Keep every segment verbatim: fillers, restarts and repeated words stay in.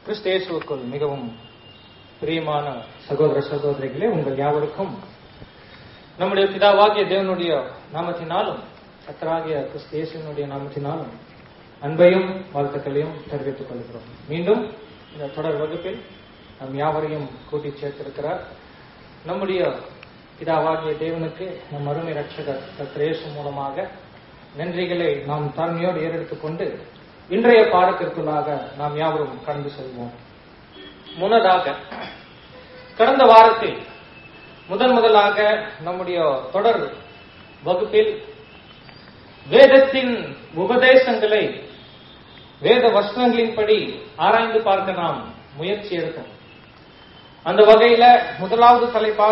கிறிஸ்து இயேசுவுக்குள் மிகவும் பிரியமான சகோதர சகோதரிகளே, உங்கள் யாவருக்கும் நம்முடைய பிதாவாகிய தேவனுடைய நாமத்தினாலும் கர்த்தராகிய கிறிஸ்து இயேசுவினுடைய நாமத்தினாலும் அன்பையும் வாழ்த்துக்களையும் தெரிவித்துக் கொள்கிறோம். மீண்டும் இந்த தொடர் வகுப்பில் நம் யாவரையும் கூட்டி சேர்த்திருக்கிறார் நம்முடைய பிதாவாகிய தேவனுக்கு நம் அருமை ரட்சகர் கர்த்தர் இயேசு மூலமாக நன்றிகளை நாம் தாழ்மையோடு ஏறெடுத்துக் கொண்டு இன்றைய பாடத்திற்குள்ளாக நாம் யாவரும் கடந்து செல்வோம். முன்னதாக கடந்த வாரத்தில் முதன் முதலாக நம்முடைய தொடர் வகுப்பில் வேதத்தின் உபதேசங்களை வேத வசனங்களின்படி ஆராய்ந்து பார்க்க நாம் முயற்சி எடுத்தோம். அந்த வகையில முதலாவது தலைப்பாக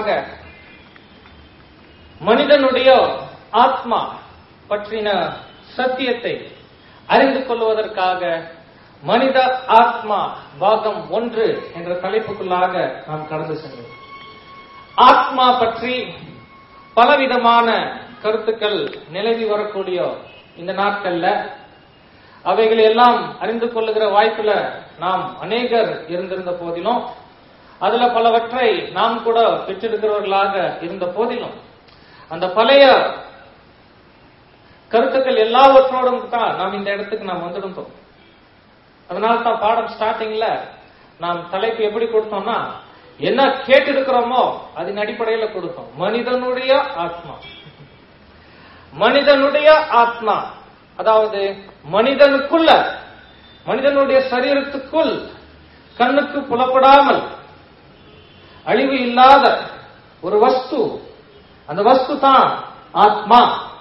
மனிதனுடைய ஆத்மா பற்றின சத்தியத்தை அறிந்து கொள்வதற்காக மனித ஆத்மா பாகம் ஒன்று என்ற தலைப்புக்குள்ளாக நாம் கடந்து சென்றோம். ஆத்மா பற்றி பலவிதமான கருத்துக்கள் நிலவி வரக்கூடிய இந்த நாட்கள்ல அவைகளை எல்லாம் அறிந்து கொள்ளுகிற வாய்ப்புல நாம் அநேகர் இருந்திருந்த போதிலும், அதுல பலவற்றை நாம் கூட பெற்றிருக்கிறவர்களாக இருந்த போதிலும், அந்த பழைய கருத்துக்கள் எல்லாவற்றோடும் தான் நாம் இந்த இடத்துக்கு நாம் வந்துடுந்தோம். அதனால தான் பாடம் ஸ்டார்டிங்ல நாம் தலைப்பு எப்படி கொடுத்தோம்னா, என்ன கேட்டிருக்கிறோமோ அதன் அடிப்படையில கொடுத்தோம். மனிதனுடைய ஆத்மா, மனிதனுடைய ஆத்மா, அதாவது மனிதனுக்குள்ள, மனிதனுடைய சரீரத்துக்குள் கண்ணுக்கு புலப்படாமல் அழிவு இல்லாத ஒரு வஸ்து, அந்த வஸ்து தான் ஆத்மா.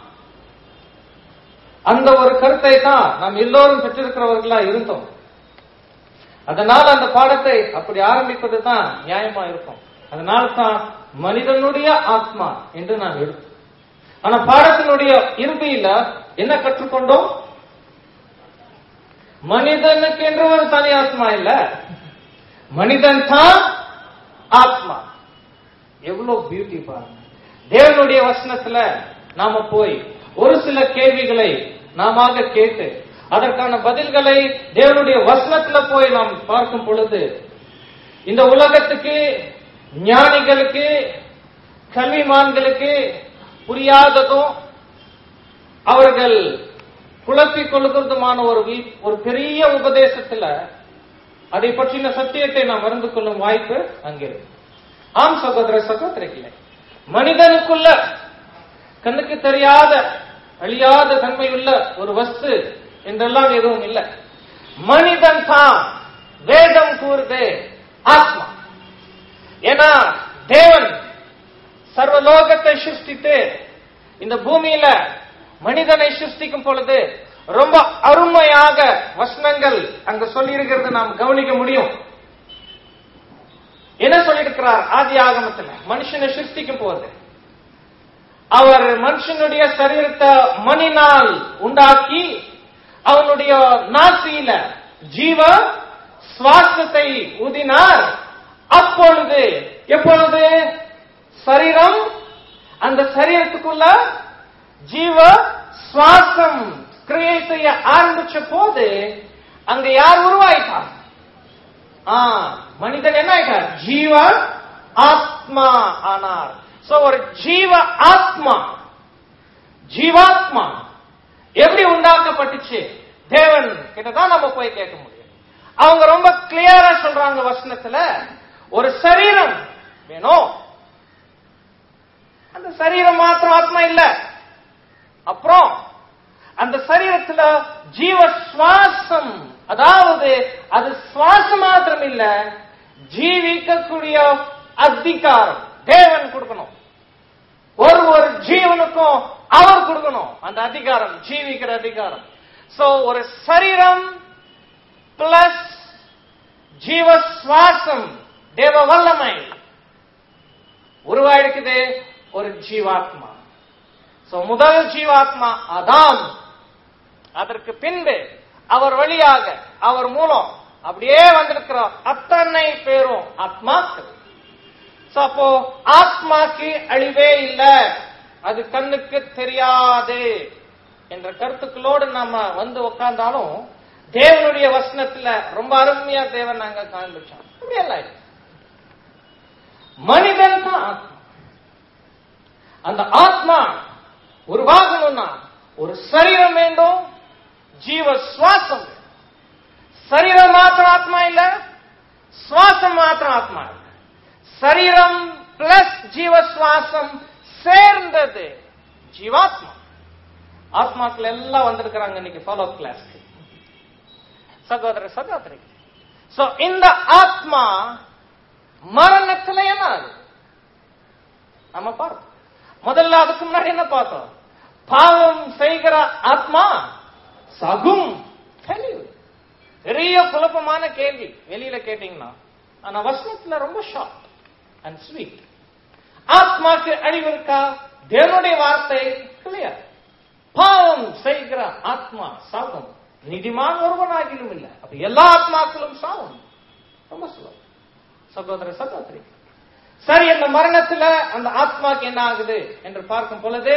அந்த ஒரு கருத்தை தான் நாம் எல்லோரும் பெற்றிருக்கிறவர்களா இருந்தோம். அதனால் அந்த பாடத்தை அப்படி ஆரம்பிப்பது தான் நியாயமா இருக்கும். அதனால தான் மனிதனுடைய ஆத்மா என்று நான் எடுத்தோம். ஆனா பாடத்தினுடைய இறுதியில என்ன கற்றுக்கொண்டோம்? மனிதனுக்கு என்று ஒரு தனி ஆத்மா இல்ல, மனிதன் தான் ஆத்மா. எவ்வளவு பியூட்டி பாருங்க. தேவனுடைய வசனத்துல நாம போய் ஒரு சில கேள்விகளை நாம கேட்டு அதற்கான பதில்களை தேவனுடைய வசனத்துல போய் நாம் பார்க்கும் பொழுது, இந்த உலகத்துக்கு, ஞானிகளுக்கு, கல்விமான்களுக்கு புரியாததும் அவர்கள் குழப்பிக் கொள்கிறதுமான ஒரு ஒரு பெரிய உபதேசத்துல அதை பற்றின சத்தியத்தை நாம் அறிந்து கொள்ளும் வாய்ப்பு அங்கிருக்கு. ஆம் சகோதர சகோதரிகளே, மனிதனுக்குள்ள கண்ணுக்கு தெரியாத அழியாத தன்மையுள்ள ஒரு வஸ்து என்றெல்லாம் எதுவும் இல்லை. மனிதன் தான் வேதம் கூறுது ஆத்மா. ஏன்னா தேவன் சர்வலோகத்தை சிருஷ்டித்து இந்த பூமியில மனிதனை சிருஷ்டிக்கும் பொழுது ரொம்ப அருமையாக வசனங்கள் அங்க சொல்லி இருக்கிறது நாம் கவனிக்க முடியும். என்ன சொல்லியிருக்கிறார்? ஆதி ஆகமத்துல மனுஷனை சிருஷ்டிக்கும் போது அவர் மனுஷனுடைய சரீரத்தை மணினால் உண்டாக்கி அவனுடைய நாசியில ஜீவ சுவாசத்தை ஊதினார். அப்பொழுது எப்பொழுது சரீரம், அந்த சரீரத்துக்குள்ள ஜீவ சுவாசம் கிரியை செய்ய ஆரம்பிச்ச போது அங்க யார் உருவாயிட்டார்? மனிதன் என்ன ஆயிட்டார்? ஜீவ ஆத்மா ஆனார். சோ ஒரு ஜீவ ஆத்மா, ஜீவாத்மா எப்படி உண்டாக்கப்பட்டுச்சு? தேவன் கிட்டதான் நம்ம போய் கேட்க முடியும். அவங்க ரொம்ப கிளியரா சொல்றாங்க வசனத்துல, ஒரு சரீரம் வேணும். அந்த சரீரம் மாத்திரம் ஆத்மா இல்ல, அப்புறம் அந்த சரீரத்துல ஜீவ சுவாசம், அதாவது அது சுவாசம் மாத்திரம் இல்ல, ஜீவிக்கக்கூடிய அதிகாரம் தேவன் கொடுக்கணும். ஒரு ஒரு ஜீவனுக்கும் அவர் கொடுக்கணும் அந்த அதிகாரம், ஜீவிக்கிற அதிகாரம். சோ ஒரு சரீரம் பிளஸ் ஜீவ சுவாசம், தேவ வல்லமை உருவாயிருக்குது ஒரு ஜீவாத்மா. சோ முதல் ஜீவாத்மா ஆதாம். அதற்கு பின்பு அவர் வழியாக, அவர் மூலம் அப்படியே வந்திருக்கிற அத்தனை பேரும் ஆத்மாக்கள். அப்போ ஆத்மாக்கு அழிவே இல்லை, அது கண்ணுக்கு தெரியாது என்ற கருத்துக்களோடு நாம வந்து உட்கார்ந்தாலும் தேவனுடைய வசனத்துல ரொம்ப அருமையா தேவன் நாங்க காண்பிச்சோம். இப்படியெல்லாம் மனிதன் தான் ஆத்மா. அந்த ஆத்மா உருவாகணும்னா ஒரு சரீரம் வேண்டும், ஜீவ சுவாசம். சரீரம் மாத்திரம் ஆத்மா இல்ல, சுவாசம் மாத்திரம் ஆத்மா இல்ல. சரீரம் பிளஸ் ஜீவ சுவாசம் சேர்ந்தது ஜீவாத்மா. ஆத்மாக்கள் எல்லாம் வந்திருக்கிறாங்க இன்னைக்கு ஃபாலோ கிளாஸ்க்கு. சகோதர சகோதரி, சோ இந்த ஆத்மா மரணத்துல என்ன ஆகுது நம்ம பார்த்தோம். முதல்ல அதுக்கு முன்னாடி என்ன பார்த்தோம்? பாவம் செய்கிற ஆத்மா சகும். பெரிய குழப்பமான கேள்வி வெளியில கேட்டீங்கன்னா, ஆனா வசனத்துல ரொம்ப ஷார்ட் அண்ட் ஸ்வீட். ஆத்மாக்கு அழிவு இருக்கா? தேவனுடைய வார்த்தை கிளியர். பாவம் செய்கிற ஆத்மா சாகும், நீதிமான் ஒருவனாகிலும் இல்லை. அப்ப எல்லா ஆத்மாக்களும் சாகும். ரொம்ப சுலபம் சகோதர சகோதரி. சரி, அந்த மரணத்துல அந்த ஆத்மாக்கு என்ன ஆகுது என்று பார்க்கும் பொழுது,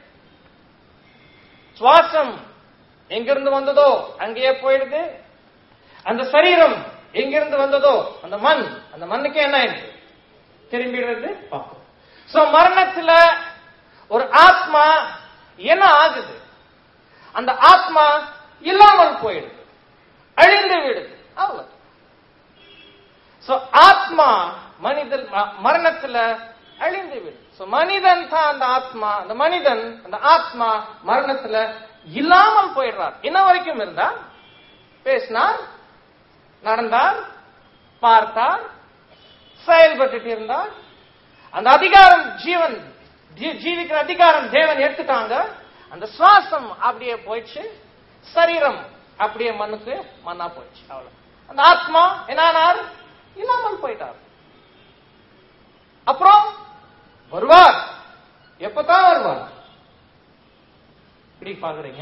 சுவாசம் எங்கிருந்து வந்ததோ அங்கேயே போயிடுது. அந்த சரீரம் எங்கிருந்து வந்ததோ அந்த மண், அந்த மண்ணுக்கு என்ன ஆயிடுது? திரும்பிடுறது பார்ப்போம். சோ மரணத்துல ஒரு ஆத்மா என்ன ஆகுது? அந்த ஆத்மா இல்லாமல் போயிடுது, அழிந்து விடுது. அவ்வளவு. சோ ஆத்மா மனிதன் மரணத்துல அழிந்து விடுது. சோ மனிதன் தான் அந்த ஆத்மா. அந்த மனிதன் அந்த ஆத்மா மரணத்துல இல்லாமல் போயிடுறார். என்ன வரைக்கும் இருந்தார்? பேசினார், நடந்தார், பார்த்தார், செயல்பட்டு இருந்தார். அந்த அதிகாரம் ஜீவன் ஜீவிக்கிற அதிகாரம் தேவன் எடுத்துட்டாங்க. அந்த சுவாசம் அப்படியே போயிடுச்சு, சரீரம் அப்படியே மண்ணுக்கு மண்ணா போயிடுச்சு. அவ்வளவு. அந்த ஆத்மா என்னானார்? இல்லாமல் போயிட்டார். அப்புறம் வருவார். எப்பதான் வருவார்? இப்படி பாக்குறீங்க.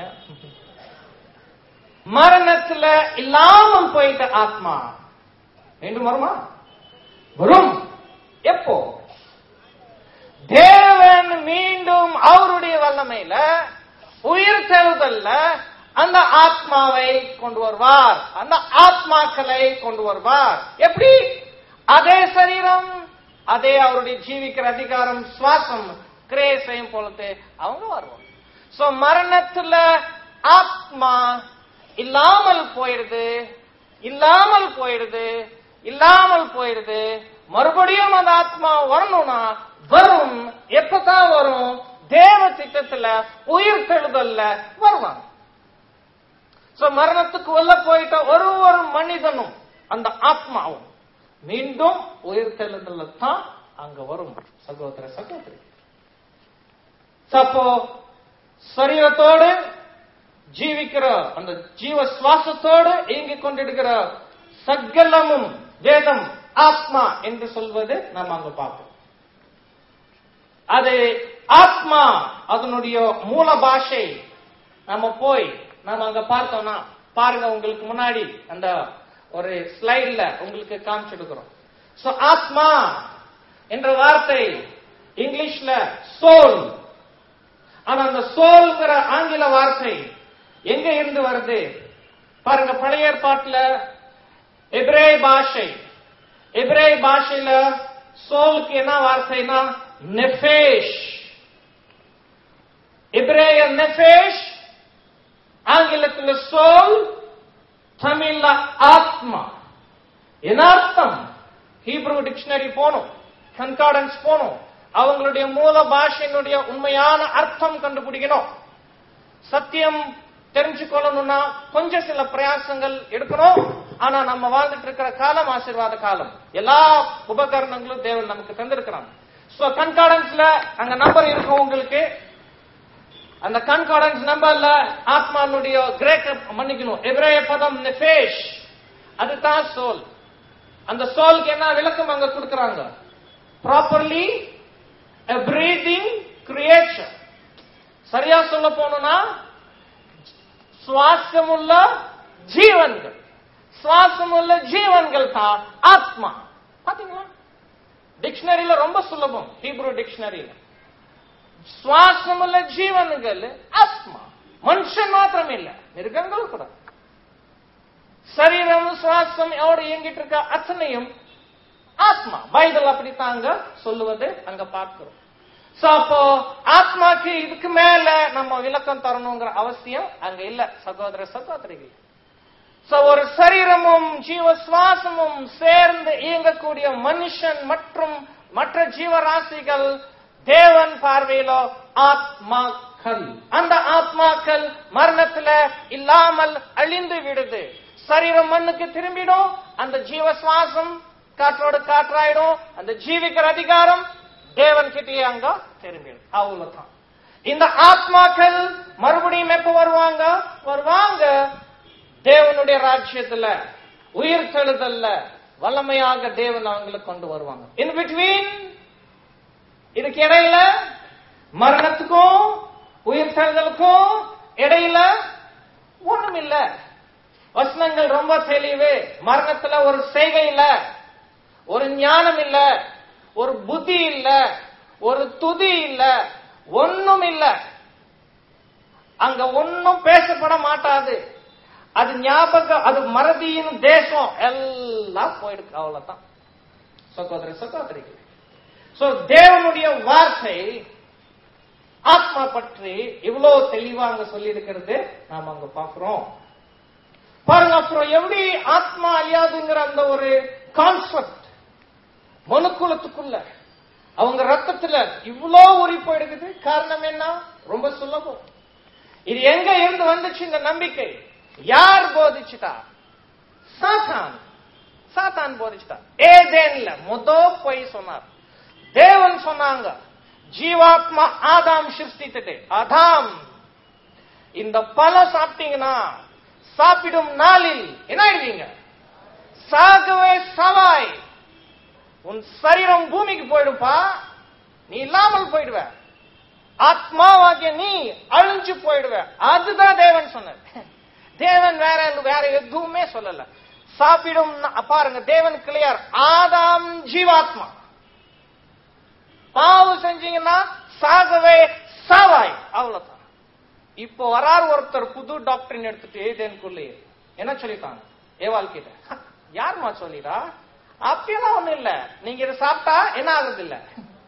மரணத்துல இல்லாமல் போயிட்ட ஆத்மா மீண்டும் வருமா? வரும். எப்போ? தேவன் மீண்டும் அவருடைய வல்லமையில உயிர் தெழுதல்ல அந்த ஆத்மாவை கொண்டு வருவார், அந்த ஆத்மாக்களை கொண்டு வருவார். எப்படி? அதே சரீரம், அதே அவருடைய ஜீவிக்கிற அதிகாரம், சுவாசம் கிரியை செய்யும் பொழுது அவங்க வருவாங்க. சோ மரணத்துல ஆத்மா இல்லாமல் போயிடுது, இல்லாமல் போயிடுது, இல்லாமல் போயிடுது. மறுபடியும் அந்த ஆத்மா வரணும்னா வரும். எப்பதான் வரும்? தேவ திட்டத்துல உயிர் தெழுதல்ல வருவாங்க. சோ மரணத்துக்கு உள்ள போயிட்ட ஒரு ஒரு மனிதனும் அந்த ஆத்மாவும் மீண்டும் உயிர் தெழுதல்ல தான் அங்க வரும். சகோதர சகோதரி, அப்போ சரீரத்தோடு ஜீவிக்கிற அந்த ஜீவ சுவாசத்தோடு இயங்கிக் கொண்டிருக்கிற சகலமும் வேதம் ஆத்மா என்று சொல்வது நாம் அங்க பார்ப்போம். அது ஆத்மா, அதனுடைய மூல பாஷை நம்ம போய் நாம அங்க பார்த்தோம்னா, பாருங்க, உங்களுக்கு முன்னாடி அந்த ஒரு ஸ்லைட்ல உங்களுக்கு காமிச்சிருக்கிறோம். சோ ஆத்மா என்ற வார்த்தை இங்கிலீஷ்ல சோல். ஆனா அந்த சோல்ங்கிற ஆங்கில வார்த்தை எங்க இருந்து வருது பாருங்க. பழைய ஏற்பாட்டுல எபிரேய பாஷை, எபிரேய பாஷையில சோலுக்கு என்ன வார்த்தைனா நெஃபேஷ். எபிரேய நெஃபேஷ், ஆங்கிலத்தில் சோல், தமிழ்ல ஆத்மா. என்ன அர்த்தம்? ஹீப்ரூ டிக்ஷனரி போனோம், கன்கார்டன்ஸ் போனோம், அவங்களுடைய மூல பாஷையினுடைய உண்மையான அர்த்தம் கண்டுபிடிக்கணும். சத்தியம் தெரிஞ்சுக்கொள்ளணும்னா கொஞ்சம் சில பிரயாசங்கள் எடுக்கணும். ஆனா நம்ம வாழ்ந்துட்டு இருக்கிற காலம் ஆசீர்வாத காலம். எல்லா உபகரணங்களும் தேவன் நமக்கு தந்திருக்கிறாங்க. சோ கன்கார்டன்ஸ்ல அங்க நம்பர் இருக்கும் உங்களுக்கு. அந்த கன்கார்டன்ஸ் நம்பர்ல ஆத்மானுடைய கிரேக்க மன்னிக்கணும் எபிரேய பதம் நெஃபேஷ், அதுதான் சோல். அந்த சோலுக்கு என்ன விளக்கம் அங்க கொடுக்கறாங்க? Properly a breathing creature. சரியா சொல்ல போனா சுவாசமுள்ள ஜீவன்கள், சுவாசமுள்ள ஜீவன்கள் தான் ஆத்மா. பாத்தீங்களா? டிக்ஷனரியில ரொம்ப சுலபம். ஹீப்ரூ டிக்ஷனரியில சுவாசமுள்ள ஜீவன்கள் ஆத்மா. மனுஷன் மாத்திரம் இல்ல, மிருகங்கள் கூட. சரீரம் சுவாசம் எவ்வளவு இயங்கிட்டு இருக்க அத்தனையும் ஆத்மா. பைபிள் அப்படித்தாங்க சொல்லுவது அங்க பார்க்கிறோம். சோ அப்போ ஆத்மாக்கு இதுக்கு மேல நம்ம விளக்கம் தரணுங்கிற அவசியம் அங்க இல்ல சகோதர சகோதரிகள். சோ ஒரு சரீரமும் ஜீவ சுவாசமும் சேர்ந்து இயங்கக்கூடிய மனுஷன் மற்றும் மற்ற ஜீவராசிகள் தேவன் பார்வையிலோ ஆத்மாக்கள். அந்த ஆத்மாக்கள் மரணத்துல இல்லாமல் அழிந்து விடுது. சரீரம் மண்ணுக்கு திரும்பிடும், அந்த ஜீவ சுவாசம் காற்றோடு காற்றாயிடும், அந்த ஜீவிக்கிற அதிகாரம் தேவன் கிட்டே அங்க திரும்பிடும். அவ்வளவுதான். இந்த ஆத்மாக்கள் மறுபடியும் எப்ப வருவாங்க? வருவாங்க தேவனுடைய ராஜ்யத்துல உயிர் தெழுதல்ல வல்லமையாக தேவன் அவங்களுக்கு கொண்டு வருவாங்க. இன் பிட்வீன் இதுக்கு இடையில மரணத்துக்கும் உயிர் தெழுதலுக்கும் இடையில ஒண்ணும் இல்ல. வசனங்கள் ரொம்ப தெளிவு. மரணத்துல ஒரு செய்கை இல்ல, ஒரு ஞானம் இல்ல, ஒரு புத்தி இல்ல, ஒரு துதி இல்ல, ஒண்ணும் இல்ல. அங்க ஒன்னும் பேசப்பட மாட்டாது. அது ஞாபகம், அது மறதியின் தேசம் எல்லாம் போயிடுது. அவ்வளவுதான் சகோதர சகோதரிகள். சோ தேவனுடைய வார்த்தை ஆத்மா பற்றி இவ்வளவு தெளிவா அங்க சொல்லி இருக்கிறது நாம அங்க பாக்குறோம். பாருங்க, அப்புறம் எப்படி ஆத்மா அழியாதுங்கிற அந்த ஒரு கான்செப்ட் மனுக்குலத்துக்குள்ள அவங்க ரத்தத்துல இவ்வளோ ஊறி போயிடுது. காரணம் என்ன? ரொம்ப சுலபம். இது எங்க இருந்து வந்துச்சு இந்த நம்பிக்கை? யார் போதிச்சுட்டா? சாத்தான். சாத்தான் போதிச்சுட்டா. ஏதேன்ல முத போய் சொன்னார். தேவன் சொன்னாங்க, ஜீவாத்மா ஆதாம் சிருஷ்டித்துட்டு, ஆதாம் இந்த பழம் சாப்பிட்டீங்கன்னா சாப்பிடும் நாளில் என்ன ஆயிடுவீங்க? சாகவே சாவாய். உன் சரீரம் பூமிக்கு போயிடுப்பா, நீ இல்லாமல் போயிடுவ. ஆத்மாவாகிய நீ அழிஞ்சு போயிடுவ. அதுதான் தேவன் சொன்னார். தேவன் வேற வேற எதுவுமே சொல்லல. சாப்பிடும் பாருங்க, தேவன் கிளியர். ஆதாம் ஜீவாத்மா. பாவு செஞ்சீங்கன்னா சாகவே சாவாய். அவ்வளவுதான். இப்போ வராரு ஒருத்தர் புது டாக்டரின் எடுத்துட்டு ஏதேனுக்குள்ளே என்ன சொல்லிட்டாங்க? ஏவாள் கிட்ட, யாருமா சொல்லிடா? அப்படியெல்லாம் ஒண்ணு இல்ல, நீங்க இதை சாப்பிட்டா என்ன ஆகுது இல்ல.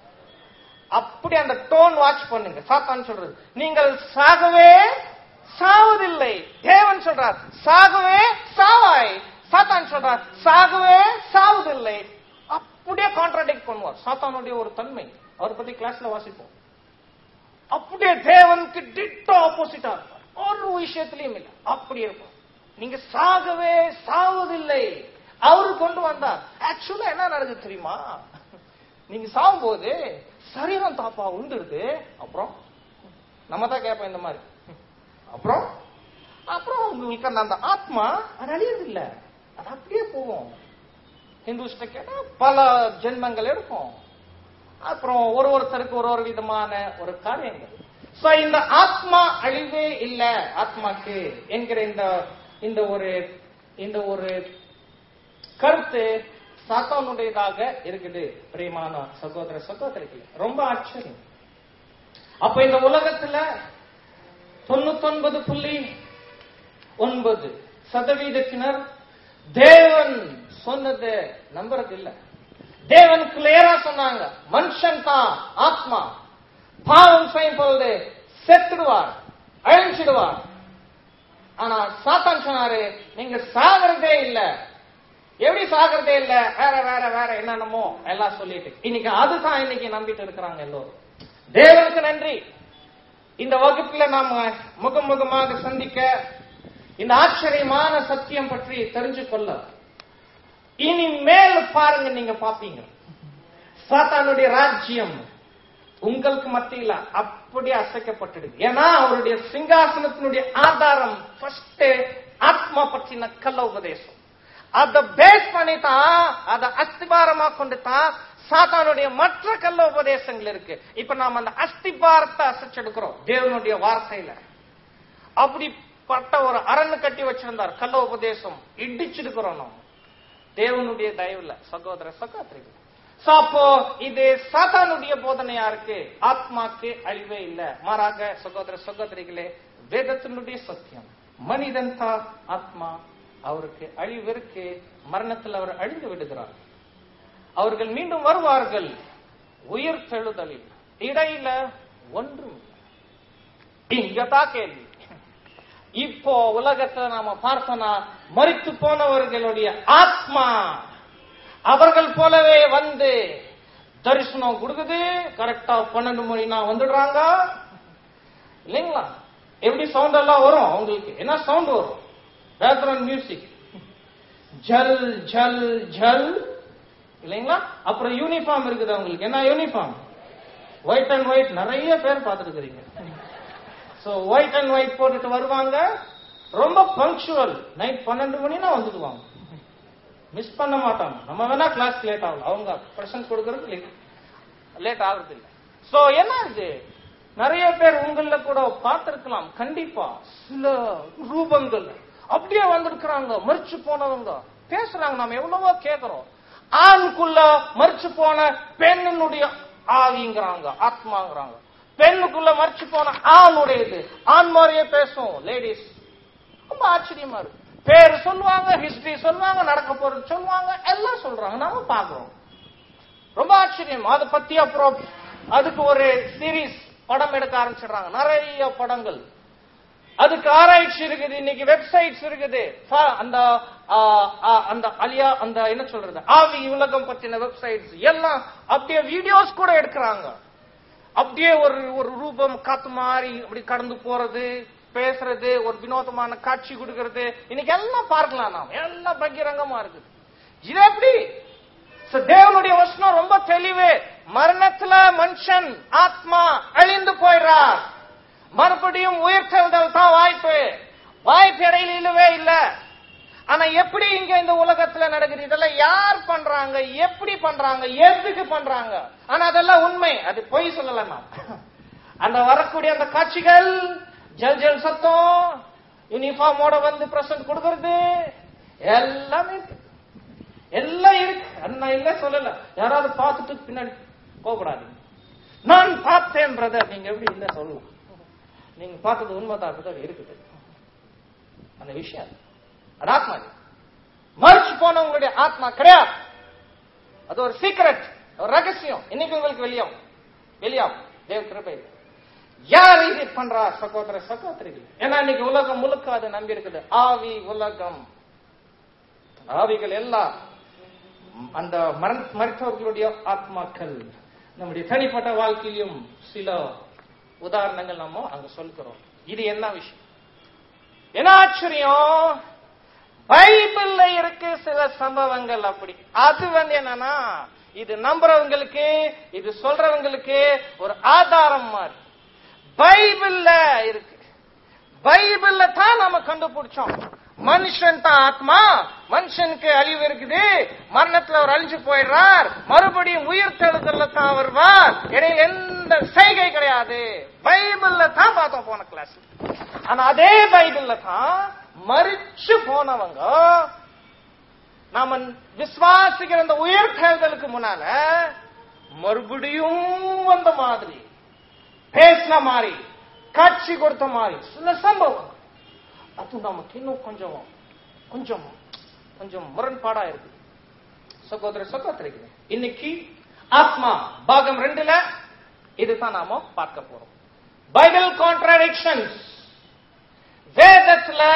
அப்படி அந்த டோன் வாட்ச் பண்ணுங்க. சாத்தான் சொல்றது, நீங்கள் சாகவே சாவதில்லை. தேவன் சொல்றார் சாகவே சாவாய். சாத்தான் சொல்றார் சாகவே சாவதில்லை. அப்படியே கான்ட்ராடிக்ட் பண்ணுவார். சாத்தானுடைய ஒரு தன்மை. அவரை பத்தி கிளாஸ்ல வாசிப்போம். அப்படியே தேவனுக்கு டிட்டோ ஆப்போசிட்டா இருப்பார். ஒரு விஷயத்திலையும் இல்லை, அப்படி இருப்பார். நீங்க சாகவே சாவதில்லை அவரு கொண்டு வந்தார். ஆக்சுவலா என்ன நடக்குது தெரியுமா? நீங்க சாகும் போது சரீரம் தாப்பா உண்டுடுது. அப்புறம் நம்ம தான் கேட்போம் இந்த மாதிரி. அப்புறம் அப்புறம் உங்களுக்கு அந்த ஆத்மா அது அழியது இல்ல, அது அப்படியே போவோம். ஹிந்துஸ்ட கேட்டா பல ஜென்மங்கள் எடுக்கும். அப்புறம் ஒரு ஒருத்தருக்கு ஒரு ஒரு விதமான ஒரு காரியங்கள். இந்த ஆத்மா அழிவே இல்ல ஆத்மாக்கு என்கிற இந்த இந்த ஒரு இந்த ஒரு கருத்து சாத்தானுடையதாக இருக்குது. பிரியமான சகோதர சகோதரிகள், ரொம்ப ஆச்சரியம். அப்ப இந்த உலகத்துல தொண்ணூத்தி ஒன்பது புள்ளி ஒன்பது சதவீதத்தினர் தேவன் சொன்னது நம்புறது இல்ல. தேவன் கிளியரா சொன்னாங்க, மனுஷன் தான் ஆத்மா, பாவம் செய்யும் பொழுது செத்துடுவார், அழிஞ்சிடுவார். ஆனா சாத்தான் சொன்னாரு, நீங்க சாகிறதே இல்ல. எப்படி சாகிறதே இல்ல? வேற வேற வேற என்னென்னமோ எல்லாம் சொல்லிட்டு இன்னைக்கு அதுதான் இன்னைக்கு நம்பிட்டு இருக்கிறாங்க எல்லோரும். தேவனுக்கு நன்றி, இந்த வகுப்புல நாம முகமுகமாக சந்திக்க, இந்த ஆச்சரியமான சத்தியம் பற்றி தெரிஞ்சு கொள்ள இனிமேல் பாருங்க, நீங்க பாப்பீங்க சாத்தானுடைய ராஜ்யம் உங்களுக்கு மத்தியில அப்படி அசைக்கப்பட்டுடுது. ஏன்னா அவருடைய சிங்காசனத்தினுடைய ஆதாரம் ஃபர்ஸ்ட் ஆத்மா பற்றின கள்ள உபதேசம். அதை பேஸ் பண்ணித்தான், அதை அஸ்திபாரமா கொண்டு தான் சாத்தானுடைய மற்ற கள்ள உபதேசங்கள் இருக்கு. இப்ப நாம அந்த அஸ்திபாரத்தை அசைச்செடுக்கிறோம் தேவனுடைய வார்த்தையில. அப்படிப்பட்ட ஒரு அரண் கட்டி வச்சிருந்தார் கள்ள உபதேசம், இடிச்சிருக்கிறோம் நாம் தேவனுடைய தயவுல சகோதர சகோதரிகள். அப்போ இது சாத்தானுடைய போதனையா இருக்கு. ஆத்மாக்கு அழிவே இல்ல. மாறாக சகோதர சகோதரிகளே, வேதத்தினுடைய சத்தியம், மனிதன் தான் ஆத்மா, அவருக்கு அழிவிற்கு மரணத்தில் அவர் அழிந்து விடுகிறார். அவர்கள் மீண்டும் வருவார்கள் உயிர் தெழுதலில். இடையில ஒன்றும் இங்கதான் கேள்வி. இப்போ உலகத்தை நாம பார்த்தோம்னா மரித்து போனவர்களுடைய ஆத்மா அவர்கள் போலவே வந்து தரிசனம் கொடுக்குது. கரெக்டா பன்னெண்டு மணினா வந்துடுறாங்க இல்லைங்களா? எப்படி சவுண்ட் எல்லாம் வரும் அவங்களுக்கு? என்ன சவுண்ட் வரும்? பேக்ரவுண்ட் மியூசிக், ஜல் ஜல் ஜல் இல்லைங்களா? அப்புறம் யூனிஃபார்ம் இருக்குது அவங்களுக்கு. என்ன யூனிஃபார்ம்? White and white. நிறைய பேர் பார்த்துருக்கிறீங்க. சோ ஒயிட் அண்ட் ஒயிட் போட்டுட்டு வருவாங்க. ரொம்ப பங்க்சுவல். நைட் பன்னெண்டு மணினா வந்துடுவாங்க. மிஸ் பண்ண மாட்டாங்க. நம்ம வேணா கிளாஸ் லேட் ஆகலாம், அவங்க பிரசன்ட் கொடுக்கறது லேட் ஆகுறது இல்லை. சோ என்ன இது? நிறைய பேர் உங்கள கூட பார்த்திருக்கலாம். கண்டிப்பா சில ரூபங்கள் அப்படியே வந்திருக்கிறாங்க. மறிச்சு போனவங்க பேசுறாங்க. நாம எவ்வளவோ கேட்கிறோம். ஆணுக்குள்ள மறிச்சு போன பெண்ணுடைய ஆவிங்கிறாங்க, ஆத்மாங்கிறாங்க. பெண்ணுக்குள்ள மறிச்சு போன ஆணுடையது. ஆண் மாதிரியே பேசும் லேடிஸ். ரொம்ப ஆச்சரியமா இருக்கு. பேரு சொல்லுவாங்க, ஹிஸ்டரி சொல்லுவாங்க, நடக்க போறது சொல்லுவாங்க, எல்லாம் சொல்றாங்க. நாம பாக்குறோம். ரொம்ப ஆச்சரியம். அதை பத்தி அப்புறம் அதுக்கு ஒரு சீரீஸ் படம் எடுக்க ஆரம்பிச்சிடுறாங்க. நிறைய படங்கள். அதுக்கு ஆராய்ச்சி இருக்குது. இன்னைக்கு வெப்சைட்ஸ் இருக்குது. அந்த அந்த அலியா அந்த என்ன சொல்றது ஆவி உலகம் பத்தின வெப்சைட்ஸ் எல்லாம் அப்படியே வீடியோஸ் கூட எடுக்கிறாங்க. அப்படியே ஒரு ஒரு ரூபம் காத்து மாறி அப்படி கடந்து போறது, பேசுறது, ஒரு வினோதமான காட்சி கொடுக்கிறது. இன்னைக்கு எல்லாம் பார்க்கலாம். நாம் எல்லாம் பகிரங்கமா இருக்குது. இது எப்படி? தேவனுடைய வசனம் ரொம்ப தெளிவு. மரணத்துல மனுஷன் ஆத்மா அழிந்து போயிறார். மறுபடியும் உயிர்த்தெழுதல் தான் வாய்ப்பு. வாய்ப்பு இடையில இல்லவே இல்ல. ஆனா எப்படி இங்க இந்த உலகத்துல நடக்குது? இதெல்லாம் யார் பண்றாங்க? எப்படி பண்றாங்க? எதுக்கு பண்றாங்க? ஆனா அதெல்லாம் உண்மை. அது பொய் சொல்லல. நாம் அந்த வரக்கூடிய அந்த காட்சிகள், ஜல் ஜல் சத்தம், யூனிஃபார்மோட வந்து பிரசன்ட் கொடுக்கறது எல்லாமே எல்லாம் இருக்கு. நான் இல்ல சொல்லல. யாராவது பார்த்துட்டு பின்னாடி போகக்கூடாது. நான் பார்த்தேன் பிரதர், நீங்க எப்படி இல்ல சொல்லலாம்? நீங்க பார்த்தது உண்மைதான் இருக்குது. அந்த விஷயம் அது ஆத்மா. மறிச்சு போனவங்களுடைய ஆத்மா கிடையாது. அது ஒரு சீக்ரெட், ஒரு ரகசியம். இன்னைக்கு உங்களுக்கு வெளியாகும் வெளியாகும் தேவ கிருபை. யார் இது பண்றா? சகோதர சகோதரிகள். ஏன்னா இன்னைக்கு உலகம் முழுக்க அதை நம்பி இருக்குது. ஆவி உலகம், ஆவிகள் எல்லாம் அந்த மருத்துவர்களுடைய ஆத்மாக்கள். நம்முடைய தனிப்பட்ட வாழ்க்கையிலும் சில உதாரணங்கள் நம்ம அங்க சொல்கிறோம். இது என்ன விஷயம்? என்ன ஆச்சரியம்? பைபிள்ல இருக்கு சில சம்பவங்கள் அப்படி. அது வந்து என்னன்னா, இது நம்புறவங்களுக்கு, இது சொல்றவங்களுக்கு ஒரு ஆதாரம் மாதிரி பைபிள்ல இருக்கு. பைபிள்ல தான் நம்ம கண்டுபிடிச்சோம். மனுஷன் தான் ஆத்மா, மனுஷனுக்கு அழிவு இருக்குது, மரணத்துல அவர் அழிஞ்சு போயிடுறார், மறுபடியும் உயிர் தெழுதல்ல தான் வருவார், இடையில எந்த செய்கை கிடையாது. பைபிள்ல தான் பார்த்தோம் போன கிளாஸ். ஆனா அதே பைபிள்ல தான் மரிச்சு போனவங்க நாம விசுவாசிக்கிற இந்த உயிர் தெழுதலுக்கு முன்னால மறுபடியும் வந்த மாதிரி, பேசின மாதிரி, காட்சி கொடுத்த மாதிரி சில சம்பவம். அது நமக்கு இன்னும் கொஞ்சம் கொஞ்சம் கொஞ்சம் முரண்பாடா இருக்கு. சகோதர சகோதரிகள், இன்னைக்கு ஆத்மா பாகம் ரெண்டுல இதுதான் நாம பார்க்க போறோம். Bible contradictions. வேதத்துல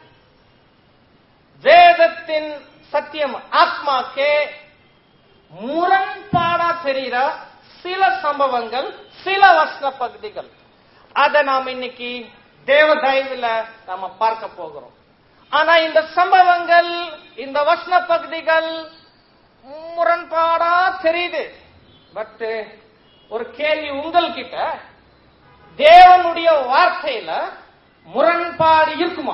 வேதத்தின் சத்தியம் ஆத்மாக்கு முரண்பாடா தெரிகிற சில சம்பவங்கள், சில வசன பகுதிகள், அதை நாம் இன்னைக்கு தேவ தயவுல நாம பார்க்க போகிறோம். ஆனா இந்த சம்பவங்கள், இந்த வசன பகுதிகள் முரண்பாடா தெரியுது. பட் ஒரு கேள்வி உங்கள்கிட்ட, தேவனுடைய வார்த்தையில முரண்பாடு இருக்குமா?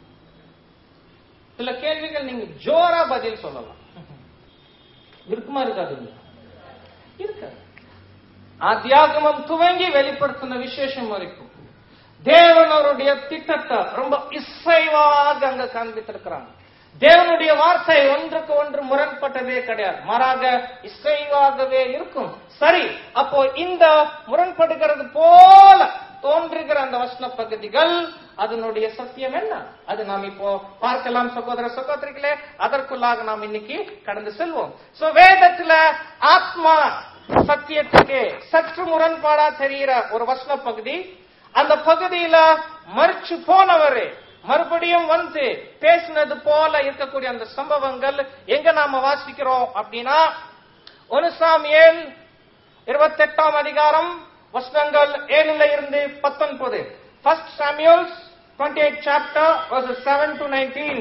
சில கேள்விகள் நீங்க ஜோரா பதில் சொல்லலாம். இருக்குமா இருக்காது? இருக்காது. ஆதியாகமம் துவங்கி வெளிப்படுத்தின விசேஷம் வரைக்கும் தேவன் அவருடைய திட்டத்தை ரொம்ப இசைவாக அங்க காண்பித்திருக்கிறாங்க. தேவனுடைய வார்த்தை ஒன்றுக்கு ஒன்று முரண்பட்டதே கிடையாது, மாறாக இசைவாகவே இருக்கும். சரி, அப்போ இந்த முரண்படுகிறது போல தோன்றுகிற அந்த வசன பகுதிகள் அதனுடைய சத்தியம் என்ன, அது நாம் இப்போ பார்க்கலாம் சகோதர சகோதரிகளே. அதற்குள்ளாக நாம் இன்னைக்கு கடந்து செல்வோம். சோ வேதத்துல ஆத்மா சத்தியத்துக்கு சற்று முரண்பாடா தெரிகிற ஒரு வசன பகுதி, அந்த பகுதியில மறிச்சு போனவரு மறுபடியும் வந்து பேசினது போல இருக்கக்கூடிய அந்த சம்பவங்கள் எங்க நாம வாசிக்கிறோம் அப்படின்னா, ஒன்னு சாமுவேல் இருபத்தி எட்டாம் அதிகாரம் வசனங்கள் ஏழுல இருந்து பத்தொன்பது. First Samuel twenty-eight chapter verses seven to nineteen.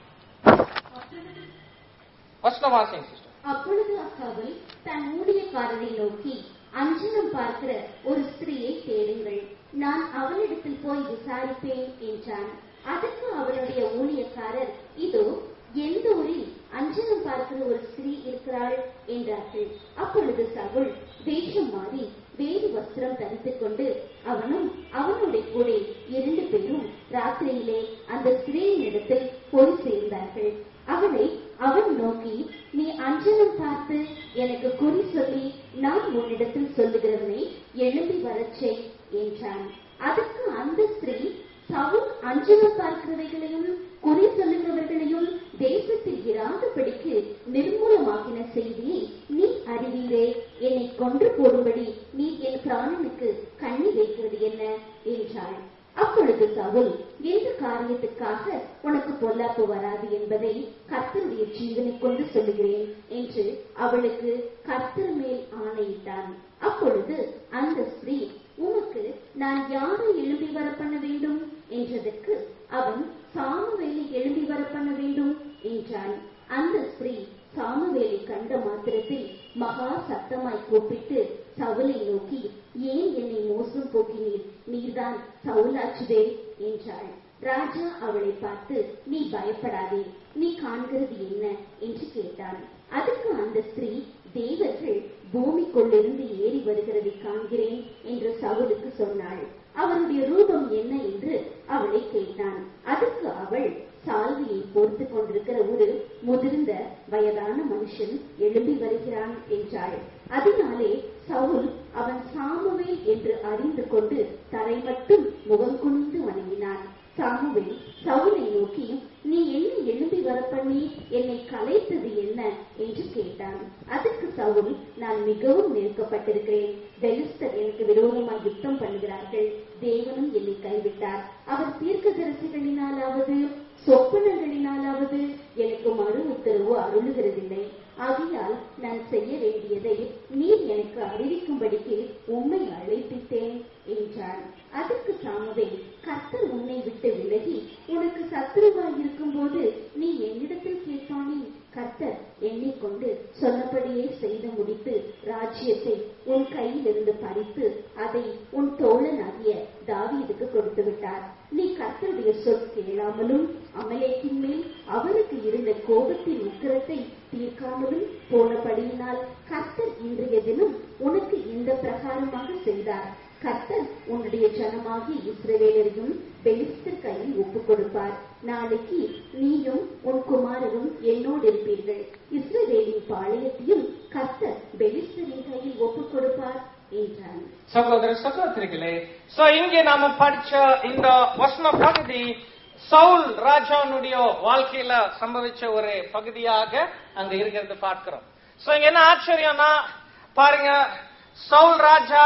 வசனம் வாசிங்க சிஸ்டர். அப்பொழுது அக்காவல் தன் ஊழியக்காரரை நோக்கி, அஞ்சனம் பார்க்கிற ஒரு ஸ்திரீயை தேடுங்கள், நான் அவளிடத்தில் போய் விசாரிப்பேன் என்றான். அதற்கு அவனுடைய ஊழியக்காரர், இதோ எந்த ஊரில் அஞ்சனம் பார்க்கிற ஒரு ஸ்திரீ இருக்கிறாள் என்றார்கள். அப்பொழுது சவுல் வேஷம் மாறி வேறு வஸ்திரம் தரித்துக் கொண்டு அவனும் அவனுடைய கூட இரண்டு பேரும் ராத்திரியிலே அந்த ஸ்திரீயின் இடத்தில் போய் சேர்ந்தார்கள். அவளை அவன் நோக்கி, நீ அஞ்சனம் பார்த்து எனக்கு குறி சொல்லி நான் உன்னிடத்தில் சொல்லுகிறவனை எழுப்பி வரச்சை என்றான். அதற்கு அந்த ஸ்திரீ, சவுல் அஞ்சனம் பார்க்கிறவைகளையும் குறி சொல்லுகிறவர்களையும் தேசத்தில் இராதபடிக்கு நிர்மூலமாக்கின செய்தியை நீ அறிவீரே, என்னை கொன்று போடும்படி நீ என் பிராணனுக்கு கண்ணி வைக்கிறது என்ன என்றாள். அப்பொழுது சவுல், எந்த காரியத்துக்காக உனக்கு பொல்லாப்பு வராது என்பதை கர்த்தருடைய ஜீவனை கொண்டு சொல்லுகிறேன் என்று அவளுக்கு கர்த்தர் மேல் ஆணையிட்டான். அப்பொழுது அந்த ஸ்திரீ, உனக்கு நான் யாரை எழும்பி வர பண்ண வேண்டும் என்றதற்கு அவன், சாமுவேலை எழும்பி வர பண்ண வேண்டும் என்றான். அந்த ஸ்திரீ சாமுவேலை கண்ட மாத்திரத்தில் மகா சத்தமாய் கூப்பிட்டு சவுலை நோக்கி, ஏன் என்னை மோசம் போக்கினீர், நீர்தான் சவுலாச்சுதே என்றாள். ராஜா அவளை பார்த்து, நீ பயப்படாதே, நீ காண்கிறது என்ன என்று கேட்டான். அதுக்கு அந்த ஸ்திரீ, தேவர்கள் பூமிக்குள்ளிருந்து ஏறி வருகிறதை காண்கிறேன் என்று சவுலுக்கு சொன்னாள். அவருடைய ரூபம் என்ன என்று அவளை கேட்டான். அதுக்கு அவள், சால்வையை போர்த்து கொண்டிருக்கிற ஒரு முதிர்ந்த வயதான மனுஷன் எழும்பி வருகிறான் என்றாள். அதனாலே சவுல் அவன் சாமுவேல் என்று அறிந்து கொண்டு தரை மட்டும் முகம் குனிந்து வணங்கினான். சாமுவேல் சவுலை நோக்கி, நீ என்னை எழும்பி வர பண்ணி என்னை கலைத்தது என்ன என்று கேட்டான். அதுக்கு சவுல், நான் மிகவும் நெருக்கப்பட்டிருக்கிறேன், பெலிஸ்தர் எனக்கு விரோதமாக யுத்தம் பண்ணுகிறார்கள், தேவனும் என்னை கைவிட்டார், அவர் தீர்க்கதரிசிகளினாலாவது சொப்பனங்களினாலாவது எனக்கு மறு உத்தரவு அருளுகிறதில்லை, ஆகையால் நான் செய்ய வேண்டியதை நீர் எனக்கு அறிவிக்கும்படிக்கு உம்மை அழைப்பித்தேன் என்றான். அதற்கு சாமுவேல், கர்த்தர் உன்னை விட்டு விலகி உனக்கு சத்துருவாய் இருக்கும் போது நீ என்னிடத்தில் கேட்பானே, கர்த்தர் எண்ணிக்கொண்டு சொன்னபடியே செய்து முடித்து ராஜ்யத்தை உன் கையில் இருந்து பறித்து அதை உன் தோழனாகிய தாவீதுக்கு கொடுத்து விட்டார். நீ கர்த்தருடைய சொல் கேளாமலும் அமலேக்கின் மேல் அவருக்கு இருந்த கோபத்தின் உக்கிரத்தை தீர்க்காமலும் போனபடியினால் கர்த்தர் இன்றைய தினம் உனக்கு இந்த பிரகாரமாக செய்தார். கர்த்தர் உன்னுடைய ஜனமாகி இஸ்ரவேலரையும் பெலிஸ்தர் கையில் ஒப்புக் கொடுப்பார். நாளைக்கு நீயும் உன் குமாரரும் என்னோடு இருப்பீர்கள். இஸ்ரவேலின் பாளையத்தையும் கர்த்தர் பெலிஸ்தரின் கையில் ஒப்புக் கொடுப்பார் என்றான். சகோதர சகோதரிகளே, சோ இங்கே நாம படிச்ச இந்த வசன பகுதி சவுல் ராஜாவுடைய வாழ்க்கையில சம்பவிச்ச ஒரு பகுதியாக அங்க இருக்கிறது பார்க்கிறோம். சோ என்ன ஆச்சரியம்னா பாருங்க, சவுல் ராஜா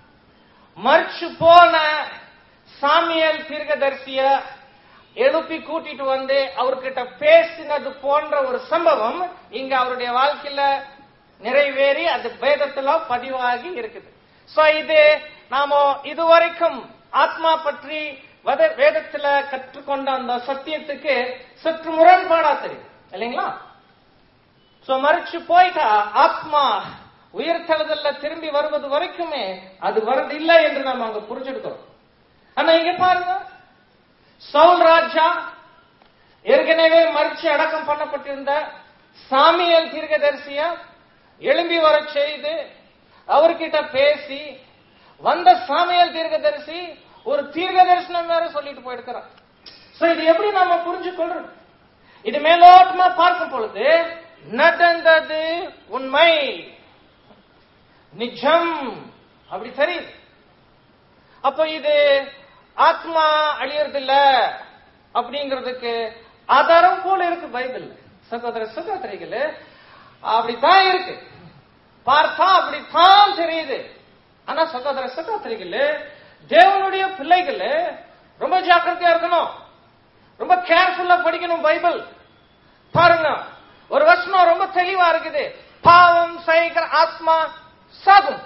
மறிச்சு போன சாமுவேல் தீர்க்கதரிசிய எழுப்பி கூட்டிட்டு வந்து அவர்கிட்ட பேசினது போன்ற ஒரு சம்பவம் இங்க அவருடைய வாழ்க்கையில நிறைவேறி அது வேதத்துல பதிவாகி இருக்குது. சோ இது நாம இதுவரைக்கும் ஆத்மா பற்றி வேதத்துல கற்றுக்கொண்ட அந்த சத்தியத்துக்கு சற்று முரண்பாடா தெரியும் இல்லைங்களா? சோ மறிச்சு போயிட்டா ஆத்மா உயிர்த்தெழுதல்ல திரும்பி வருவது வரைக்குமே அது வருது இல்லை என்று நாம் அங்க புரிஞ்செடுக்கிறோம். ஆனா இங்க பாருங்க, சவுல் ராஜா ஏற்கனவே மறிச்சு அடக்கம் பண்ணப்பட்டிருந்த சாமுவேல் தீர்க்கதரிசிய எழும்பி வர செய்து அவர்கிட்ட பேசி வந்த சாமுவேல் தீர்க்கதரிசி ஒரு தீர்க்க தரிசனம் வேற சொல்லிட்டு போயிருக்கிறார். சோ இது எப்படி நாம புரிஞ்சுக்கொள்றது? இது மேலோட்டமா பார்க்கும் பொழுது நடந்தது உண்மை, நிஜம் அப்படி தெரியுது. அப்ப இது ஆத்மா அழியறதில்ல அப்படிங்கிறதுக்கு ஆதாரம் போல இருக்கு பைபிள். சகோதர சகோதரிகளே, அப்படித்தான் இருக்கு, பார்த்தா அப்படித்தான் தெரியுது. ஆனா சகோதர சகோதரிகளே, தேவனுடைய பிள்ளைகளே ரொம்ப ஜாக்கிரதையா இருக்கணும், ரொம்ப கேர்ஃபுல்லா படிக்கணும் பைபிள். பாருங்க, ஒரு வசனம் ரொம்ப தெளிவா இருக்குது, பாவம் செய்கிற ஆத்மா சாகும்.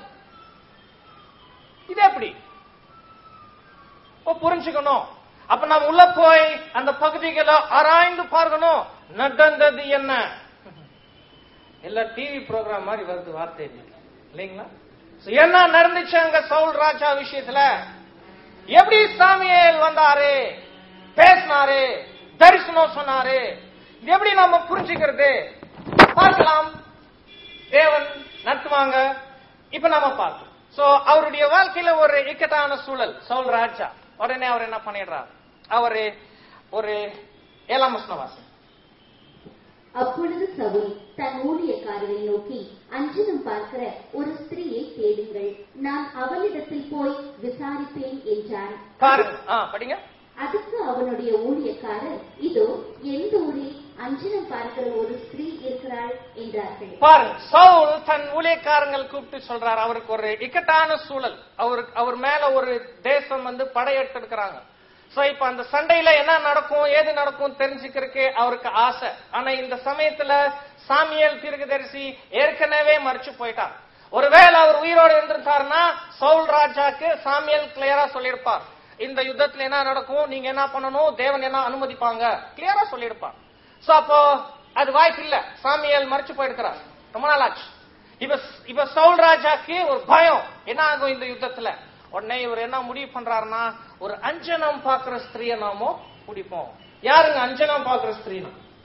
இது எப்படி புரிஞ்சுக்கணும்? அப்ப நாம் உள்ள போய் அந்த பகுதிகளை ஆராய்ந்து பார்க்கணும், நடந்தது என்ன. எல்லா டிவி ப்ரோக்ராம் மாதிரி வருது வார்த்தை இல்லைங்களா? என்ன நடந்துச்சு அங்க சவுல் ராஜா விஷயத்துல? எப்படி சாமியேல் வந்தாரு, பேசினாரு, தரிசனம் சொன்னாரு, இது எப்படி நாம புரிஞ்சுக்கிறது? பார்க்கலாம், தேவன் நடத்துவாங்க. இப்ப நாம பார்க்கலாம். சோ அவருடைய வாழ்க்கையில ஒரு இக்கட்டான சூழல். சவுல் ராஜா உடனே அவர் என்ன பண்ணிடுறார்? அவரு ஒரு ஏழாம் வசனம். அப்பொழுது சவுல் தன் ஊழியக்காரரை நோக்கி, அஞ்சனம் பார்க்கிற ஒரு ஸ்திரீயை தேடுங்கள், நான் அவளிடத்தில் போய் விசாரிப்பேன் என்றான். படிங்க. அதுக்கு அவனுடைய ஊழியக்காரர், இதோ எந்த ஊரில் அஞ்சனம் பார்க்கிற ஒரு ஸ்திரீ இருக்கிறாள் என்றார்கள். பாருங்க, சவுல் தன் ஊழியக்காரங்கள் கூப்பிட்டு சொல்றார், அவருக்கு ஒரு இக்கட்டான சூழல், அவருக்கு அவர் மேல ஒரு தேசம் வந்து படையெடுத்திருக்கிறாங்க. சோ இப்ப அந்த சண்டையில என்ன நடக்கும், ஏது நடக்கும் தெரிஞ்சுக்கிறதுக்கு அவருக்கு ஆசை. ஆனா இந்த சமயத்துல சாமியேல் தீர்க்கதரிசி ஏற்கனவே மறிச்சு போயிட்டார். ஒருவேளை அவர் உயிரோடு இருந்திருந்தாருன்னா சவுல் ராஜாக்கு சாமியேல் கிளியரா சொல்லியிருப்பார், இந்த யுத்தத்துல என்ன நடக்கும், நீங்க என்ன பண்ணணும், தேவன் என்ன அனுமதிப்பாங்க, கிளியரா சொல்லியிருப்பார். சோ அப்போ அது வாய்ப்பு இல்ல, சாமியேல் மறிச்சு போயிருக்கிறார், ரொம்ப நாள் ஆச்சு. இப்ப இப்ப சவுல் ராஜாக்கு ஒரு பயம், என்ன ஆகும் இந்த யுத்தத்துல. உடனே இவர் என்ன முடிவு பண்றாருன்னா, ஒரு அஞ்சனம் பாக்குற ஸ்திரீய நாமோ பிடிப்போம். யாருங்க அஞ்சனம் பாக்குற ஸ்திரீனா?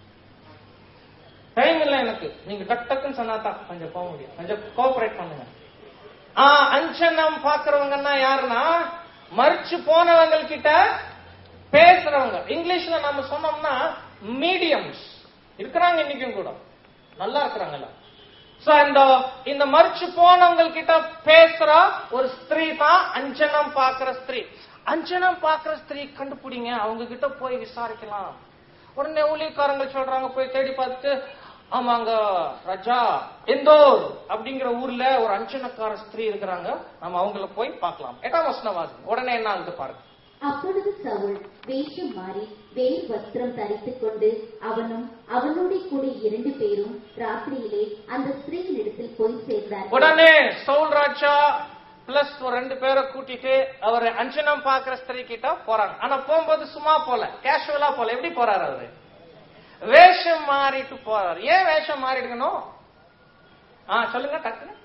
டைம் இல்ல எனக்கு, நீங்க டக் டக்குன்னு சொன்னாதான் கொஞ்சம் போக முடியும், கொஞ்சம் கோஆபரேட் பண்ணுங்க. ஆஹ் அஞ்சனம் பாக்குறவங்கன்னா யாருன்னா, மறிச்சு போனவங்க கிட்ட பேசுறவங்க. இங்கிலீஷ்ல நம்ம சொன்னோம்னா மீடியம்ஸ் இருக்கிறாங்க, இன்னைக்கும் கூட நல்லா இருக்கிறாங்கல்ல. இந்த மறிச்சு போனவங்க கிட்ட பேசுற ஒரு ஸ்திரீ தான் அஞ்சனம் பாக்குற ஸ்திரீ. அஞ்சனம் பாக்குற ஸ்திரீ கண்டுபிடிங்க, அவங்க கிட்ட போய் விசாரிக்கலாம். உடனே ஊழியக்காரங்க சொல்றாங்க, போய் தேடி பார்த்து, ஆமாங்க ராஜா, எந்தோர் அப்படிங்கிற ஊர்ல ஒரு அஞ்சனக்கார ஸ்திரீ இருக்கிறாங்க, நம்ம அவங்கள போய் பார்க்கலாம். எட்டாம் வசனம் வாசி. உடனே என்ன ஆகுது பாருங்க. அப்பொழுது சவுல் வேஷம் மாறி வேல் வஸ்திரம் தரித்துக் கொண்டு அவனும் அவனோட கூட இரண்டு பேரும் ராத்திரியிலே அந்த ஸ்திரீயின் இடத்தில் போய் சேர்ந்தார். உடனே சவுல் ராஜா பிளஸ் ஒரு ரெண்டு பேரை கூட்டிட்டு அவர் அஞ்சனம் பாக்குற ஸ்திரீ கிட்ட போறாங்க. ஆனா போகும்போது சும்மா போல, கேஷுவலா போல. எப்படி போறாரு? அவரு வேஷம் மாறிட்டு போறாரு. ஏன் வேஷம் மாறிடுக்கணும்? ஆஹ் சொல்லுங்க டக்குன்னு.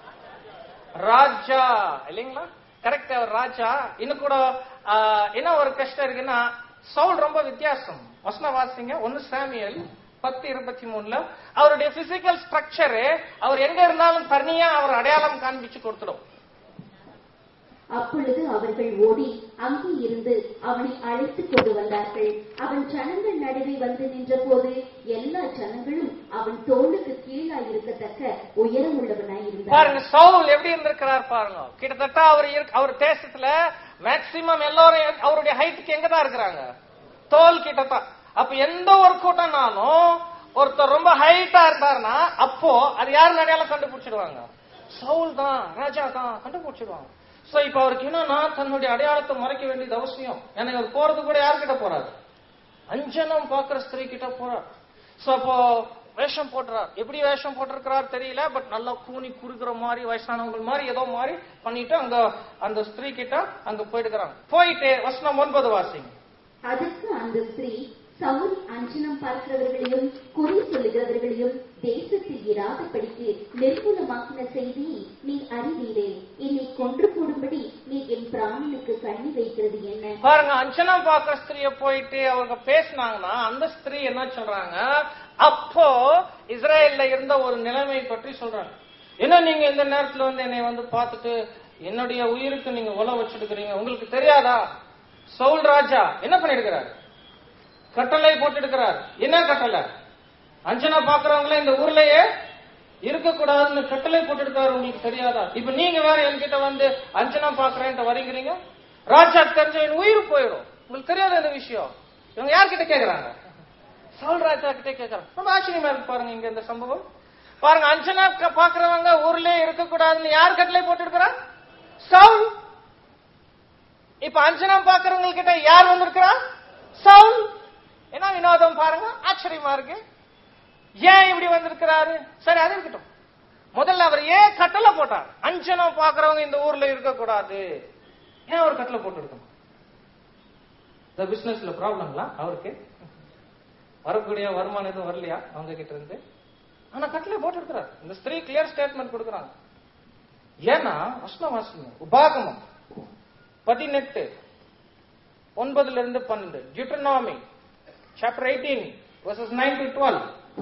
ராஜா இல்லைங்களா? கரெக்ட், அவர் ராஜா. இன்னும் கூட என்ன ஒரு கஷ்டம் இருக்குன்னா, சவுல் ரொம்ப வித்தியாசம். வசன வாசிங்க, ஒன்னு சாமியேல் பத்து இருபத்தி மூணுல அவருடைய பிசிக்கல் ஸ்ட்ரக்சரு அவர் எங்க இருந்தாலும் தனியா அவர் அடையாளம் காண்பிச்சு கொடுத்துடும். அப்பொழுது அவர்கள் ஓடி அங்கே இருந்து அவனை அழைத்துக் கொண்டு வந்தார்கள். அவன் ஜனங்கள் நடுவே வந்து நின்ற போது எல்லா ஜனங்களும் அவன் தோளுக்கு கீழாய் இருக்கத்தக்க உயரம் உள்ளவனாய் இருந்தார். பாருங்க சவுல் எப்படி இருந்திருக்கிறார் பாருங்க. கிட்டத்தட்ட அவர் அவர் தேசத்துல மேக்சிமம் எல்லாரும் அவருடைய ஹைட்டுக்கு எங்கதான் இருக்கிறாங்க, தோல் கிட்டத்தான். அப்ப எந்த ஒரு கூட்டம்னாலும் ஒருத்தர் ரொம்ப ஹைட்டா இருந்தாருன்னா அப்போ அது யாரு அடையாளம் கண்டுபிடிச்சிடுவாங்க, சவுல் தான், ராஜா தான் கண்டுபிடிச்சிடுவாங்க. சோ இப்ப அவருக்கு என்னன்னா தன்னுடைய அடையாளத்தை மறைக்க வேண்டியது அவசியம். ஏன்னா இவர் போறது கூட யாருக்கிட்ட போறாரு, அஞ்சனம் பாக்குற ஸ்திரீ கிட்ட போறார். சோ அப்போ வேஷம் போட்டுறார். எப்படி வேஷம் போட்டிருக்கிறார் தெரியல, பட் நல்லா கூனி குறுகிற மாதிரி வயசானவங்க மாதிரி ஏதோ மாதிரி பண்ணிட்டு அங்க அந்த ஸ்திரீ கிட்ட அங்க போயிடுக்கிறாங்க. போயிட்டு வசனம் ஒன்பது வாசிங்க. அதுக்கு அந்த ஸ்திரீ, சவுல் அஞ்சனம் பார்க்கிறவர்களையும் குறி சொல்லுகிறவர்களையும் தேசத்தில் இராதபடிக்கு நிர்மூலமாக்கின செய்தியை நீ அறிவீரே, என்னை கொன்று போடும்படி நீ என் பிராணனுக்கு கண்ணி வைக்கிறது என்ன? பாருங்க, அஞ்சனம் பார்க்கிற ஸ்திரீய போயிட்டு அவங்க பேசினாங்கன்னா அந்த ஸ்திரீ என்ன சொல்றாங்க, அப்போ இஸ்ரேல்ல இருந்த ஒரு நிலைமை பற்றி சொல்றாங்க. என்ன நீங்க இந்த நேரத்துல வந்து என்னை வந்து பார்த்துட்டு என்னுடைய உயிருக்கு நீங்க உல வச்சிருக்கிறீங்க, உங்களுக்கு தெரியாதா? சவுல் ராஜா என்ன பண்ணிருக்கிறாரு, கட்டளை போட்டு இருக்கிறார். என்ன கட்டளை? அஞ்சனா பாக்குறவங்கள இந்த ஊர்லயே இருக்கக்கூடாதுன்னு கட்டளை போட்டு இருக்காரு. உங்களுக்கு தெரியாதா? இப்ப நீங்க வேற என்கிட்ட வந்து அஞ்சனா பாக்குறேன் வரீங்கிறீங்க. ராஜா தெரிஞ்ச என் உயிர் போயிடும். உங்களுக்கு தெரியாத இந்த விஷயம். இவங்க யார்கிட்ட கேக்குறாங்க? சவுல் ராஜா கிட்ட கேக்குறாங்க. ரொம்ப ஆச்சரியமா இருக்கு பாருங்க இங்க இந்த சம்பவம். பாருங்க, அஞ்சனா பாக்குறவங்க ஊர்லயே இருக்கக்கூடாதுன்னு யார் கட்டளை போட்டு இருக்கிறா? சவுல். இப்ப அஞ்சனா பாக்குறவங்க கிட்ட யார் வந்திருக்கிறா? சவுல். என்ன வினோதம் பாருங்க, ஆச்சரியமா இருக்கு. ஏன் இப்படி வந்திருக்கிறாரு? சரி, அது இருக்கட்டும். முதல்ல அவர் ஏன் கட்டளை போட்டார்? அஞ்சனம் பாக்குறவங்க இந்த ஊர்ல இருக்கக்கூடாது. ஏன் அவர் கட்டளை போட்டு இருக்கணும்? இந்த பிசினஸ்ல ப்ராப்ளம்லாம் அவருக்கு வரக்கூடிய வருமானம் எதுவும் வரலையா அவங்க கிட்ட இருந்து? ஆனா கட்டளை போட்டு இருக்கிறார். இந்த ஸ்திரீ கிளியர் ஸ்டேட்மெண்ட் கொடுக்குறாங்க. ஏன்னா வசனம் வாசிங்க, உபாகமம் பதினெட்டு ஒன்பதுல இருந்து பன்னெண்டு, Deuteronomy chapter eighteen verses nine to twelve.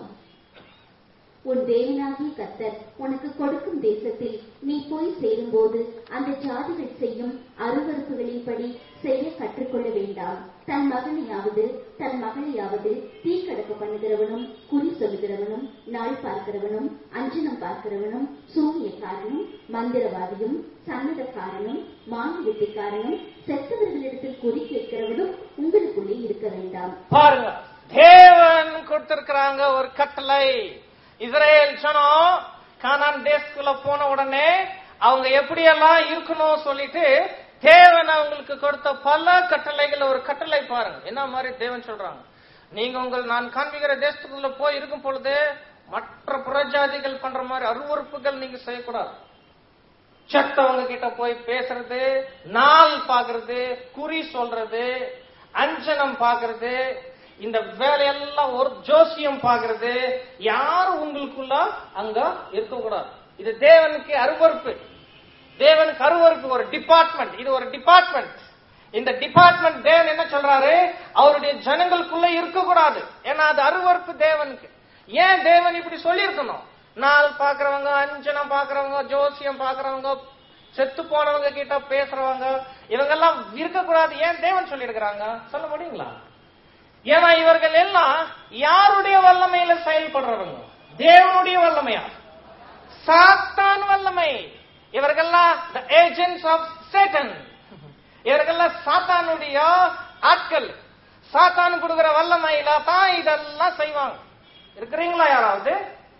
உன் தேவனாகிய கர்த்தர் உனக்கு கொடுக்கும் தேசத்தில் நீ போய் சேரும்போது அந்த ஜாதிகள் செய்யும் அருவருப்புகளின்படி செய்ய கற்றுக்கொள்ள வேண்டாம். தன் மகனையாவது தன் மகளையாவது தீ கடக்க பண்ணுகிறவனும், குறி சொல்லுகிறவனும், நாள் பார்க்கிறவனும், அஞ்சனம் பார்க்கிறவனும், சூனியக்காரனும், மந்திரவாதியும், சன்னதக்காரனும், மாங்கு வெட்டிக்காரனும், செத்தவர்களிடத்தில் குறி கேட்கிறவனும் உங்களுக்குள்ளே இருக்க வேண்டாம். பாருங்க, தேவன் கொடுத்திருக்கிறாங்க ஒரு கட்டளை. இஸ்ரேல் ஜனம் கானான் தேசத்துக்குள்ள போன உடனே அவங்க எப்படி எல்லாம் இருக்கணும் சொல்லிட்டு தேவன் அவங்களுக்கு கொடுத்த பல கட்டளைகள் ஒரு கட்டளை பாருங்க. என்ன மாதிரி தேவன் சொல்றாங்க, நீங்க உங்கள் நான் காண்பிக்கிற தேசத்துக்குள்ள போய் இருக்கும் பொழுது மற்ற புறஜாதிகள் பண்ற மாதிரி அருவறுப்புகள் நீங்க செய்யக்கூடாது. செத்தவங்க கிட்ட போய் பேசுறது, நாள் பாக்குறது, குறி சொல்றது, அஞ்சனம் பாக்குறது, இந்த வேலையெல்லாம் ஒரு ஜோசியம் பாக்குறது, யாரும் உங்களுக்குள்ள அங்க இருக்கக்கூடாது. இது தேவனுக்கு அருவறுப்பு. தேவனுக்கு அருவறுப்பு ஒரு டிபார்ட்மெண்ட். இது ஒரு டிபார்ட்மெண்ட். இந்த டிபார்ட்மெண்ட் தேவன் என்ன சொல்றாரு, அவருடைய ஜனங்களுக்குள்ள இருக்கக்கூடாது. ஏன்னா அது அருவறுப்பு தேவனுக்கு. ஏன் தேவன் இப்படி சொல்லி இருக்கணும்? நாள் பாக்குறவங்க, அஞ்சனம் பாக்குறவங்க, ஜோசியம் பாக்குறவங்க, செத்து போனவங்க கிட்ட பேசுறவங்க, இவங்கெல்லாம் இருக்கக்கூடாது. ஏன் தேவன் சொல்லி இருக்கிறாங்க சொல்ல முடியுங்களா? ஏன்னா இவர்கள் எல்லாம் யாருடைய வல்லமையில செயல்படுறவங்க? தேவனுடைய வல்லமையா? சாத்தான் வல்லமை. இவர்கள்லாம் the agents of Satan. இவர்கள்லாம் சாத்தானுடைய ஆட்கள். சாத்தான் கொடுக்கிற வல்லமையில தான் இதெல்லாம் செய்வாங்க. இருக்கிறீங்களா யாராவது?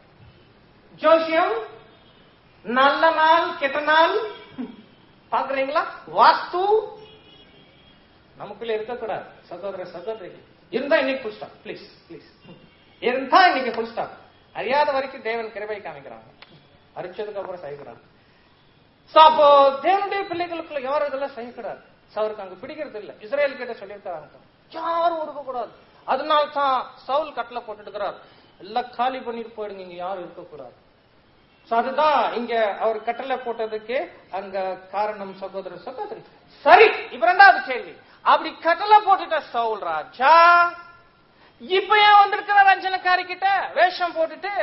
ஜோசியம், நல்ல நாள் கெட்ட நாள் பாக்குறீங்களா? வாஸ்து நமக்குள்ள இருக்கக்கூடாது. சகோதர சகோதரி இருந்தா இன்னைக்கு புல் ஸ்டாப். பிளீஸ் பிளீஸ் இருந்தா இன்னைக்கு புல் ஸ்டாப். அறியாத வரைக்கும் தேவன் கிருபை காமிக்கிறாங்க, அறிச்சதுக்கு அப்புறம் செய்கிறாங்க. அப்போ தேவனுடைய பிள்ளைகளுக்குள்ள யாரும் இதெல்லாம் செய்யக்கூடாது. அவருக்கு அங்க பிடிக்கிறது இல்ல. இஸ்ரேல் கிட்ட சொல்லியிருக்காங்க யாரும் இருக்கக்கூடாது. அதனால தான் சவுல் கட்டளை போட்டு இருக்கிறார், எல்லாம் காலி பண்ணிட்டு போயிடுங்க, இங்க யாரும் இருக்கக்கூடாது. அதுதான் இங்க அவர் கட்டளை போட்டதுக்கு அங்க காரணம். சகோதர சகோதரி சரி, இப்ப ரெண்டாவது கேள்வி, அப்படி கட்டளை போட்டுட்ட சவுல் ராஜா இப்ப ஏன் வந்திருக்கிற ரஞ்சனக்காரி கிட்ட வேஷம் போட்டுட்டு?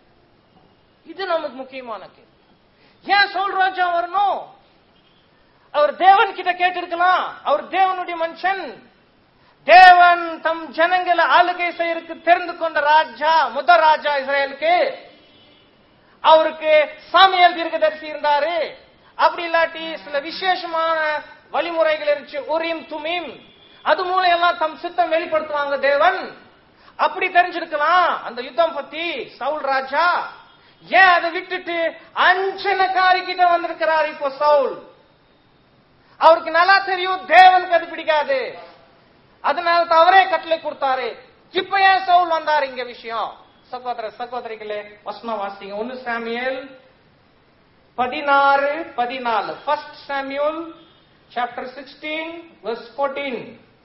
இது நமக்கு முக்கியமான கேள்வி. ஏன் சவுல் ராஜா வரணும்? அவர் தேவன் கிட்ட கேட்டிருக்கலாம். அவர் தேவனுடைய மனுஷன். தேவன் தம் ஜனங்களை ஆளுகை செய்யறதுக்கு தெரிந்து கொண்ட ராஜா, முத ராஜா இஸ்ரேலுக்கு. அவருக்கு சாமியல் தீர்க்கதரிசி இருந்தாரு. அப்படி இல்லாட்டி சில விசேஷமான வழிமுறைகள் இருந்துச்சு, உரீம் துமீம். அது மூலம் எல்லாம் தம் சித்தம் வெளிப்படுத்துவாங்க தேவன். அப்படி தெரிஞ்சிருக்கலாம் அந்த யுத்தம் பத்தி சவுல் ராஜா. ஏன் அதை விட்டுட்டு அஞ்சனக்காரி கிட்ட வந்திருக்கிறார் இப்போ சவுல்? அவருக்கு நல்லா தெரியும் தேவனுக்கு அது பிடிக்காது. அதனால அவரே கட்டளை கொடுத்தாரு. இப்ப ஏன் சவுல் வந்தாரு? இங்க விஷயம் சகோதர சகோதரிகளே, வசனம் வாசிங்க. ஒன்னு சாமுவேல் பதினாறு பதினாலு. First Samuel chapter sixteen verse fourteen.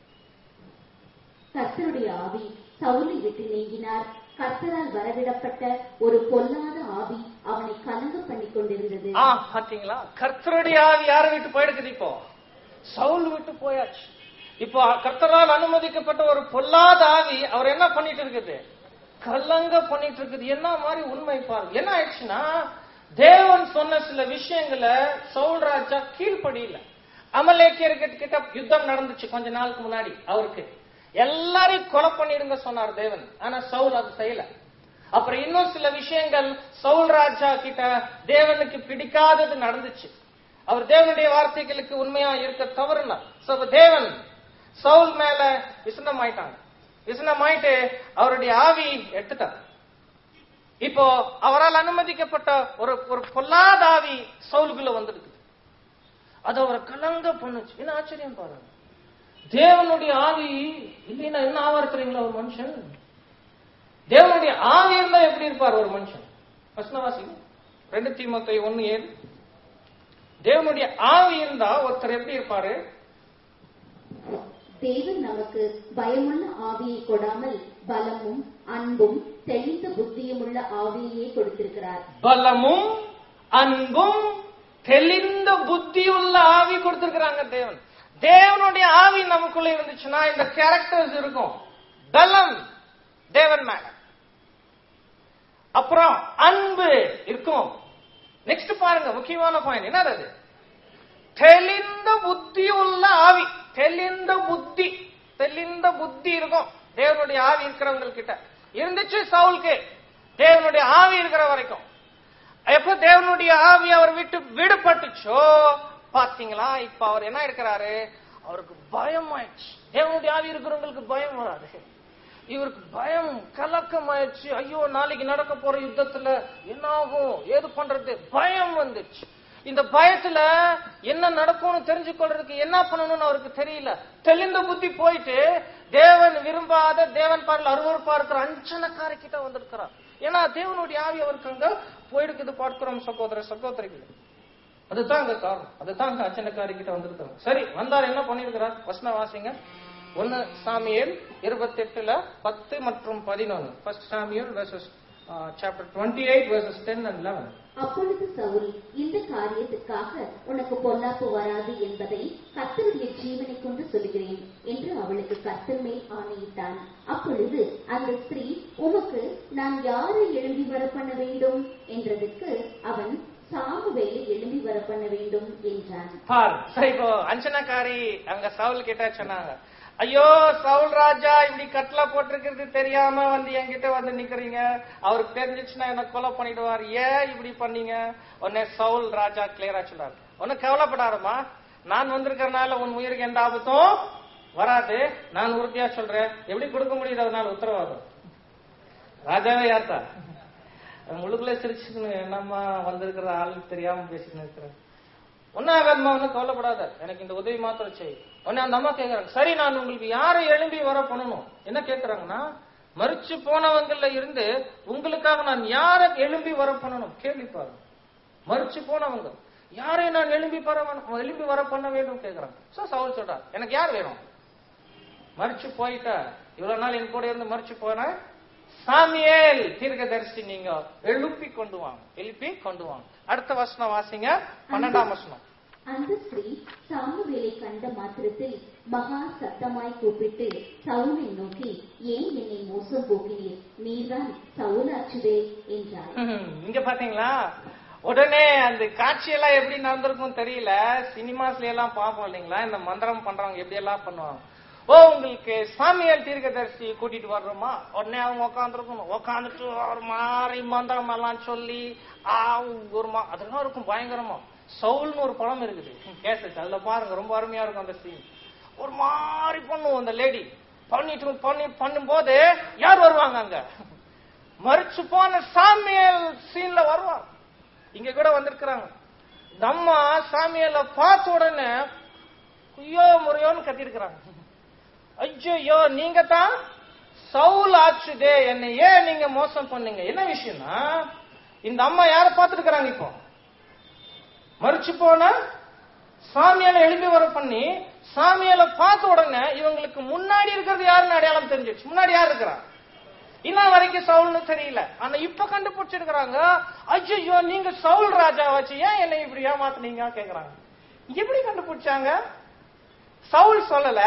கர்த்தருடைய ஆவி சவுலை விட்டு நீங்கினார். கர்த்தரால் வரவிடப்பட்ட ஒரு பொல்லாத ஆவி அவனை கலங்க பண்ணி கொண்டிருந்தது. ஆ, பாத்தீங்களா? கர்த்தருடைய ஆவி யாரை விட்டு போயிடுக்குது? இப்போ சவுல் விட்டு போயாச்சு. இப்போ கர்த்தரால் அனுமதிக்கப்பட்ட ஒரு பொல்லாத ஆவி அவர் என்ன பண்ணிட்டு இருக்குது? கலங்க பண்ணிட்டு இருக்குது. என்ன மாதிரி உண்மை பாருங்க. என்ன ஆயிடுச்சுன்னா, தேவன் சொன்ன சில விஷயங்களை சவுல் ராஜா கீழ்படியில. அமலேக்கியர்கிட்ட யுத்தம் நடந்துச்சு கொஞ்ச நாளுக்கு முன்னாடி அவருக்கு. எல்லாரையும் கொலை பண்ணிடுங்க சொன்னார் தேவன். ஆனா சவுல் அது செய்யல. அப்புறம் இன்னும் சில விஷயங்கள் சவுல் ராஜா கிட்ட தேவனுக்கு பிடிக்காதது நடந்துச்சு. அவர் தேவனுடைய வார்த்தைகளுக்கு உண்மையா இருக்க தவறுனார். தேவன் சவுல் மேல விசனம் ஆயிட்டாங்க. விசனம் ஆயிட்டு அவருடைய ஆவி எடுத்துட்டார். இப்போ அவரால் அனுமதிக்கப்பட்ட ஒரு ஒரு பொல்லாத ஆவி சவுலுக்குள்ள வந்துருக்கு. அது அவரை கலங்க பண்ணுச்சு. என்ன ஆச்சரியம் பாருங்க, தேவனுடைய ஆவி இல்லைன்னா என்ன ஆவர்க்கிறீங்களா ஒரு மனுஷன்? தேவனுடைய ஆவி இருந்தா எப்படி இருப்பார் ஒரு மனுஷன்? வசனவாசி ரெண்டு தீமோத்தேயு ஒன்னு ஏழு. தேவனுடைய ஆவி இருந்தா ஒருத்தர் எப்படி இருப்பாரு? தேவன் நமக்கு பயமுள்ள ஆவியை கொடாமல் பலமும் அன்பும் தெளிந்த புத்தியும் உள்ள ஆவியையே கொடுத்திருக்கிறார். பலமும் அன்பும் தெளிந்த புத்தியுள்ள ஆவி கொடுத்திருக்கிறாங்க தேவன். தேவனுடைய ஆவி நமக்குள்ள இருந்துச்சுன்னா இந்த கேரக்டர்ஸ் இருக்கும். பலம் தேவன் மேல, அப்புறம் அன்பு இருக்கும். நெக்ஸ்ட் பாருங்க, முக்கியமான பாயிண்ட் என்னது? அது தெளிந்த புத்தி உள்ள ஆவி. தெளிந்த புத்தி, தெளிந்த புத்தி இருக்கும் தேவனுடைய ஆவி இருக்கிறவங்க கிட்ட. இருந்துச்சு சவுலுக்கு தேவனுடைய ஆவி இருக்கிற வரைக்கும். எப்ப தேவனுடைய ஆவி அவர் விட்டு விடுபட்டுச்சோ பாத்தீங்களா, இப்ப அவர் என்ன இருக்கிறாரு? அவருக்கு பயம் ஆயிடுச்சு. தேவனுடைய ஆவி இருக்கிறவங்களுக்கு பயம் வராது. இவருக்கு பயம், கலக்கம் ஆயிடுச்சு. ஐயோ, நாளைக்கு நடக்க போற யுத்தத்துல என்ன ஆகும், ஏது பண்றது, பயம் வந்துச்சு. இந்த பயத்துல என்ன நடக்கும்னு தெரிஞ்சுக்கொள்றதுக்கு என்ன பண்ணணும்னு அவருக்கு தெரியல. தெளிந்த புத்தி போயிட்டு தேவன் விரும்பாத, தேவன் பார்ல அருவருப்பா இருக்கிற அஞ்சனக்காரி கிட்ட வந்திருக்கிறார். ஏன்னா தேவனுடைய ஆவி அவருக்கு அங்க போயிடுக்குது பார்க்கிறோம் சகோதர சகோதரிகள். அதுதான் அங்க காரணம். அதுதான் அங்க அஞ்சனக்காரி கிட்ட வந்திருக்கிறார். சரி, வந்தார், என்ன பண்ணிருக்கிறார்? வசன வாசிங்க. ஒன்னு சாமியேல் இருபத்தி எட்டுல பத்து மற்றும் பதினொன்னு. First Samuel verses chapter twenty eight verses ten and eleven. அப்பொழுது சவுல், இந்த காரியத்துக்காக உனக்கு பொல்லாப்பு வராது என்பதை கர்த்தருடைய ஜீவனை கொண்டு சொல்கிறேன் என்று அவளுக்கு கர்த்தர் மேல் ஆணையிட்டான். அப்பொழுது அந்த ஸ்திரீ, உமக்கு நான் யாரை எழும்பி வர பண்ண வேண்டும் என்றதுக்கு அவன், சாமுவேலை எழும்பி வர பண்ண வேண்டும் என்றான். இப்போ அஞ்சனக்காரி அங்க சவுல் கிட்ட சொன்னாங்க, ஐயோ சவுல் ராஜா இப்படி கட்டளை போட்டிருக்கிறது தெரியாம வந்து என்கிட்ட வந்து நிக்கிறீங்க, அவருக்கு தெரிஞ்சிச்சுன்னா என்ன கொலை பண்ணிடுவார், ஏன் இப்படி பண்ணீங்க? உடனே சவுல் ராஜா கிளியரா சொல்றாரு, ஒன்னும் கவலைப்படாருமா, நான் வந்திருக்கிறதுனால உன் உயிருக்கு எந்த ஆபத்தும் வராது, நான் உறுதியா சொல்றேன். எப்படி கொடுக்க முடியுது அதனால உத்தரவாதம்? ராஜாவே யார்த்தா முழுக்குள்ள சிரிச்சுக்கணும், என்னம்மா வந்திருக்கிற ஆள் தெரியாம பேசிட்டு இருக்கிறேன். ஒன்னும் ஆகாதுமா, ஒன்னும் கவலைப்படாத, எனக்கு இந்த உதவி மாத்திரம் செய்யும். உடனே அந்த அம்மா கேட்கறாங்க, சரி நான் உங்களுக்கு யாரை எழும்பி வர பண்ணணும்? என்ன கேட்கறாங்கன்னா, மறிச்சு போனவங்கல இருந்து உங்களுக்காக நான் யாரை எழும்பி வர பண்ணணும்? கேள்வி பாருங்க, மறிச்சு போனவங்க யாரை நான் எழும்பி வர எழும்பி வர பண்ண வேண்டும் கேட்கறாங்க. சோ சவுல் சொல்றார், எனக்கு யார் வேணும்? மறிச்சு போயிட்டா, இவ்வளவு நாள் என் கூட இருந்து மறிச்சு போன சாமியேல் தீர்க்கதரிசி நீங்க எழுப்பி கொண்டு வாங்க, எழுப்பி கொண்டு வாங்க. அடுத்த வசனம் வாசிங்க, பன்னெண்டாம் வசனம். அந்த ஸ்திரீ சாமுவேலை கண்ட மாத்திரத்தில் மகா சத்தமாய் கூப்பிட்டு சவுலை நோக்கி, ஏன் என்னை மோசம் போகிறீர், நீர்தான் சவுலாச்சுதே என்றார். இங்க பாத்தீங்களா, உடனே அந்த காட்சியெல்லாம் எப்படி நடந்திருக்கும் தெரியல. சினிமாஸ்ல எல்லாம் பார்ப்போம் இல்லைங்களா, இந்த மந்திரம் பண்றவங்க எப்படி எல்லாம் பண்ணுவாங்க. ஓ, உங்களுக்கு சாமியேல் தீர்க்கதரிசி கூட்டிட்டு வர்றோமா? உடனே அவங்க உட்காந்துருக்கணும், உட்காந்துட்டு ஒரு மாதிரி மந்திரம் எல்லாம் சொல்லி ஒரு அதெல்லாம் இருக்கும் பயங்கரமா. சவுல்னு ஒரு படம் இருக்குது, கேசட், அதுல பாருங்க, ரொம்ப அருமையா இருக்கும் அந்த சீன். ஒரு மாதிரி பண்ணுவோம் அந்த லேடி, பண்ணிட்டு பண்ணி பண்ணும் போது யார் வருவாங்க? அங்க மறிச்சு போன சாமியேல் சீன்ல வருவாங்க. இங்க கூட வந்திருக்கிறாங்க. நம்ம சாமியேல பார்த்த உடனே ஐயோ முறையோன்னு கத்திருக்கிறாங்க. ஐயோ, நீங்க தான் சவுல் ஆச்சுதே, என்ன ஏன் நீங்க மோசம் பண்ணீங்க? என்ன விஷயம்னா, இந்த அம்மா யார பார்த்துருக்கிறாங்க? இப்போ மறிச்சு போன சாமியால எழுப்பி வர பண்ணி, சாமியால பார்த்த உடனே இவங்களுக்கு முன்னாடி இருக்கிறது யாருன்னு அடையாளம் தெரிஞ்சிச்சு. முன்னாடி யார் இருக்கிறா? இன்னும் வரைக்கும் சவுல்னு தெரியல, ஆனா இப்ப கண்டுபிடிச்சிருக்கிறாங்க. ஐயோ, நீங்க சவுல் ராஜா வச்சு ஏன் என்னை இப்படி ஏமாத்துனீங்க கேக்குறாங்க. எப்படி கண்டுபிடிச்சாங்க? சவுல் சொல்லல,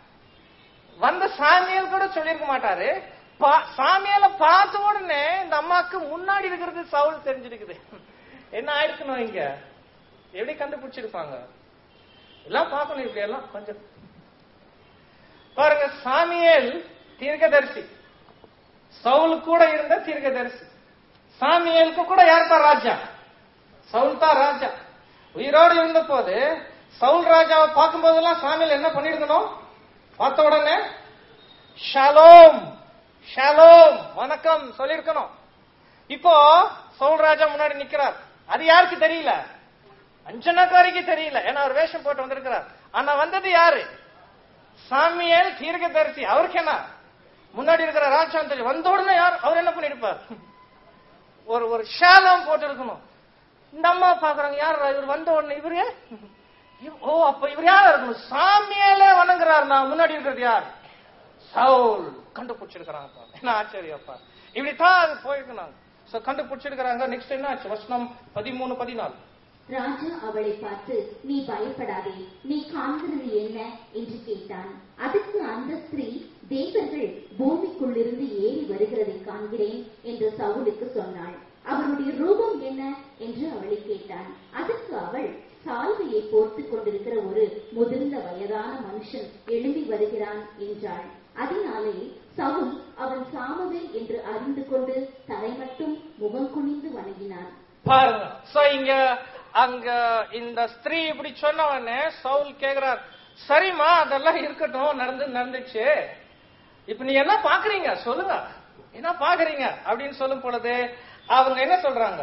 வந்த சாமியால் கூட சொல்லிருக்க மாட்டாரு. சாமியால பார்த்த உடனே இந்த அம்மாக்கு முன்னாடி இருக்கிறது சவுல் தெரிஞ்சிருக்குது. என்ன ஆயிருக்கணும் இங்க? எப்படி கண்டுபிடிச்சிருப்பாங்க? எல்லாம் பார்க்கணும், இப்படி எல்லாம் கொஞ்சம் பாருங்க, சாமியேல் தீர்க்கதரிசி, சவுல் கூட இருந்த தீர்க்கதரிசி. சாமியேலுக்கு கூட யாருப்பா ராஜா? சவுல் தான் ராஜா. உயிரோடு இருந்த போது சவுல் ராஜாவை பார்க்கும் போதெல்லாம் சாமியேல் என்ன பண்ணிருக்கணும்? பார்த்த உடனே ஷாலோம் ஷாலோம் வணக்கம் சொல்லிருக்கணும். இப்போ சவுல் ராஜா முன்னாடி நிக்கிறார். அது யாருக்கு தெரியல? அஞ்சனக்காரிக்கு தெரியல. ஏன்னா அவர் வேஷம் போட்டு வந்திருக்கிறார். ஆனா வந்தது யாரு? சாமியேல் தீர்க்கதரிசி. அவருக்கு என்ன முன்னாடி இருக்கிற ராஜா தெரியும். வந்த உடனே யார் அவர் என்ன பண்ணிருப்பார்? ஒரு ஒரு ஷாலம் போட்டு இருக்கணும். இந்த அம்மா பாக்குறாங்க, யார் இவர்? வந்த உடனே இவரு, ஓ அப்ப இவர் யாரா இருக்கணும்? சாமியேலே வணங்குறாரு. நான் முன்னாடி இருக்கிறது யார்? சவுல். கண்டுபிடிச்சிருக்கிறாங்க. என்ன ஆச்சரியப்பா! இப்படித்தான் அது போயிருக்கிறாங்க. கண்டுபிடிச்சிருக்கிறாங்க. நெக்ஸ்ட் என்ன ஆச்சு? வசனம் பதிமூணு பதினாலு. ராஜா அவளை பார்த்து, நீ பயப்படாதே, நீ காண்கிறது என்ன என்று கேட்டான். அதுக்கு அந்த ஸ்திரீ, தேவர்கள் பூமிக்குள்ளிருந்து ஏறி வருகிறதை காண்கிறேன் என்று சவுலுக்கு சொன்னாள். அவருடைய ரூபம் என்ன என்று அவளை கேட்டான். அதுக்கு அவள், சால்வையை போர்த்துக் கொண்டிருக்கிற ஒரு முதிர்ந்த வயதான மனுஷன் எழும்பி வருகிறான் என்றாள். அதனாலே சவுல் அவன் சாமுவேல் என்று அறிந்து கொண்டு தலை மட்டும் முகம் குனிந்து வணங்கினான். பாருங்க, சோ இங்க அங்க இந்த ஸ்திரீ இப்படி சொன்னவனே சவுல் கேக்குறார், சரிம்மா அதெல்லாம் இருக்கட்டும், நடந்து நடந்துச்சு, இப்ப நீ என்ன பாக்குறீங்க சொல்லுங்க, என்ன பாக்குறீங்க அப்படின்னு சொல்லும் பொழுது அவங்க என்ன சொல்றாங்க?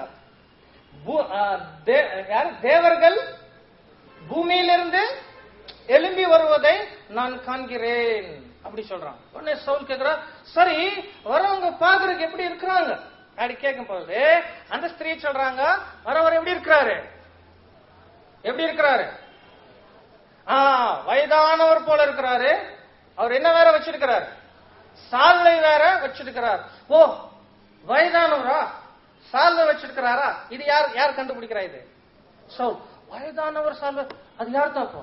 தேவர்கள் பூமியிலிருந்து எழும்பி வருவதை நான் காண்கிறேன் அப்படி சொல்றாங்க. உடனே சவுல் கேக்குறார், சரி வரவங்க பாக்குறதுக்கு எப்படி இருக்கிறாங்க அப்படி கேட்கும் பொழுது அந்த ஸ்திரீ சொல்றாங்க, வரவர் எப்படி இருக்கிறாரு? எப்படி இருக்கிறாரு? ஆஹ் வயதானவர் போல இருக்கிறாரு. அவர் என்ன வேற வச்சிருக்கிறார்? சால்வை வேற வச்சிருக்கிறார். ஓ வயதானவரா? சால்வை வச்சிருக்கிறாரா? இது யார் யார் கண்டுபிடிக்கிறா? இது சவுல். வயதானவர் சால்வை, அது யார் தான்?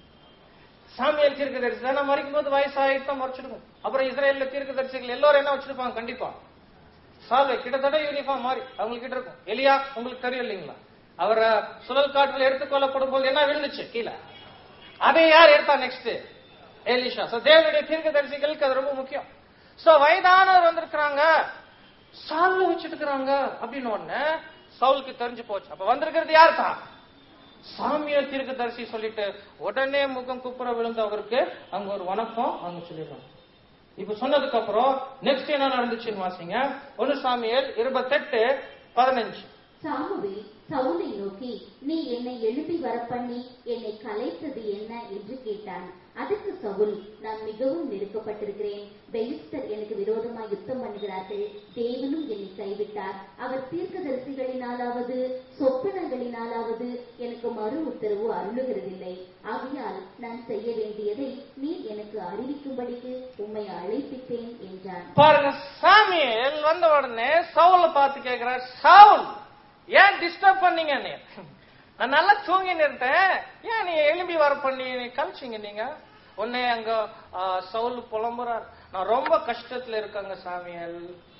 சாமியேல் தீர்க்கதரிசி தானே. மறிக்கும் போது வயசாயிட்டு மறைச்சிருக்கும். அப்புறம் இஸ்ரேல்ல தீர்க்கதரிசிகள் எல்லாரும் என்ன வச்சிருப்பாங்க? கண்டிப்பா சால்வை, கிட்டத்தட்ட யூனிஃபார்ம் மாதிரி அவங்க கிட்ட இருக்கும். எலியா உங்களுக்கு தெரியும் இல்லைங்களா? அவரை சுழல் காற்றில் எடுத்துக்கொள்ளப்படும் போது என்ன விழுந்துச்சு கீழே? அதை யார் எடுத்தா? நெக்ஸ்ட் எலிஷா. சோ தேவனுடைய தீர்க்கதரிசிகளுக்கு அது ரொம்ப முக்கியம். சோ வயதானவர் வந்திருக்கிறாங்க, சால்வை வச்சிட்டு இருக்கிறாங்க அப்படின்னு உடனே சவுலுக்கு தெரிஞ்சு போச்சு. அப்ப வந்திருக்கிறது யார் தான்? சாமியேல் தீர்க்கதரிசி சொல்லிட்டு உடனே முகம் குப்புற விழுந்து அவருக்கு அங்க ஒரு வணக்கம் அவங்க சொல்லிடுறாங்க. இப்ப சொன்னதுக்கு அப்புறம் நெக்ஸ்ட் என்ன நடந்துச்சுன்னு வாசிங்க. ஒன்னு சாமியேல் இருபத்தெட்டு பதினஞ்சு. சாமுவேல் சவுலை நோக்கி, நீ என்னை எழுப்பி வர பண்ணி என்னை கலைத்தது என்ன என்று கேட்டான். அதுக்கு சவுல், நான் மிகவும் நெருக்கப்பட்டிருக்கிறேன். பெலிஸ்தர் எனக்கு விரோதமாய் யுத்தம் பண்ணுகிறார்கள். தேவனும் என்னை கைவிட்டார். அவர் தீர்க்கதரிசிகளினாலாவது சொப்பனங்களினாலாவது எனக்கு மறு உத்தரவு அருளுகிறதில்லை. ஆகையால் நான் செய்ய வேண்டியதை நீர் எனக்கு அறிவிக்கும்படிக்கு உம்மை அழைப்பித்தேன் என்றான். பாருங்க, சாமியேல் வந்த உடனே சவுல பார்த்து கேட்கிறார், சவுல் ஏன் டிஸ்டர்ப் பண்ணீங்க? நான் நல்லா தூங்கி நிறுத்தேன், ஏன் நீ எழும்பி வர பண்ணி கழிச்சிங்க நீங்க? உடனே அங்க சவுல் புலம்புறார், நான் ரொம்ப கஷ்டத்துல இருக்காங்க சாமியேல்.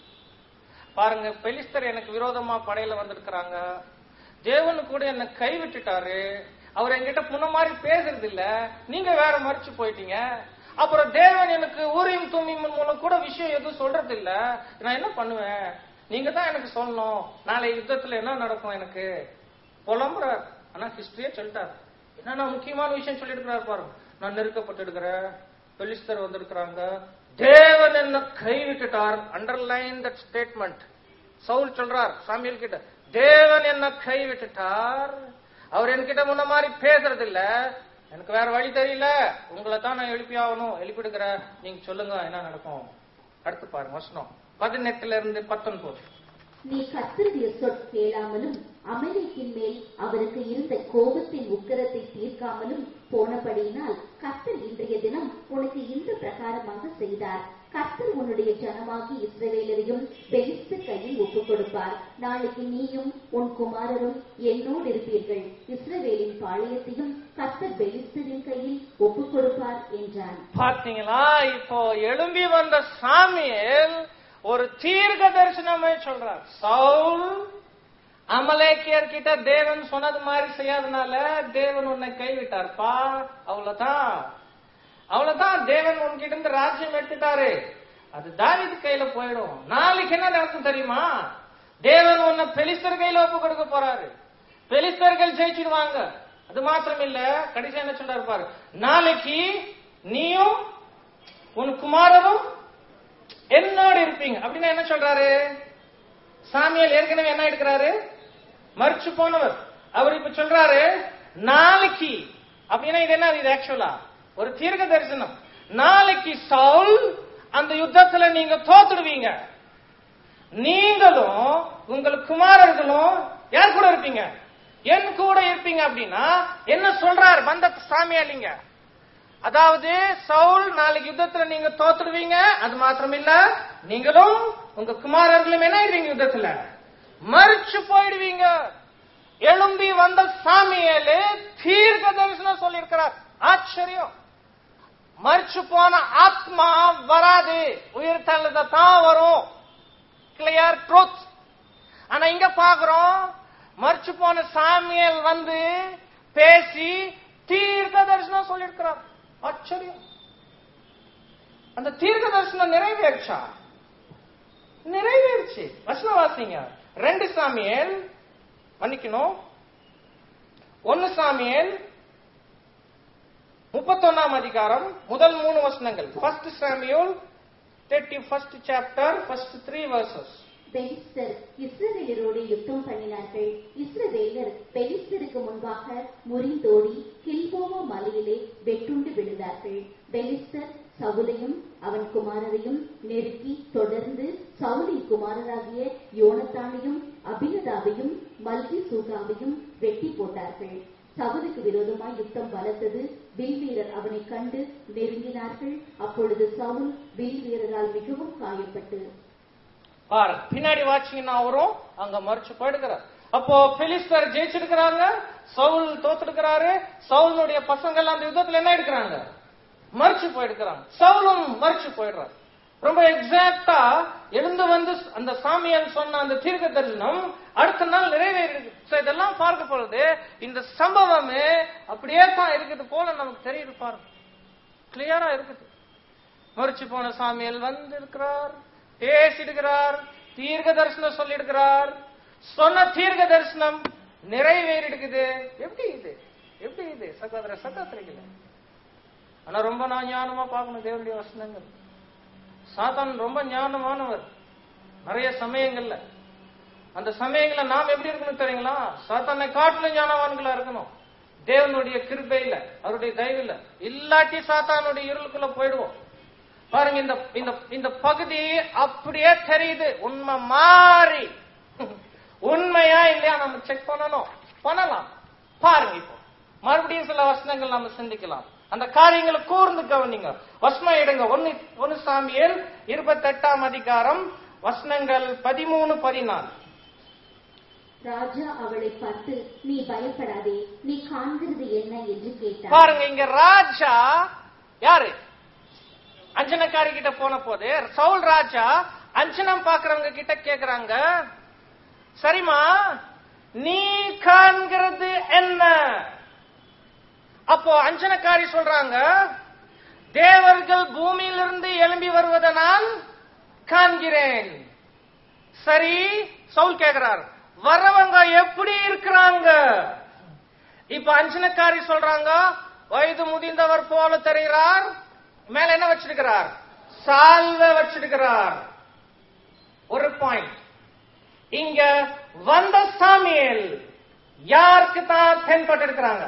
பாருங்க, பெலிஸ்தர் எனக்கு விரோதமா படையில வந்திருக்கிறாங்க. தேவனு கூட என்ன கை விட்டுட்டாரு. அவர் என்கிட்ட முன்ன மாதிரி பேசுறது இல்ல, நீங்க வேற மறைச்சு போயிட்டீங்க. அப்புறம் தேவன் எனக்கு ஊரியம் தும்மியின் மூலம் கூட விஷயம் எதுவும் சொல்றது இல்ல. நான் என்ன பண்ணுவேன்? நீங்க தான் எனக்கு சொல்லணும், நாளை யுத்தத்துல என்ன நடக்கும் எனக்கு புலம்புறார். ஆனா ஹிஸ்டரியே சொல்லிட்டார். என்னன்னா முக்கியமான விஷயம் சொல்லி இருக்கிறார் பாருங்க. நான் நெருக்கப்பட்டு இருக்கிறேன், பெலிஸ்தர் வந்திருக்கிறாங்க, தேவன் என்ன கைவிட்டுட்டார். Underline that statement. சவுல் சொல்றார் சாமியேல் கிட்ட, தேவன் என்ன கைவிட்டுட்டார். அவர் என்கிட்ட முன்ன மாதிரி பேசுறது இல்ல, எனக்கு வேற வழி தெரியல, உங்களை தான் நான் எழுப்பி ஆகணும், எழுப்பிடுகிற, நீங்க சொல்லுங்க என்ன நடக்கும். அடுத்து பாருங்க வசனம் பதினெட்டுல இருந்து பத்தொன்பது. நீ கர்த்தருடைய சொற் கேளாமலும் அமலேக்கின் மேல் அவருக்கு இருந்த கோபத்தின் உக்கிரத்தை தீர்க்காமலும் போனபடியினால் கர்த்தர் இன்றைய தினம் உனக்கு இந்த பிரகாரமாக செய்தார். கர்த்தர் உன்னுடைய ஜனமாகி இஸ்ரவேலரையும் பெலிஸ்தர் கையில் ஒப்புக் கொடுப்பார். நாளைக்கு நீயும் உன் குமாரரும் என்னோடு இருப்பீர்கள். இஸ்ரவேலின் பாளையத்தையும் கர்த்தர் பெலிஸ்தரின் கையில் ஒப்புக் கொடுப்பார் என்றான். பாத்தீங்களா? இப்போ எழும்பி வந்த சாமியேல் ஒரு தீர்க்க தரிசனமே சொல்றார். சவுல் அமலேக்கியர் கிட்ட தேவன் சொன்னது மாதிரி செய்யாதனால தேவன் உன்னை கைவிட்டார்ப்பா, அவ்வளவுதான். அவ்வளவுதான், தேவன் உன்கிட்ட இருந்து ராஜ்யம் எடுத்துட்டாரு, அது தாவீது கையில போயிடும். நாளைக்கு என்ன நடக்கும் தெரியுமா? தேவன் உன்னை பெலிஸ்தர் கையில ஒப்பு கொடுக்க போறாரு. பெலிஸ்தர்கள் ஜெயிச்சிடுவாங்க. அது மாத்திரம் இல்ல, கடைசி என்ன சொல்றாரு பாரு, நாளைக்கு நீயும் உன் குமாரரும் என்னோட இருப்பீங்க அப்படின்னா என்ன சொல்றாரு? சாமியால் ஏற்கனவே என்ன எடுக்கிறாரு? மறிச்சு போனவர். அவர் இப்ப சொல்றாரு நாளைக்கு அப்படின்னா இது என்ன? இது ஆக்சுவலா ஒரு தீர்க்க தரிசனம். நாளைக்கு சவுல் அந்த யுத்தத்துல நீங்க தோத்துடுவீங்க, நீங்களும் உங்கள் குமாரர்களும் யார் கூட இருப்பீங்க? என் கூட இருப்பீங்க. அப்படின்னா என்ன சொல்றார் வந்த சாமியாலிங்க? அதாவது சவுல் நாளைக்கு யுத்தத்துல நீங்க தோத்துடுவீங்க, அது மாத்திரம் இல்ல, நீங்களும் உங்க குமாரர்களும் என்ன ஆயிடுவீங்க? யுத்தத்துல மறிச்சு போயிடுவீங்க. எழும்பி வந்த சாமியேலு தீர்க்க தரிசனம் சொல்லி இருக்கிறார். ஆச்சரியம். மறிச்சு போன ஆத்மா வராது, உயிர் தள்ளத தான் வரும். Clear truth. ஆனா இங்க பாக்குறோம், மறிச்சு போன சாமியல் வந்து பேசி தீர்க்க தரிசனம் சொல்லியிருக்கிறார். ஆச்சரியம். அந்த தீர்க்க தரிசனம் நிறைவேறுச்சா? நிறைவேறுச்சு. வசனம் வாசிங்க. ரெண்டு சாமியல் மன்னிக்கணும் ஒன்னு சாமியல் முப்பத்தொன்னாம் அதிகாரம் முதல் மூணு வசனங்கள். First Samuel thirty first chapter first three verses. பெலிஸ்தர் இஸ்ரவேலரோடு யுத்தம் பண்ணினார்கள். இஸ்ரவேலர் பெலிஸ்தருக்கு முன்பாக முறிந்தோடி கில்போவா மலையிலே வெட்டுண்டு விழுந்தார்கள். பெலிஸ்தர் சவுலையும் அவன் குமாரரையும் நெருக்கி தொடர்ந்து சவுலின் குமாரராகிய யோனத்தானையும் அபினதாவையும் மல்கி சூகாவையும் வெட்டி போட்டார்கள். சவுலுக்கு விரோதமாய் யுத்தம் பலத்தது. வில் வீரர் அவனை கண்டு நெருங்கினார்கள். அப்பொழுது சவுல் வில் வீரரால் மிகவும் காயப்பட்டு பின்னாடி வாட்சிங்கன்னா அவரும் அங்க மறிச்சு போயிடுக்கிறார். அப்போ பெலிஸ்தர் ஜெயிச்சிருக்கிறாங்க, சவுல் தோத்துடுக்கிறாரு. சவுலுடைய பசங்க அந்த யுத்தத்துல என்ன எடுக்கிறாங்க? மறிச்சு போயிடுக்கிறாங்க. சவுலும் மறிச்சு போயிடுறாரு. ரொம்ப எக்ஸாக்டா எழுந்து வந்து அந்த சாமியால் சொன்ன அந்த தீர்க்க தரிசனம் அடுத்த நாள் நிறைவேறிருக்கு. இதெல்லாம் பார்க்க பொழுது இந்த சம்பவமே அப்படியே தான் இருக்குது போல நமக்கு தெரியுது. பாருங்க, கிளியரா இருக்குது. மறிச்சு போன சாமியால் வந்து இருக்கிறார், பேசிடுகிறார், தீர்க்க தரிசனம் சொல்லிடுகிறார். சொன்ன தீர்க்க தரிசனம் நிறைவேறிடுக்குது. எப்படி இது? எப்படி இது சகோதர சகோதரிகளே? ஆனா ரொம்ப நான் ஞானமா பார்க்கணும் தேவனுடைய வசனங்கள். சாத்தான் ரொம்ப ஞானமானவர். நிறைய சமயங்கள்ல அந்த சமயங்கள்ல நாம் எப்படி இருக்கணும் தெரியுங்களா? சாத்தானை காட்டிலும் ஞானவான்களா இருக்கணும். தேவனுடைய கிருபையில அவருடைய தயவுல, இல்லாட்டி சாத்தானுடைய இருளுக்குள்ள போயிடுவோம். பாருங்க, இந்த இந்த பகுதி அப்படியே தெரியுது. உண்மை மாறி உண்மையா இல்லையா நம்ம செக் பண்ணணும், பண்ணலாம். பாருங்க, இப்போ மறுபடியும் சில வசனங்கள் நம்ம சிந்திக்கலாம். அந்த காரியங்களை கூர்ந்து கவனிங்க. வசனம் எடுங்க. ஒன்னு ஒன்னு சாமியல் இருபத்தி எட்டாம் அதிகாரம் வசனங்கள் பதிமூணு பதினாலு. ராஜா அவளை பார்த்து, நீ பயப்படாதே, நீ காண்கிறது என்ன என்று கேட்டார். பாருங்க, இங்க ராஜா யாரு? அஞ்சனக்காரி கிட்ட போன போது சவுல் ராஜா அஞ்சனம் பாக்குறவங்க கிட்ட கேக்குறாங்க, சரிமா நீ காண்கிறது என்ன? அப்போ அஞ்சனக்காரி சொல்றாங்க, தேவர்கள் பூமியிலிருந்து எழும்பி வருவதை நான் காண்கிறேன். சரி, சவுல் கேக்குறார், வரவங்க எப்படி இருக்கிறாங்க? இப்ப அஞ்சனக்காரி சொல்றாங்க, வயது முதிர்ந்தவர் போல தெரிகிறார், மேல என்ன வச்சிருக்கிறார்? சால்வை வச்சிருக்கிறார். ஒரு பாயிண்ட். இங்க வந்த சாமியல் யாருக்கு தான் தென்பட்டு இருக்கிறாங்க?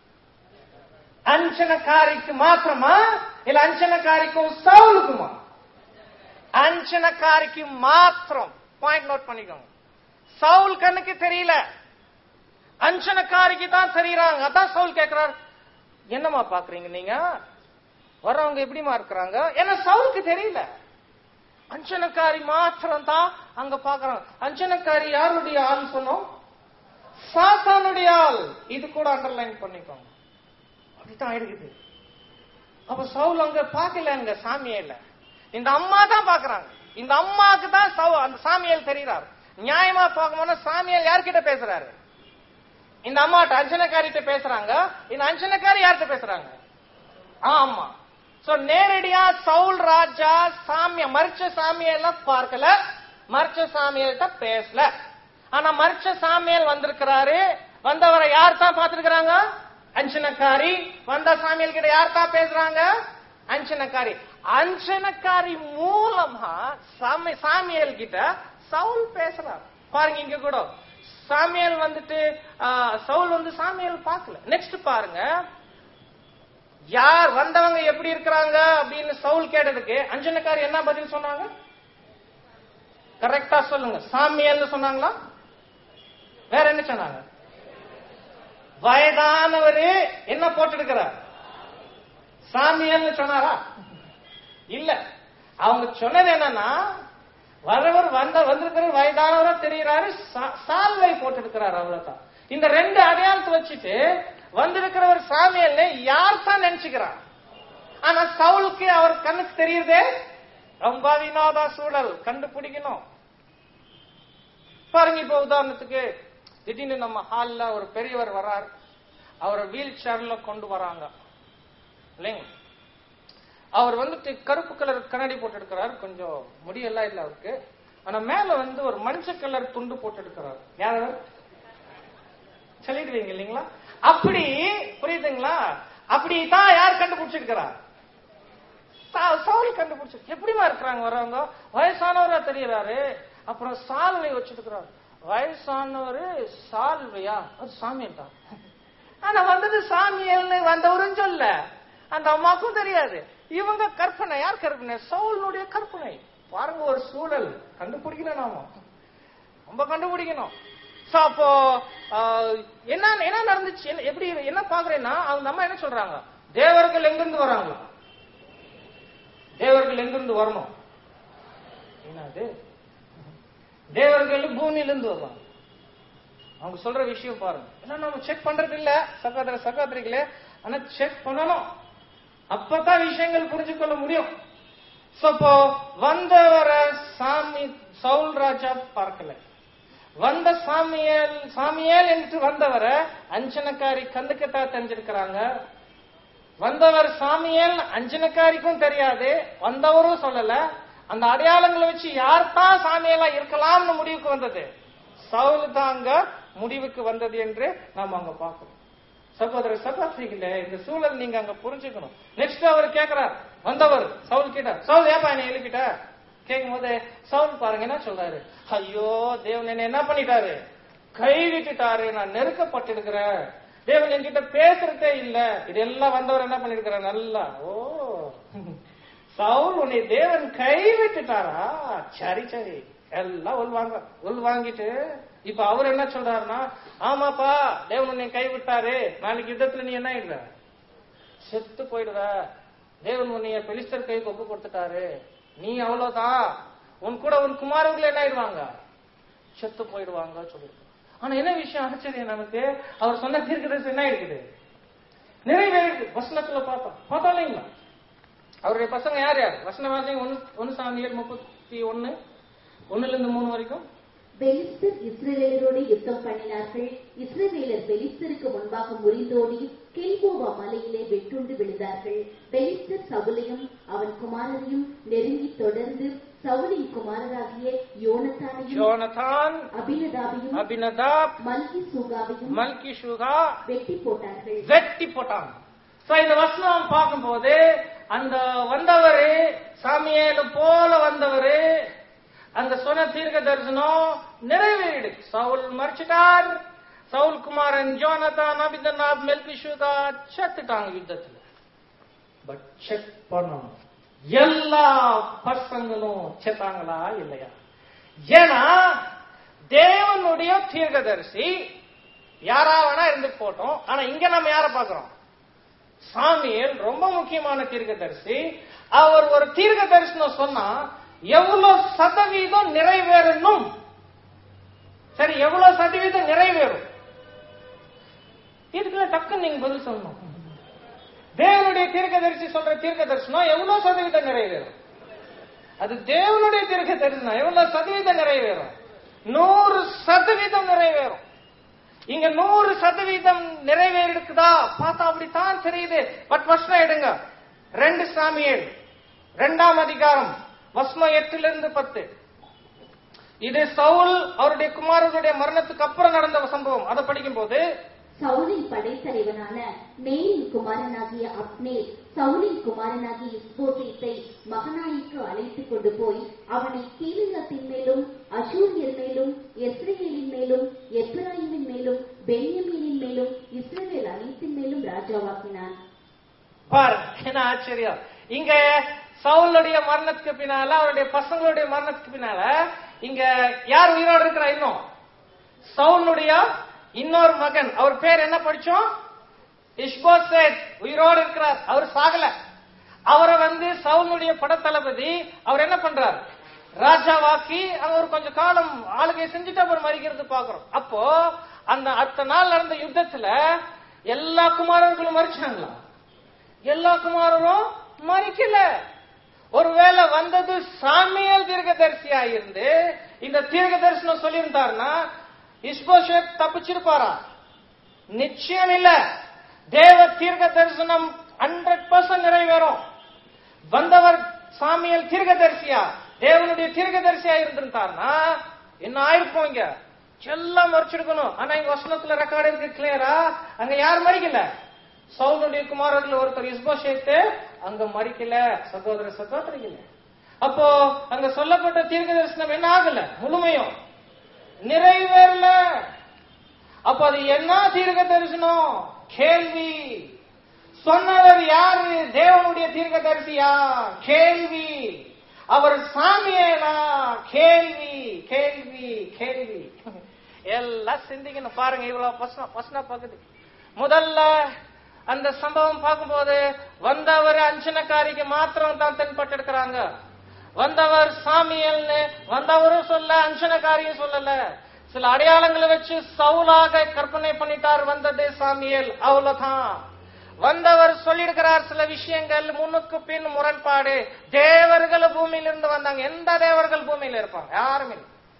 அஞ்சனக்காரிக்கு மாத்திரமா இல்ல அஞ்சனக்காரிக்கும் சவுலுக்குமா? அஞ்சனக்காரிக்கு மாத்திரம். பாயிண்ட் நோட் பண்ணிக்கோங்க. சவுல் கண்ணுக்கு தெரியல, அஞ்சனக்காரிக்கு தான் தெரியுறாங்க. அதான் சவுல் கேட்கிறார், என்னமா பாக்குறீங்க நீங்க? வர்றவங்க எப்படிமா இருக்கிறாங்க? ஏன்னா சவுலுக்கு தெரியல. அஞ்சனக்காரி மாத்திரம் தான் அங்க பாக்குறாங்க. அஞ்சனக்காரி யாருடைய ஆள் சொன்னோம்? சாத்தானுடைய ஆள். இது கூட அண்டர்லைன் பண்ணிக்கோங்க. அப்படித்தான் இருக்குது. அப்ப சவுல் அங்க பாக்கல, அங்க சாமியல்ல இந்த அம்மா தான் பாக்குறாங்க. இந்த அம்மாக்கு தான் அந்த சாமியல் தெரிகிறார். நியாயமா பார்க்கணும்னா சாமியல் யார்கிட்ட பேசுறாரு? இந்த அம்மாட்ட அஞ்சனக்காரிட்ட பேசுறாங்க. இந்த அஞ்சனக்காரி யார்கிட்ட பேசுறாங்க? ஆமா, சோ நேரடியா சவுல் ராஜா சாமிய மரிச்ச சாமியெல்லாம் பார்க்கல, மரிச்ச சாமியல்கிட்ட பேசல. ஆனா மரிச்ச சாமியல் வந்திருக்கிறாரு. வந்தவரை யார் தான் பாத்துருக்காங்க? அஞ்சனக்காரி. வந்த சாமியல் கிட்ட யார் தான் பேசுறாங்க? அஞ்சனக்காரி. அஞ்சனக்காரி மூலமா சாமியல் கிட்ட சவுல் பேசுறார். பாருங்க இங்க கூட சாமியல் வந்துட்டு சவுல் வந்து சாமியல் பார்க்கல. நெக்ஸ்ட் பாருங்க, யார் வந்தவங்க எப்படி இருக்கிறாங்க அப்படின்னு சவுல் கேட்டதுக்கு அஞ்சனக்காரி என்ன பதில் சொன்னாங்க? கரெக்டா சொல்லுங்க. சாமியல் சொன்னாங்களா? வேற என்ன சொன்னாங்க? வயதானவரு என்ன போட்டுருக்கிறார்? சாமியல் சொன்னாரா? இல்ல. அவங்க சொன்னது என்னன்னா, வரவர் வந்த வந்திருக்கிற வயதானவரா தெரிகிறாரு, சால்வை போட்டிருக்கிறார், அவ்வளவுதான். இந்த ரெண்டு அடையாளத்தை வச்சுட்டு வந்திருக்கிறவர் சாமியல் யார் தான் நினைச்சுக்கிறார். ஆனா சவுலுக்கு அவர் கண்ணுக்கு தெரியுதே. ரொம்ப வினோத சூழல், கண்டுபிடிக்கணும். பாருங்க, இப்ப உதாரணத்துக்கு திடீர்னு நம்ம ஹால்ல ஒரு பெரியவர் வர்றார், அவரை வீல் சேர்ல கொண்டு வராங்க இல்லைங்க. அவர் வந்துட்டு கருப்பு கலர் கண்ணாடி போட்டு எடுக்கிறார், கொஞ்சம் முடியெல்லாம் இல்ல அவருக்கு. ஆனா மேல வந்து ஒரு மஞ்சள் கலர் துண்டு போட்டு எடுக்கிறார். யாரு சொல்லிடுவீங்க இல்லைங்களா? அப்படி புரியுதுங்களா? அப்படிதான் யார் கண்டுபிடிச்சிருக்கிறார்? சவுல் கண்டுபிடிச்சு. எப்படிமா இருக்கிறாங்க வரவங்க? வயசானவரா தெரியறாரு, அப்புறம் சால்வை வச்சிருக்கிறார். வயசானவரு சால்வையா? அது சாமியல் தான். ஆனா வந்தது சாமியல்னு வந்தவரும் சொல்ல, அந்த அம்மாக்கும் தெரியாது. இவங்க கற்பனை. யார் கற்பனை? சவுலுடைய கற்பனை. பாருங்க, ஒரு சூழல் கண்டுபிடிக்கணும், நாம ரொம்ப கண்டுபிடிக்கணும். அப்போ என்ன என்ன நடந்துச்சு, எப்படி என்ன பாக்குறேன்னா, அவங்க அம்மா என்ன சொல்றாங்க? தேவர்கள் எங்கிருந்து வராங்களா? தேவர்கள் எங்கிருந்து வரணும்? என்னது? தேவர்கள் பூமியிலிருந்து வருவாங்க. அவங்க சொல்ற விஷயம் பாருங்க. ஏன்னா நம்ம செக் பண்றது இல்ல சகோதர சகோதரிகளே, ஆனா செக் பண்ணணும். அப்பதான் விஷயங்கள் புரிஞ்சு கொள்ள முடியும். வந்தவர சாமி சவுல் ராஜா பார்க்கல. வந்த சாமியல் சாமியல் என்று வந்தவர அஞ்சனக்காரி கந்துக்கத்தா தெரிஞ்சிருக்கிறாங்க. வந்தவர் சாமியல் அஞ்சனக்காரிக்கும் தெரியாது, வந்தவரும் சொல்லல. அந்த அடையாளங்களை வச்சு யார் தான் சாமியலா இருக்கலாம்னு முடிவுக்கு வந்தது? சவுல் தாங்க முடிவுக்கு வந்தது என்று நாம அங்க பார்க்கணும். சகோதர சகோதரிகளே, இந்த சூழல் நீங்க அங்க புரிஞ்சுக்கணும். நெக்ஸ்ட் அவர் கேட்கிறார், வந்தவர் சவுல் கிட்ட, சவுல் ஏப்பா என்ன எழுப்பிட்ட கேட்கும் போது சவுல் பாருங்க என்ன சொல்றாரு? ஐயோ தேவன் என்ன என்ன பண்ணிட்டாரு? கை விட்டுட்டாரு, நான் நெருக்கப்பட்டிருக்கிறேன், தேவன் என்கிட்ட பேசுறதே இல்ல. இதெல்லாம் வந்தவர் என்ன பண்ணிருக்கிறார்? நல்லா ஓ சவுல் உன்னை தேவன் கை விட்டுட்டாரா? சரி சரி எல்லாம் உள்வாங்க உள் வாங்கிட்டு இப்ப அவர் என்ன சொல்றாருன்னா, ஆமாப்பா தேவன் உன்னை கைவிட்டாரு, நாளைக்கு யுத்தத்துல நீ என்ன ஆயிடுற? செத்து போயிடுற. தேவன் உன்னைய பெலிஸ்தர் கைக்கு ஒப்பு கொடுத்துட்டாரு, நீ அவ்வளவுதான், உன் கூட உன் குமாரர்கள் என்ன ஆயிடுவாங்க? செத்து போயிடுவாங்க சொல்லிருக்கு. ஆனா என்ன விஷயம் ஆச்சரியம் நமக்கு, அவர் சொன்ன தீர்க்கதரிசனம் என்ன இருக்குது? நிறைவேறிருக்கு. வசனத்துல பார்த்தோம் பார்த்தோம் இல்லைங்களா? அவருடைய பசங்க யார் யார்? வசனவாசி ஒன்னு ஒன்னு சாமியல் முப்பத்தி ஒன்னு ஒன்னுல இருந்து மூணு வரைக்கும். பெலிஸ்தர் இஸ்ரவேலரோடு யுத்தம் பண்ணினார்கள். இஸ்ரவேலர் பெலிஸ்தருக்கு முன்பாக முறிந்தோடி கில்போவா மலையிலே வெட்டுண்டு விழுந்தார்கள். பெலிஸ்தர் சவுலையும் அவன் குமாரரையும் நெருங்கி தொடர்ந்து சவுலின் குமாரராகிய யோனத்தானையும் யோனத்தான் அபினதாபையும் அபினதாப் மல்கி சூகாவையும் மல்கி சூகா வெட்டி போட்டார்கள் வெட்டி போட்டாங்க. இந்த வசனம் பார்க்கும்போது அந்த வந்தவரு சாமியேலு போல வந்தவரு, அந்த சொன்ன தீர்க்க தரிசனம் நிறைவேறிடு. சவுல் மறிச்சிட்டார், சவுல் குமாரன் யோனத்தான் அபினதாப் மல்கி சூகா செத்துட்டாங்க யுத்தத்துல. பட் செக் பண்ணணும், எல்லா பசங்களும் செத்தாங்களா இல்லையா? ஏன்னா தேவனுடைய தீர்க்கதரிசி யாரா வேணா இருந்து போட்டோம். ஆனா இங்க நம்ம யார பாக்குறோம்? சாமியேல் ரொம்ப முக்கியமான தீர்க்கதரிசி. அவர் ஒரு தீர்க்க தரிசனம் சொன்னா எவ்வளவு சதவீதம் நிறைவேறணும்? சரி, எவ்வளவு சதவீதம் நிறைவேறும்? இதுக்குள்ள டக்குன்னு நீங்க பதில் சொல்லணும். தேவனுடைய தீர்க்கதரிசி சொல்ற தீர்க்க தரிசனம் எவ்வளவு சதவீதம் நிறைவேறும்? அது தேவனுடைய தீர்க்க தரிசனம் எவ்வளவு சதவீதம் நிறைவேறும்? நூறு சதவீதம் நிறைவேறும். இங்க நூறு சதவீதம் நிறைவேறிடுக்குதா பார்த்தா அப்படித்தான் தெரியுது. பட் வசனம் எடுங்க, ரெண்டு சாமியேல் இரண்டாம் அதிகாரம் வசனம் எட்டிலிருந்து பத்து. இது சவுல் அவருடைய குமாரர்களுடைய மரணத்துக்கு அப்புறம் நடந்த சம்பவம். அதை படிக்கும் போது, சவுலின் படைத்தலைவனான நேரின் குமாரனாகிய அப்னேர் சவுலின் குமாரனாகிய இஸ்போசேத்தை மகனாயிக்கு அழைத்துக் கொண்டு போய் அவனை கீலேயாத்தின் மேலும் அஷூரியர் மேலும் எஸ்ரேலின் மேலும் எப்பிராயிமின் மேலும் பென்யமீனின் மேலும் இஸ்ரவேல் அனைத்தின் மேலும் ராஜாவாக்கினான். பாரு என்ன ஆச்சரியம். இங்க சவுலுடைய மரணத்துக்கு பின்னால, அவருடைய பசங்களுடைய மரணத்துக்கு பின்னால இங்க யார் உயிரோடு இருக்கிறா? இன்னும் சவுலுடைய இன்னொரு மகன், அவர் பேர் என்ன படிச்சோம்? இஷ்போசேத் உயிரோடு இருக்கிறார். அவர் சாகல. அவரை வந்து சவுலுடைய படத்தளபதி அவர் என்ன பண்றார்? ராஜாவாக்கி அவர் கொஞ்ச காலம் ஆளுகை செஞ்சுட்டு அவர் மறிக்கிறது பாக்குறோம். அப்போ அந்த அடுத்த நாள் நடந்த யுத்தத்துல எல்லா குமாரர்களும் மறிச்சாங்களா? எல்லா குமாரரும் மறிக்கல. ஒருவேளை வந்தது சாமியல் தீர்க்கதரிசியா இருந்து இந்த தீர்க்க தரிசனம் சொல்லியிருந்தாருன்னா இஸ்போசேத் தப்பிச்சிருப்பாரா? நிச்சயம் இல்ல. தேவ தீர்க்க தரிசனம் ஹண்ட்ரட் பர்சன்ட் நிறைவேறும். வந்தவர் சாமியல் தீர்க்க தரிசியா, தேவனுடைய தீர்க்க தரிசியா இருந்திருந்தாருன்னா என்ன ஆயிருக்கும்? இங்க எல்லாம் மறைச்சிருக்கணும். ஆனா இங்க வசனத்துல ரெக்கார்டு இருக்கு கிளியரா. அங்க யார் மறிக்கல? சவுலுடைய குமாரர்கள் ஒருத்தர் இஸ்போசேத் அங்க மறிக்கல. சகோதர சகோதரிகள, அப்போ அங்க சொல்லப்பட்ட தீர்க்க தரிசனம் என்ன ஆகல? முழுமையும் நிறைவேறல. அப்ப அது என்ன தீர்க்க தரிசனம்? கேள்வி. சொன்னவர் யாரு? தேவனுடைய தீர்க்க தரிசியா? கேள்வி. அவர் சாமியேலா? கேள்வி கேள்வி கேள்வி. எல்லாம் சிந்திக்கணும். பாருங்க, இவ்வளவு வசனம் பகுதி. முதல்ல அந்த சம்பவம் பார்க்கும்போது வந்தவர் அஞ்சனக்காரிக்கு மாத்திரம் தான் தென்பட்டு இருக்கிறாங்க. வந்தவர் சாமியல்னு வந்தவரும் சொல்ல, அஞ்சனக்காரியும் சொல்லல. சில அடையாளங்களை வச்சு சவுலாக கற்பனை பண்ணிட்டார். வந்தது சாமியல், அவ்வளவுதான். வந்தவர் சொல்லியிருக்கிறார் சில விஷயங்கள் முன்னுக்கு பின் முரண்பாடு. தேவர்கள் பூமியில இருந்து வந்தாங்க. எந்த தேவர்கள் பூமியில இருப்பாங்க? யாருமே.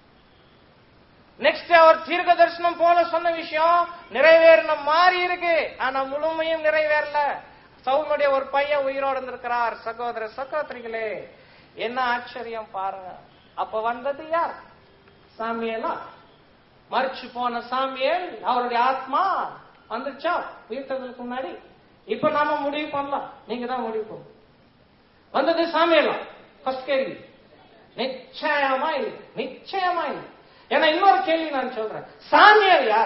நெக்ஸ்ட் அவர் தீர்க்க தரிசனம் போல சொன்ன விஷயம் நிறைவேறின மாறி இருக்கு. ஆனா முழுமையும் நிறைவேறல. சவுலுடைய ஒரு பையன் உயிரோடு இருந்திருக்கிறார். சகோதர சகோதரிகளே, என்ன ஆச்சரியம் பாருங்க. அப்ப வந்தது யார்? சாமியலா? மறிச்சு போன சாமியல் அவருடைய ஆத்மா வந்துச்சா உயிர்த்ததுக்கு முன்னாடி? இப்ப நாம முடிவு பண்ணலாம். நீங்க தான் முடிவு பண்ண. வந்தது சாமியலா? ஃபர்ஸ்ட் கேள்வி. நிச்சயமா இல்லை. நிச்சயமா இல்லை. ஏன்னா இன்னொரு கேள்வி நான் சொல்றேன். சாமியல் யார்?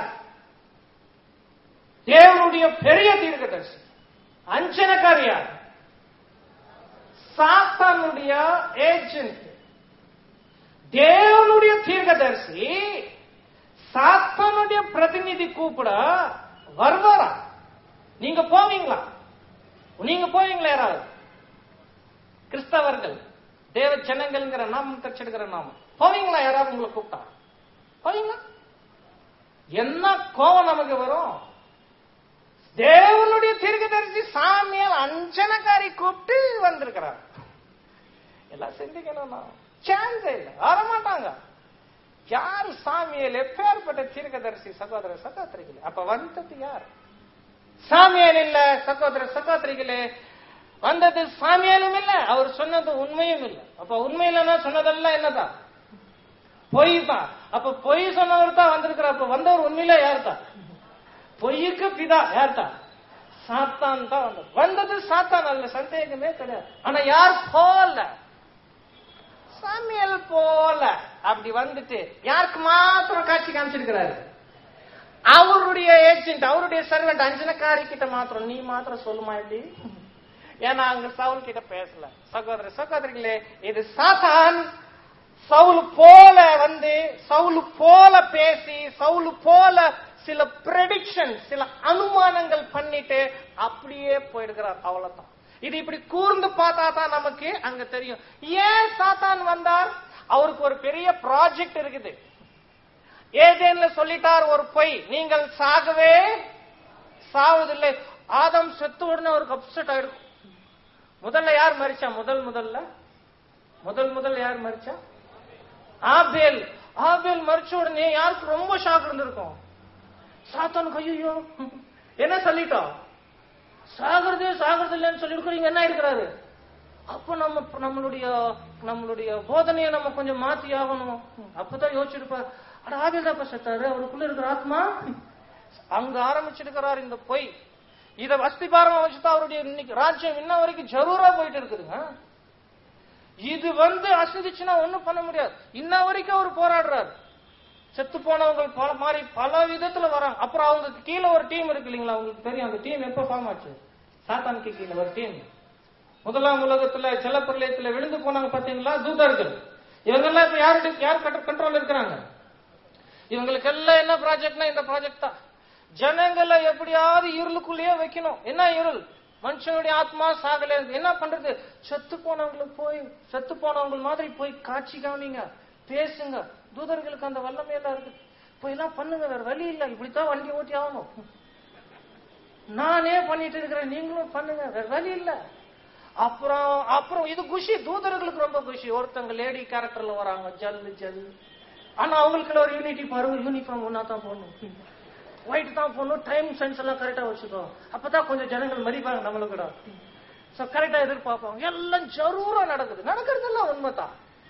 தேவனுடைய பெரிய தீர்க்கதரிசி. அஞ்சனக்காரி யார்? சாத்தானுடைய ஏஜென்ட். தேவனுடைய தீர்க்கதரிசி சாத்தானுடைய பிரதிநிதி கூப்பிட வருவாரா? நீங்க போவீங்களா? நீங்க போவீங்களா? யாராவது கிறிஸ்தவர்கள், தேவ ஜனங்கள்ங்கிற நாமம் தச்செடுக்கிற நாமம் போவீங்களா? யாராவது உங்களை கூப்பிட்டா போவீங்களா? என்ன கோவம் நமக்கு வரும்? தேவனுடைய தீர்க்கதரிசி சாமியால் அஞ்சனக்காரி கூப்பிட்டு வந்திருக்கிறார். எல்லாம் சிந்திக்கணும். சான்ஸே இல்லை, வரமாட்டாங்க. யார் சாமியல்? எப்பேற்பட்ட தீர்க்கதரிசி? சகோதர சகோதரிகளே, அப்ப வந்தது யார்? சாமியல் இல்ல. சகோதர சகோதரிகளே, வந்தது சாமியலும் இல்ல, அவர் சொன்னது உண்மையும் இல்ல. அப்ப உண்மை இல்லைன்னா சொன்னதெல்லாம் என்னதான்? பொய் தான். அப்ப பொய் சொன்னவர் தான் வந்திருக்கிற. அப்ப வந்தவர் உண்மையில யார் தான்? பொய்யுக்கு பிதா யார் தான்? சாத்தான் தான் வந்தது. வந்தது சாத்தான் அல்ல, சந்தேகமே கிடையாது. ஆனா யார் போல? சாமியல் போல. அப்படி வந்துட்டு யாருக்கு மாத்திரம் காட்சி காமிச்சிருக்கிறாரு? அவருடைய ஏஜென்ட், அவருடைய சர்வெண்ட் அஞ்சனக்காரி கிட்ட மாத்திரம். நீ மாத்திரம் சொல்லுமா எப்படி? ஏன்னா அங்க சவுல் கிட்ட பேசல. சகோதர சகோதரிகளே, இது சாத்தான் சவுல் போல வந்து சவுல் போல பேசி சவுல் போல சில பிரெடிக்ஷன், சில அனுமானங்கள் பண்ணிட்டு அப்படியே போயிடுகிறார். அவ்வளவுதான். இது இப்படி கூர்ந்து பார்த்தா தான் நமக்கு அங்க தெரியும் ஏன் சாத்தான் வந்தார். அவருக்கு ஒரு பெரிய ப்ராஜெக்ட் இருக்குது. ஏதேன்ல சொல்லிட்டார் ஒரு பொய், நீங்கள் சாகவே சாவதில்லை. ஆதம் செத்து உடனே அவருக்கு அப்செட் ஆயிடும். முதல்ல யார் மரிச்சா? முதல் முதல்ல முதல் முதல் யார் மரிச்சா? ஆபேல். ஆபேல் மரிச்ச உடனே யாருக்கு ரொம்ப ஷாக் இருந்திருக்கும்? சாத்தானுக்கு ஐயோ என்ன சொல்லிட்டோம்? சாகிறது சாகிறது இல்லைன்னு சொல்லி இருக்கிறீங்க, என்ன இருக்கிறாரு? அப்ப நம்ம நம்மளுடைய நம்மளுடைய போதனையை நம்ம கொஞ்சம் மாத்தி ஆகணும். அப்பதான் யோசிச்சிருப்பார், அட ஆபேல் தான் செத்தாரு, அவருக்குள்ள இருக்கிற ஆத்மா அங்க ஆரம்பிச்சிருக்கிறார் இந்த பொய். இத அஸ்திபாரமா வச்சுதான் அவருடைய இன்னைக்கு ராஜ்யம் இன்ன வரைக்கும் ஜரூரா போயிட்டு இருக்குதுங்க. இது வந்து அசதிச்சுன்னா ஒண்ணும் பண்ண முடியாது. இன்ன வரைக்கும் அவர் போராடுறாரு. செத்து போனவங்க பல மாதிரி பல விதத்துல வராங்க. அப்புறம் அவங்க கீழே ஒரு டீம் இருக்கு இல்லைங்களா, உங்களுக்கு தெரியும் அந்த டீம் எப்ப ஃபார்ம் ஆச்சு? சாத்தானுக்கு கீழே ஒரு டீம். முதலாம் உலகத்துல ஜலப்பிரளயத்துல விழுந்து போனாங்க பாத்தீங்களா, தூதர்கள். இவங்க எல்லாம் இப்ப யாரு யார் கண்ட்ரோல் இருக்கிறாங்க? இவங்களுக்கு எல்லாம் என்ன ப்ராஜெக்ட்னா இந்த ப்ராஜெக்ட் தான். ஜனங்களை எப்படியாவது இருளுக்குள்ளேயே வைக்கணும். என்ன இருள்? மனுஷனுடைய ஆத்மா சாகல. என்ன பண்றது? செத்து போனவங்களுக்கு போய் செத்து போனவங்க மாதிரி போய் காட்சி காமிங்க, பேசுங்க. தூதர்களுக்கு அந்த வல்லமையெல்லாம் இருக்கு. போய் எல்லாம் பண்ணுங்க, வேற வழி இல்ல. இப்படித்தான் வண்டி ஓட்டி ஆகணும். நானே பண்ணிட்டு இருக்கிறேன், நீங்களும் பண்ணுங்க, வேற வழி இல்ல. அப்புறம் அப்புறம் இது குஷி, தூதர்களுக்கு ரொம்ப குஷி. ஒருத்தங்க லேடி கேரக்டர்ல வராங்க, ஜல்லு ஜல்லு. ஆனா அவங்களுக்கு ஒரு யூனிட்டி பாருங்க, யூனிஃபார்ம் ஒன்னா தான் போடணும், ஒயிட் தான் போடணும், டைம் சென்ஸ் எல்லாம் கரெக்டா வச்சுக்கோ, அப்பதான் கொஞ்சம் ஜனங்கள் மதிப்பாங்க நம்மளுக்கு கூட. கரெக்டா எதிர்பார்ப்பாங்க. எல்லாம் ஜரூரா நடக்குது. நடக்கிறதெல்லாம் உண்மைதான்.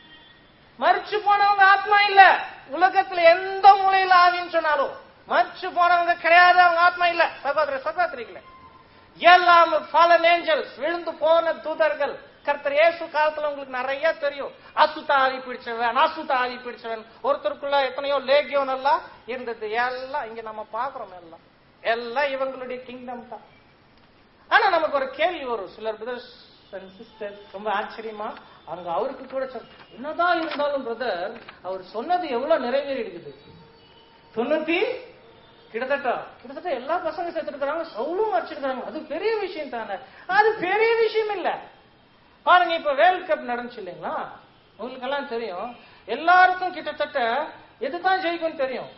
மறிச்சு போனவங்க ஆத்மா இல்ல. உலகத்துல எந்த மூலையில ஆவின்னு சொன்னாலும் மறிச்சு போனவங்க கிடையாது, அவங்க ஆத்மா இல்ல. சகோதர சகோதரிகளே, எல்லாம் fallen angels, விழுந்து போன தூதர்கள். கர்த்தர் இயேசு காலத்துல உங்களுக்கு நிறைய தெரியும். அசுத்த ஆவி பிடிச்சவன், அசுத்த ஆவி பிடிச்சவன், ஒருத்தருக்குள்ள எத்தனையோ லேகியோன் எல்லாம் இருந்தது. எல்லாம் இங்க நம்ம பாக்குறோம். எல்லாம் எல்லாம் இவங்களுடைய கிங்டம் தான். ஆனா நமக்கு ஒரு கேள்வி வரும். சிலர் பிரதர்ஸ் அண்ட் சிஸ்டர்ஸ் ரொம்ப ஆச்சரியமா அங்க அவருக்கு கூட என்னதான் இருந்தாலும் பிரதர் அவர் சொன்னது எவ்வளவு நிறைவேறி இருக்குது. தொண்ணூத்தி கிட்டத்தட்ட கிட்டத்தட்ட எல்லா பசங்க சேர்த்துருக்காங்க, சவுலும் வச்சிருக்காங்க. அது பெரிய விஷயம் தானே. அது பெரிய விஷயம் இல்ல. பாருங்க, இப்ப வேர்ல்ட் கப் நடந்துச்சு இல்லைங்களா, உங்களுக்கு எல்லாம் தெரியும். எல்லாருக்கும் கிட்டத்தட்ட எதுதான் ஜெயிக்கும் தெரியும்.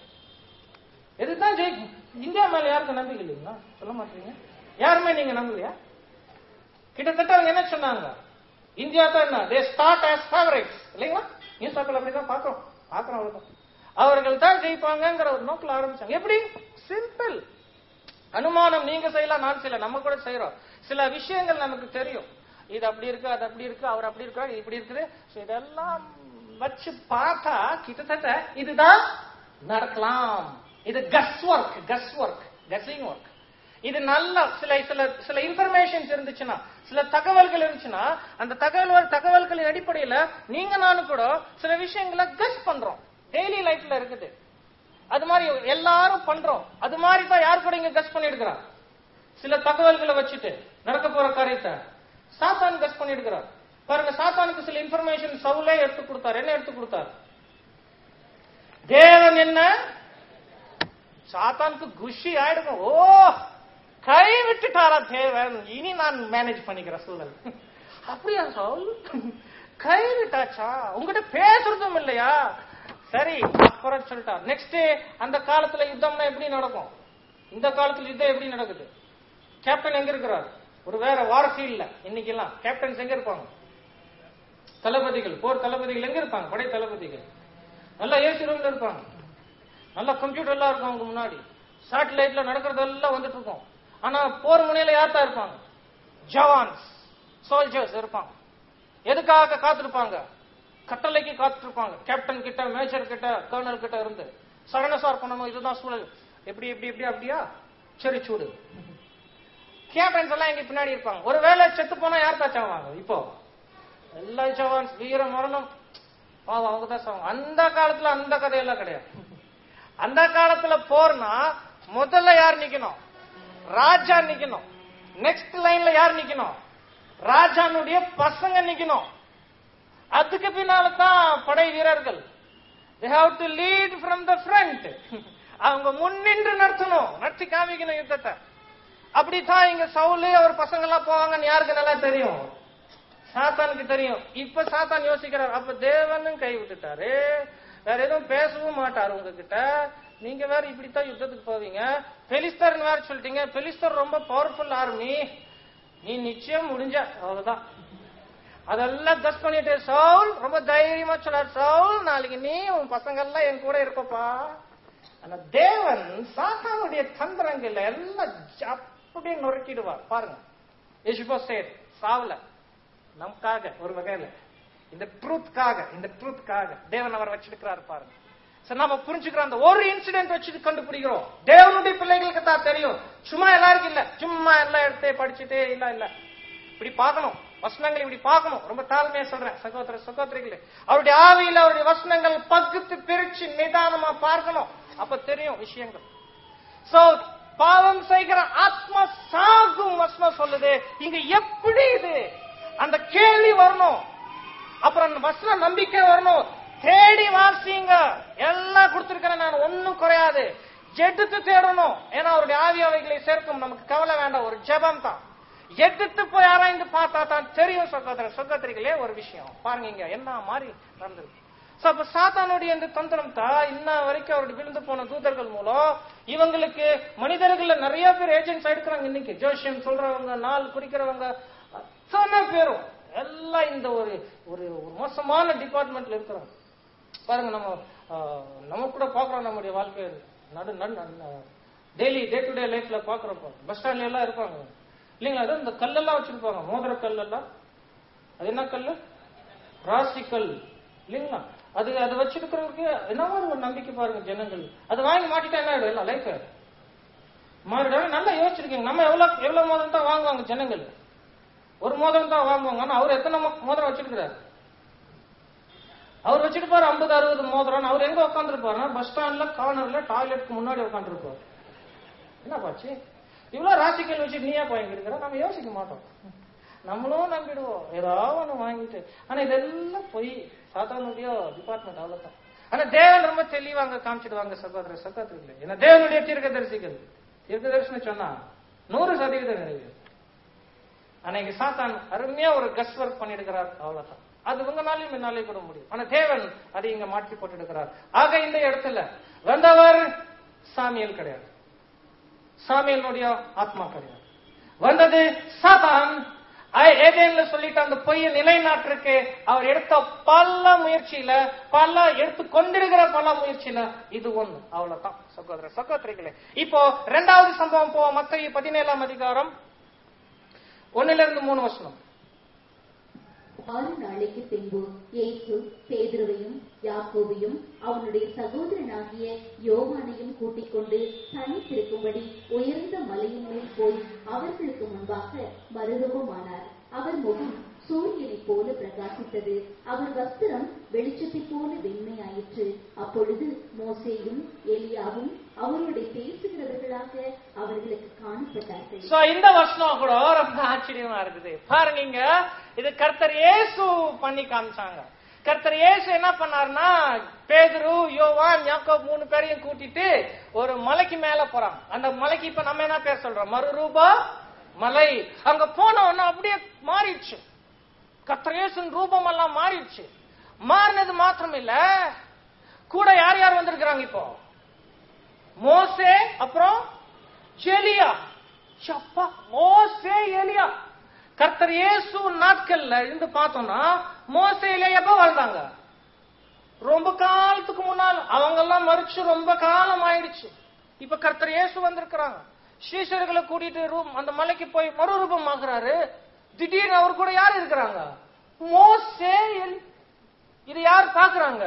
எதுதான் ஜெயிக்கும். இந்தியா மேல யாருக்கும் நம்பிக்கை இல்லைங்களா? சொல்ல மாட்டீங்க. யாருமே நீங்க நம்பலையா? கிட்டத்தட்ட அவங்க என்ன சொன்னாங்க, இந்தியா தான் என்ன, they start as favorites இல்லைங்களா? நியூஸ் பேப்பர்ல அப்படிதான் பாக்குறோம் பாக்குறோம் அவ்வளவுதான். அவர்கள் தான் ஜெயிப்பாங்கிற ஒரு நோக்கில் ஆரம்பிச்சாங்க. எப்படி? சிம்பிள். அனுமானம் நீங்க செய்யலாம், நான் செய்யலாம், நம்ம கூட செய்யறோம். சில விஷயங்கள் நமக்கு தெரியும். இது அப்படி இருக்கு, அது அப்படி இருக்கு, அவர் அப்படி இருக்காரு, இப்படி இருக்குது. இதெல்லாம் வச்சு பார்த்தா கிட்டத்தட்ட இதுதான் நடக்கலாம். இது கஸ் ஒர்க், கஸ் ஒர்க், கஸிங் ஒர்க். இது நல்ல சில சில சில இன்ஃபர்மேஷன்ஸ் இருந்துச்சுன்னா, சில தகவல்கள் இருந்துச்சுன்னா, அந்த தகவல் தகவல்களின் அடிப்படையில நீங்க நானும் கூட சில விஷயங்களை கஸ் பண்றோம். டெய்லி லைஃப்ல இருக்குது. அது மாதிரி எல்லாரும் பண்றோம். அது மாதிரி தான் யார் கூட இங்க கஸ் பண்ணி எடுக்கிறார். சில தகவல்களை வச்சுட்டு நடக்க போற காரியத்தை சாத்தான் கஸ் பண்ணி எடுக்கிறார். பாருங்க, சாத்தானுக்கு சில இன்ஃபர்மேஷன் சவுலே எடுத்து கொடுத்தார். என்ன எடுத்து கொடுத்தார்? தேவன் என்ன? சாத்தானுக்கு குஷி ஆயிடுங்க. ஓ, கை விட்டுட்டாரா தேவன், இனி நான் மேனேஜ் பண்ணிக்கிறேன் சூழல். அப்படியா சவுல்? கை விட்டாச்சா? உங்ககிட்ட பேசுறதும் இல்லையா? சரி, அப்புறம் சொல்லிட்டார். நெக்ஸ்ட், அந்த காலத்துல யுத்தம்னா எப்படி நடக்கும்? இந்த காலத்துல யுத்தம் எப்படி நடக்குது? கேப்டன் எங்க இருக்கிறார்? ஒரு வேற வார்ஃபீல்ட்ல. இன்னைக்கு எல்லாம் கேப்டன்ஸ் எங்க இருப்பாங்க? தளபதிகள், போர் தளபதிகள் எங்க இருப்பாங்க? படை தளபதிகள் நல்லா ஏசி ரூம்ல இருப்பாங்க. நல்லா கம்ப்யூட்டர் எல்லாம் இருக்கும் அவங்க முன்னாடி. சேட்டலைட்ல நடக்கிறதெல்லாம் வந்துட்டு இருக்கும். ஆனா போர் முனையில யார்தான் இருப்பாங்க? ஜவான்ஸ், சோல்ஜர்ஸ் இருப்பாங்க. எதுக்காக காத்திருப்பாங்க? கட்டளைக்கு காத்திருப்பாங்க. கேப்டன் கிட்ட, மேஜர் கிட்ட, கர்னல் கிட்ட இருந்து சரணசார் பண்ணணும். இதுதான் சூழல். எப்படி எப்படி எப்படி அப்படியா? சரி சூடு. கேப்டன்ஸ் எல்லாம் எங்க பின்னாடி இருப்பாங்க. ஒரு வேலை செத்து போனா யார் தான் சாவாங்க? இப்போ எல்லா ஜவான்ஸ் வீர மரணம் பாவம், அவங்க தான் சாவாங்க. அந்த காலத்துல அந்த கதையெல்லாம் கிடையாது. அந்த காலத்துல போர்னா முதல்ல யார் நிக்கணும்? ராஜா நிக்கணும். நெக்ஸ்ட் லைன்ல யார் நிக்கணும்? ராஜானுடைய பசங்க நிக்கணும். அதுக்கு பின்னால்தான் படை வீரர்கள். they have to lead from the front. அவங்க முன்னின்று நடத்தணும், நடத்தி காமிக்கணும் யுத்தத்தை. அப்படித்தான் இங்க சவுலே அவர் பசங்க எல்லாம் போவாங்கன்னு யாருக்கு நல்லா தெரியும்? சாத்தானுக்கு தெரியும். இப்ப சாத்தான் யோசிக்கிறார், அப்ப தேவனும் கை விட்டுட்டாரு, வேற எதுவும் பேசவும் மாட்டாரு உங்ககிட்ட, நீங்க வேற இப்படித்தான் யுத்தத்துக்கு போவீங்க. பெலிஸ்தர் வேற சொல்லிட்டீங்க, பெலிஸ்தர் ரொம்ப பவர்ஃபுல் ஆர்மி, நீ நிச்சயம் முடிஞ்ச அவ்வளவுதான். அதெல்லாம் கஸ் பண்ணிட்டு சவுல் ரொம்ப தைரியமா சொன்னார், சவுல் நாளைக்கு நீ உன் பசங்க எல்லாம் என் கூட இருக்கப்பா. ஆனா தேவன் சாத்தானுடைய தந்திரங்கள் எல்லாம் அப்படியே நொறுக்கிடுவார். பாருங்க, இஷ்போசேத் சாவல, நமக்காக ஒரு வகையில இந்த ட்ரூத்காக இந்த ட்ரூத்காக தேவன் அவர் வச்சிருக்கிறார். பாருங்க, சரி நாம புரிஞ்சுக்கிறோம். அந்த ஒரு இன்சிடென்ட் வச்சுட்டு கண்டுபிடிக்கிறோம். தேவனுடைய பிள்ளைகளுக்கு தான் தெரியும், சும்மா எல்லாருக்கும் இல்ல. சும்மா எல்லாம் எடுத்து படிச்சுட்டே இல்ல இல்ல இப்படி பார்க்கணும், வசனங்கள் இப்படி பார்க்கணும். ரொம்ப தாழ்மையா சொல்றேன் சகோதர சகோதரிகளே, அவருடைய ஆவியில அவருடைய வசனங்கள் பகுத்து பிரிச்சு நிதானமா பார்க்கணும். அப்ப தெரியும் விஷயங்கள். சோ பாவம் செய்கிற ஆத்மா சாகும் வசனம் சொல்லுது. இங்க எப்படி இது அந்த கேள்வி வரணும், அப்புறம் வசன நம்பிக்கை வரணும். தேடி வாசிங்க, எல்லாம் கொடுத்திருக்கிறேன் நான், ஒன்னும் குறையாது. எடுத்து தேடணும். ஏன்னா அவருடைய ஆவி அவைகளை சேர்க்கும். நமக்கு கவலை வேண்டாம், ஒரு ஜெபம் தான். எடுத்து போய் ஆராய்ந்து பார்த்தா தான் தெரியும் சகோதர சகோதரிகளே ஒரு விஷயம். பாருங்க இங்க என்ன மாதிரி நடந்தது. அப்ப சாத்தானுடைய இந்த தந்திரம் தான் இன்ன வரைக்கும் அவருடைய விழுந்து போன தூதர்கள் மூலம் இவங்களுக்கு மனிதர்கள் நிறைய பேர் ஏஜென்ட்ஸ் எடுக்கிறாங்க. இன்னைக்கு ஜோசியம் சொல்றவங்க, நாள் குறிக்கிறவங்க, அத்தனை பேரும் எல்லாம் இந்த ஒரு ஒரு மோசமான டிபார்ட்மெண்ட்ல இருக்கிறாங்க. பாருங்க, நம்ம நம்ம கூட பாக்குறோம் நம்முடைய வாழ்க்கை நடு டெய்லி டே டு டே லைஃப்ல பாக்குறப்போ பஸ் ஸ்டாண்ட்ல எல்லாம் இருப்பாங்க இல்லைங்களா? அது இந்த கல்லெல்லாம் வச்சிருப்பாங்க, மோதிர கல் எல்லாம். அது என்ன கல்? ராசி கல் இல்லைங்களா? அது அதை வச்சிருக்கிறவருக்கு என்னவோ ஒரு நம்பிக்கை பாருங்க ஜனங்கள். அது வாங்கி மாட்டிட்டா என்ன ஆயிடும்? எல்லாம் லைஃப் மாறிடும். நல்லா யோசிச்சிருக்கீங்க, நம்ம எவ்வளவு எவ்வளவு மோதிரம் தான் வாங்குவாங்க ஜனங்கள்? ஒரு மோதிரம் தான் வாங்குவாங்க. ஆனா அவர் எத்தனை மோதிரம் வச்சிருக்கிறார்? அவர் வச்சுட்டு பாரு ஐம்பது அறுபது மோதிரம். அவர் எங்க உட்காந்துருப்பாரு? பஸ் ஸ்டாண்ட்ல கார்னர்ல டாய்லெட்டுக்கு முன்னாடி உட்காந்துருப்பார். என்ன பாச்சு இவ்வளவு ராசிக்கல் வச்சு நீயா வாங்கி இருக்கிற? நம்ம யோசிக்க மாட்டோம், நம்மளும் நம்பிடுவோம் ஏதாவது ஒண்ணு வாங்கிட்டு. ஆனா இதெல்லாம் போய் சாத்தானுடைய டிபார்ட்மெண்ட் அவ்வளவுதான். ஆனா தேவன் ரொம்ப தெளிவாங்க காமிச்சிடுவாங்க சகோதர சகோதரிகளே. ஏன்னா தேவனுடைய தீர்க்க தரிசிகள் தீர்க்க தரிசனம் சொன்னா நூறு சதவீதம் நிறைவு. ஆனா இங்க சாத்தான் அருமையா ஒரு கஸ் ஒர்க் பண்ணிடுக்கிறார், அவ்வளவுதான். அது உங்களாலையும் என்னாலே கூட முடியும். ஆனா தேவன் அதை இங்க மாற்றி போட்டு எடுக்கிறார். ஆக இந்த இடத்துல வந்தவர் சாமியல் கிடையாது, சாமியலுடைய ஆத்மா கிடையாது. வந்தது சாத்தான். ஏதேன்ல சொல்லிட்டு அந்த பொய்யை நிலைநாட்டிருக்கு அவர் எடுத்த பல முயற்சியில, பல எடுத்து கொண்டிருக்கிற பல முயற்சியில இது ஒண்ணு, அவ்வளவுதான் சகோதர சகோதரிகளே. இப்போ இரண்டாவது சம்பவம் போ மத்தேயு பதினேழாம் அதிகாரம் ஒன்னுல இருந்து மூணு வசனம். ஆறு நாளைக்கு பின்பு இயேசு பேதுருவையும் யாக்கோபையும் அவனுடைய சகோதரனாகிய யோவானையும் கூட்டிக் கொண்டு தனித்திருக்கும்படி உயர்ந்த மலையின் மேல் போய் அவர்களுக்கு முன்பாக மறுரூபமானார். அவர் முகம் சூரியனைப் போல பிரகாசித்தது, அவர் வஸ்திரம் வெளிச்சத்தைப் போல வெண்மையாயிற்று. அப்பொழுது மோசேயும் எலியாவும் அவருடைய பேசுகிறவர்களாக அவர்களுக்கு காணப்பட்டார்கள். இந்த வசனம் கூட ரொம்ப ஆச்சரியமா இருக்குது. பாருங்க, இது கர்த்தர் இயேசு பண்ணி காமிச்சாங்க. கர்த்தர் இயேசு என்ன பண்ணாருன்னா, பேதுரு யோவான் யாக்கோபு மூணு பேரையும் கூட்டிட்டு ஒரு மலைக்கு மேல போறாங்க. அந்த மலைக்கு இப்ப நம்ம என்ன பேர் சொல்றோம்? மறுரூபா மலை. அங்க போனோம்னா அப்படியே மாறிடுச்சு, கர்த்தர் இயேசுவின் ரூபம் எல்லாம் மாறிடுச்சு. மாறினது மாத்திரம் இல்ல, கூட யார் யார் வந்திருக்கிறாங்க இப்போ? மோசே, அப்புறம் எலியா. சப்பா, மோசே எலியா. கர்த்தர் இயேசு நாட்கள்ல இருந்து பார்த்தோம்னா மோசே எலியா எப்ப வாழ்ந்தாங்க? ரொம்ப காலத்துக்கு முன்னால். அவங்க எல்லாம் மறிச்சு ரொம்ப காலம் ஆயிடுச்சு. இப்ப கர்த்தர் இயேசு வந்திருக்கிறாங்க. ஸ்ரீசர்களை கூட்டிட்டு ரூம் அந்த மலைக்கு போய் மறுரூபம் ஆகுறாரு. திடீர்னு அவர் கூட யார் இருக்கிறாங்க? மோசே. இது யார் பாக்குறாங்க?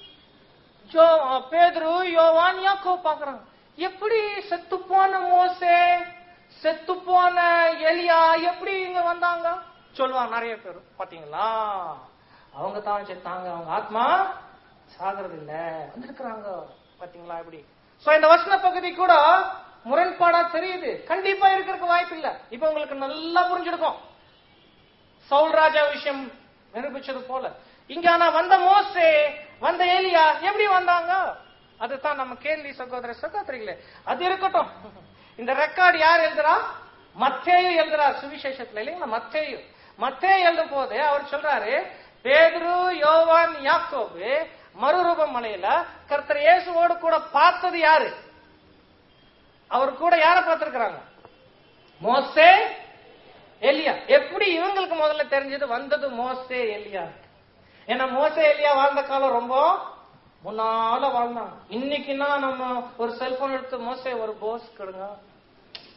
பேதுரு யோவான் யாக்கோபு பாக்குறாங்க. எப்படி செத்து போன மோசே, செத்து போன எலியா எப்படி இங்க வந்தாங்க சொல்லுவாங்க நிறைய பேர். பாத்தீங்களா, அவங்க தான் செத்தாங்க, அவங்க ஆத்மா சாகிறது இல்ல, வந்திருக்கிறாங்க. பாத்தீங்களா எப்படி? இந்த வசன பகுதி கூட முரண்பாடா தெரியுது. கண்டிப்பா இருக்கிறதுக்கு வாய்ப்பு இல்ல. இப்ப உங்களுக்கு நல்லா புரிஞ்சிருக்கும் சவுல் ராஜா விஷயம் நிரூபிச்சது போல. இங்க ஆனா வந்த மோசே, வந்த எலியா எப்படி வந்தாங்க? அதுதான் நம்ம கேள்வி சகோதர சகோதரிகளே. அது இருக்கட்டும். இந்த ரெக்கார்டு யார் எழுதுறா? மத்தேயு எழுதுறா சுவிசேஷத்துல, இல்லைங்களா? மத்தேயு மத்தேயு எழுதும் போது அவர் சொல்றாரு, பேதுரு யோவான் யாக்கோபு மறுரூப மலையில கர்த்தர் இயேசுவோடு கூட பார்த்தது யாரு? அவர் கூட யார பார்த்திருக்கிறாங்க? மோசே எலியா. எப்படி இவங்களுக்கு முதல்ல தெரிஞ்சது? வந்தது மோசே எலியா. ஏன்னா மோசே எலியா வாழ்ந்த காலம் ரொம்ப முன்னால வாழ்ந்தாங்க. இன்னைக்குன்னா நம்ம ஒரு செல்போன் எடுத்து மோசே ஒரு போஸ் கொடுங்க,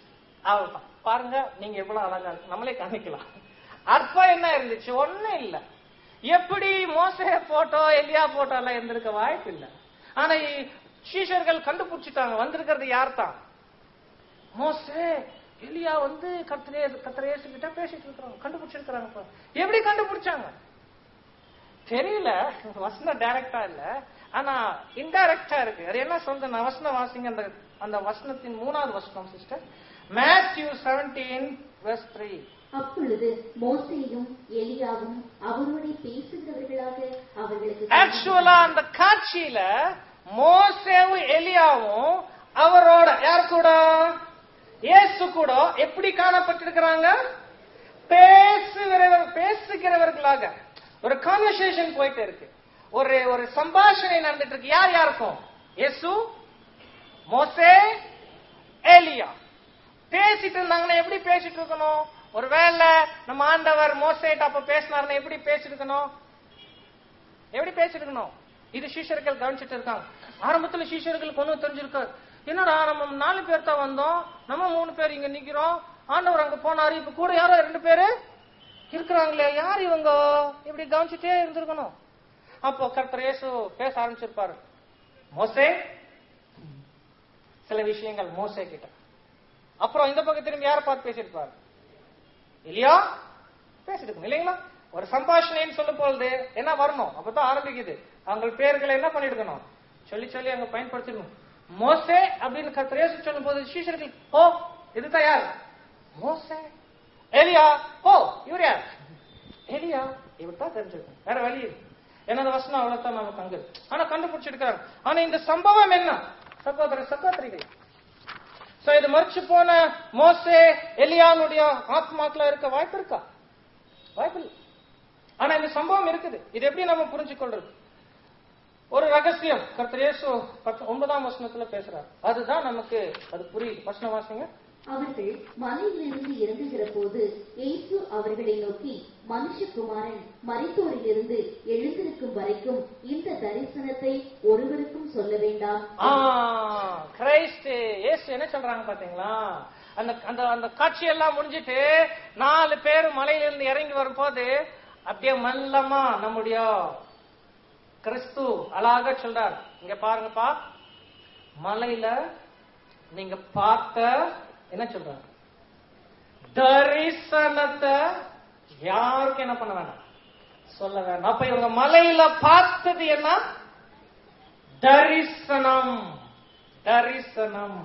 அவ்வளவுதான். பாருங்க நீங்க எவ்வளவு அழகா இருக்கு, நம்மளே காமிக்கலாம். அர்த்தம் என்ன இருந்துச்சு? ஒண்ணும் இல்ல. எப்படி மோசே போட்டோ எலியா போட்டோ எல்லாம் இருந்திருக்க வாய்ப்பு இல்ல. ஆனா சீஷர்கள் கண்டுபிடிச்சிட்டாங்க வந்திருக்கிறது யார் தான்? மோசே எலியா வந்து கர்த்தரே கர்த்தரே கிட்ட பேசிட்டு இருக்காங்க, கண்டுபிடிச்சிருக்காங்க. எப்படி கண்டுபிடிச்சாங்க தெரியல. வசனம் டைரக்டா இல்ல, ஆனா இன்டைரக்டா இருக்கு. அது என்ன சொல்றது? வசனம் வாசிங்க, அந்த அந்த வசனத்தின் மூணாவது வசனம் sister. Matthew seventeen verse three. அப்பொழுது மோசேயும் எலியாவும் அவரோட பேசுகிறவர்களாக அவர்களுக்கு ஆக்சுவலா அந்த காட்சியில மோசேவும் எலியாவும் அவரோட யார் கூட? இயேசு கூட எப்படி காணப்பட்டிருக்கிறாங்க? பேசுகிறவர் பேசுகிறவர்களாக ஒரு கான்வர்சேஷன் போயிட்டு இருக்கு, ஒரு ஒரு சம்பாஷணை நடந்துட்டு இருக்கு. யார் யாருக்கும்? இயேசு, மோசே, எலியா பேசிட்டு இருந்தாங்கன்னா எப்படி பேசிட்டு இருக்கணும்? ஒருவேளை நம்ம ஆண்டவர் மோசேட்ட அப்ப பேசினாருன்னா எப்படி பேசிருக்கணும்? எப்படி பேசிருக்கணும்? இது சீஷர்கள் கவனிச்சுட்டு இருக்காங்க. ஆரம்பத்துல சீஷர்களுக்கு ஒன்னும் தெரிஞ்சிருக்காரு. என்னடா நம்ம நாலு பேர் தான் வந்தோம், நம்ம மூணு பேர் இங்க நிக்கிறோம், ஆண்டவர் அங்க போனாரு, இப்ப கூட யாரோ ரெண்டு பேரு இருக்கிறாங்களே, யார் இவங்க? இப்படி கவனிச்சுட்டே இருந்திருக்கணும். அப்போ கர்த்தர் இயேசு பேச ஆரம்பிச்சிருப்பாரு. மோசே சில விஷயங்கள் மோசே கிட்ட, அப்புறம் இந்த பக்கம் திரும்பி யாரை பார்த்து பேசியிருப்பாரு? இல்லையா? பேசிருக்கணும் இல்லைங்களா? ஒரு சம்பாஷணைன்னு சொல்லும் பொழுது என்ன வரணும்? அப்பதான் ஆரம்பிக்குது. அவங்க பேர்களை என்ன பண்ணிருக்கணும்? சொல்லி சொல்லி அங்க பயன்படுத்திடணும். மோசே அப்படின்னு கர்த்தர் இயேசு சொல்லும் போது சீஷர்கள் ஓ இதுதான் யார்? மோசே. எலியா ஓ இவர் யார்? எலியா. இவர்தான் தெரிஞ்சிருக்கும், வேற வழி இருக்கு. என்னது வசனம் அவ்வளவுதான் நமக்கு அங்கு. ஆனா கண்டுபிடிச்சிருக்காங்க. ஆனா இந்த சம்பவம் என்ன சகோதர சகோதரிகள்? சோ இது மறைச்சு போன மோசே எலியானுடைய ஆத்மாக்களா இருக்க வாய்ப்பு இருக்கா? வாய்ப்பு இல்லை. ஆனா இந்த சம்பவம் இருக்குது. இது எப்படி நம்ம புரிஞ்சுக்கொள்றது? ஒரு ரகசியம் கர்த்தர் இயேசு ஒன்பதாம் வசனத்துல பேசுறாரு. அதுதான் நமக்கு அது புரியுது. வசனம் வாசிங்க. அவர்கள் மலையிலிருந்து இறங்குகிற போது இயேசு அவர்களை நோக்கி, மனுஷகுமாரன் மரித்தோரிலிருந்து எழுந்திருக்கும் வரைக்கும் இந்த தரிசனத்தை ஒருவருக்கும் சொல்ல வேண்டாம். கிறிஸ்து இயேசு என்ன சொல்றாங்க பாத்தீங்களா? அந்த அந்த அந்த காட்சியெல்லாம் முடிஞ்சிட்டு நாலு பேர் மலையிலிருந்து இறங்கி வரும்போது அப்படியே மல்லமா நம்முடைய கிறிஸ்து அழகா சொல்றார். இங்க பாருங்கப்பா, மலையில நீங்க பார்த்த என்ன சொல்றாங்க? தரிசனத்தை யாருக்கு என்ன பண்ண வேண்டாம், சொல்ல வேண்டாம். அப்ப இவங்க மலையில பார்த்தது என்ன? தரிசனம். தரிசனம்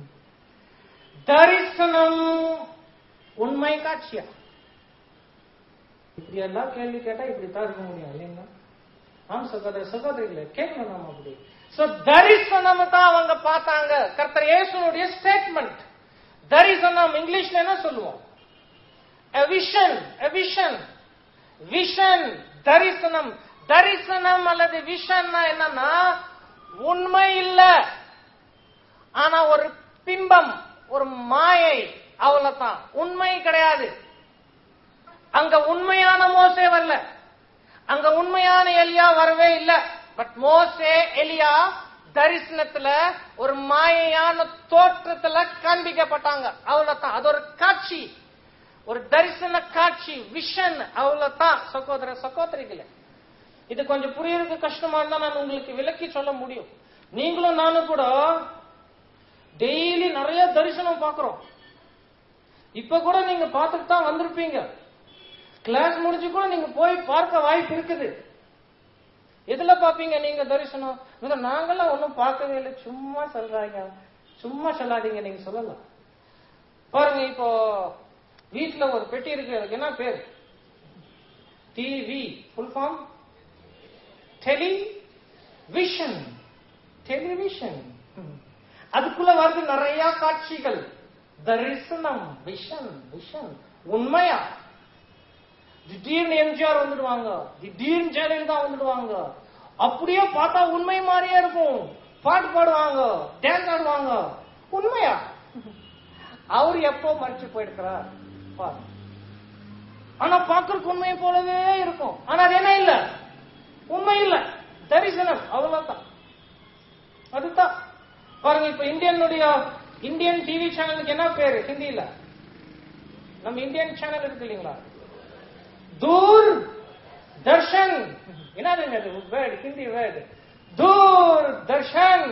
தரிசனம் உண்மை காட்சியா? இப்படி எல்லாம் கேள்வி கேட்டா இப்படித்தான் இருக்க முடியும் இல்லைங்களா? ஆம் சகோதர சகோதரிகளை கேட்கணும் நாம அப்படி. சோ தரிசனம் தான் அவங்க பார்த்தாங்க. கர்த்தர் இயேசுனுடைய ஸ்டேட்மெண்ட். தரிசனம் இங்கிலீஷ்ல என்ன சொல்லுவோம்? a vision, a vision, vision, தரிசனம். தரிசனம் அல்லது விஷன்னா என்னன்னா உண்மை இல்ல, ஆனா ஒரு பிம்பம், ஒரு மாயை, அவ்வளவுதான். உண்மை கிடையாது. அங்க உண்மையான மோசே வரல, அங்க உண்மையான எலியா வரவே இல்ல. பட் மோசே எலியா தரிசனத்துல ஒரு மாயையான தோற்றத்துல காண்பிக்கப்பட்டாங்க, அவ்வளவுதான். அது ஒரு காட்சி, ஒரு தரிசன காட்சி, விஷன், அவ்வளவுதான். சகோதர சகோதரிகளே, இது கொஞ்சம் புரியறதுக்கு கஷ்டமா இருந்தா நான் உங்களுக்கு விளக்கி சொல்ல முடியும். நீங்களும் நானும் கூட டெய்லி நிறைய தரிசனம் பாக்குறோம். இப்ப கூட நீங்க பார்த்துட்டு தான் வந்திருப்பீங்க. கிளாஸ் முடிஞ்சு கூட நீங்க போய் பார்க்க வாய்ப்பு இருக்குது. எதுல பாப்பீங்க நீங்க தரிசனம்? நாங்கெல்லாம் ஒன்னும் பார்க்கவே இல்லை, சும்மா சொல்றாங்க. சும்மா சொல்லாதீங்க, நீங்க சொல்லலாம். பாருங்க, இப்போ வீட்டுல ஒரு பெட்டி இருக்கு, அதுக்கு என்ன பேர்? TV. Full form television. Television. அதுக்குள்ள வருது நிறைய காட்சிகள். தரிசனம், விஷன். விஷன் உண்மையா? திடீர்னு எம்ஜிஆர் வந்துடுவாங்க, திடீர்னு ஜெயலலிதா வந்துடுவாங்க. அப்படியே பார்த்தா உண்மை மாதிரியே இருக்கும். பாட்டு பாடுவாங்க, டான்ஸ் ஆடுவாங்க. உண்மையா? அவரு எப்போ மறைச்சு போயிருக்கிறார் பாரு. ஆனா பாக்குறதுக்கு உண்மையை போலவே இருக்கும். ஆனா அது என்ன இல்ல, உண்மை இல்ல, தரிசனம், அவ்வளவுதான். அதுதான் பாருங்க. இப்ப இந்தியனுடைய இந்தியன் டிவி சேனலுக்கு என்ன பேரு ஹிந்தியில? நம்ம இந்தியன் சேனல் இருக்கு இல்லீங்களா, தூர் தர்ஷன். என்னதுங்க வேர்டு, ஹிந்தி வேர்டு தூர் தர்ஷன்.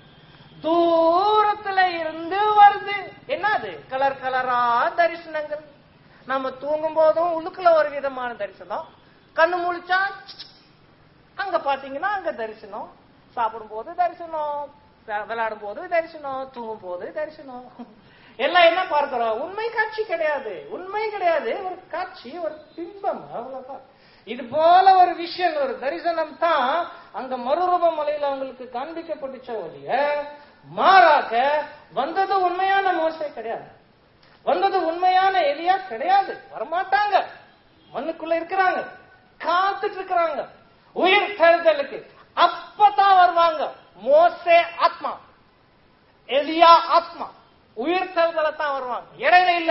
தூரத்துல இருந்து வருது. என்னது? கலர் கலரா தரிசனங்கள். நம்ம தூங்கும் போதும் உள்ளுக்குள்ள ஒரு விதமான தரிசனம், கண்ணு முழிச்சா அங்க பாத்தீங்கன்னா அங்க தரிசனம், சாப்பிடும் போது தரிசனம், விளையாடும் போது தரிசனம், தூங்கும் போது தரிசனம். எல்லாம் என்ன பார்க்கிறோம்? உண்மை காட்சி கிடையாது, உண்மை கிடையாது, ஒரு காட்சி, ஒரு பிம்பம், அவ்வளவுதான். இது போல ஒரு விஷயம், ஒரு தரிசனம் தான் அங்க மறுரூப மலையில அவங்களுக்கு காண்பிக்கப்பட்டுச்ச ஒழிய மாறாக வந்தது உண்மையான மோசே கிடையாது, வந்தது உண்மையான எலியா கிடையாது. வரமாட்டாங்க, மண்ணுக்குள்ள இருக்கிறாங்க, காத்துட்டு இருக்கிறாங்க உயிர் தேர்தலுக்கு. அப்பதான் வருவாங்க. மோசே ஆத்மா, எலியா ஆத்மா, உயிர் தேர்தல தான் வருவாங்க, இடையில இல்ல.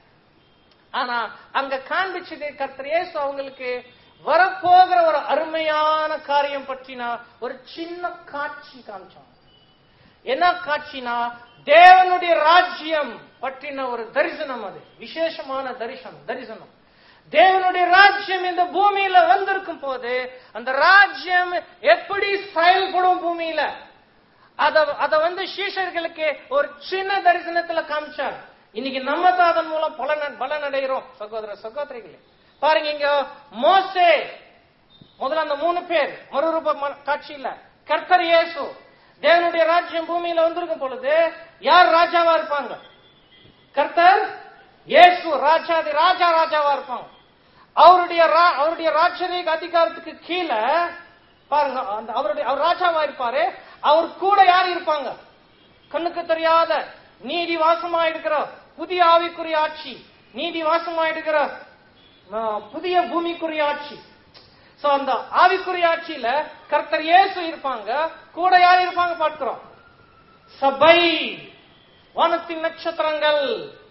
ஆனா அங்க காண்பிச்சது கர்த்தர் இயேசு அவங்களுக்கு வரப்போகிற ஒரு அருமையான காரியம் பற்றினா ஒரு சின்ன காட்சி காமிச்சாங்க. என்ன காட்சினா தேவனுடைய ராஜ்யம் பற்றின ஒரு தரிசனம். அது விசேஷமான தரிசனம் தரிசனம் தேவனுடைய ராஜ்யம் இந்த பூமியில வந்திருக்கும் போது அந்த ராஜ்யம் எப்படி செயல்படும் பூமியில, அத அத வந்து சீஷர்களுக்கு ஒரு சின்ன தரிசனத்துல காமிச்சார். இன்னைக்கு நம்ம தான் அதன் மூலம் பலன் பலன் அடைகிறோம். சகோதர சகோதரிகளே பாருங்க, இங்க மோசே முதல்ல அந்த மூணு பேர் மறுரூப காட்சியில கர்த்தர் இயேசு தேவனுடைய ராஜ்யம் பூமியில வந்திருக்கும் பொழுது யார் ராஜாவா இருப்பாங்க? கர்த்தர் இயேசு ராஜாதி ராஜா ராஜாவா இருப்பாங்க. அவருடைய அவருடைய ராஜரீக அதிகாரத்துக்கு கீழே பாருங்க, அந்த அவருடைய அவர் ராஜாவா இருப்பாரு. அவர் கூட யார் இருப்பாங்க? கண்ணுக்கு தெரியாத நீதி வாசமா இருக்கிற புதிய ஆவிக்குரிய ஆட்சி, நீதி வாசமா இருக்கிற புதிய பூமிக்குரிய ஆட்சி. சோ அந்த ஆவிக்குரிய ஆட்சியில கர்த்தர் இயேசு இருப்பாங்க, கூட யார் இருப்பாங்க பார்க்கிறோம்? சபை, வானத்தின் நட்சத்திரங்கள்,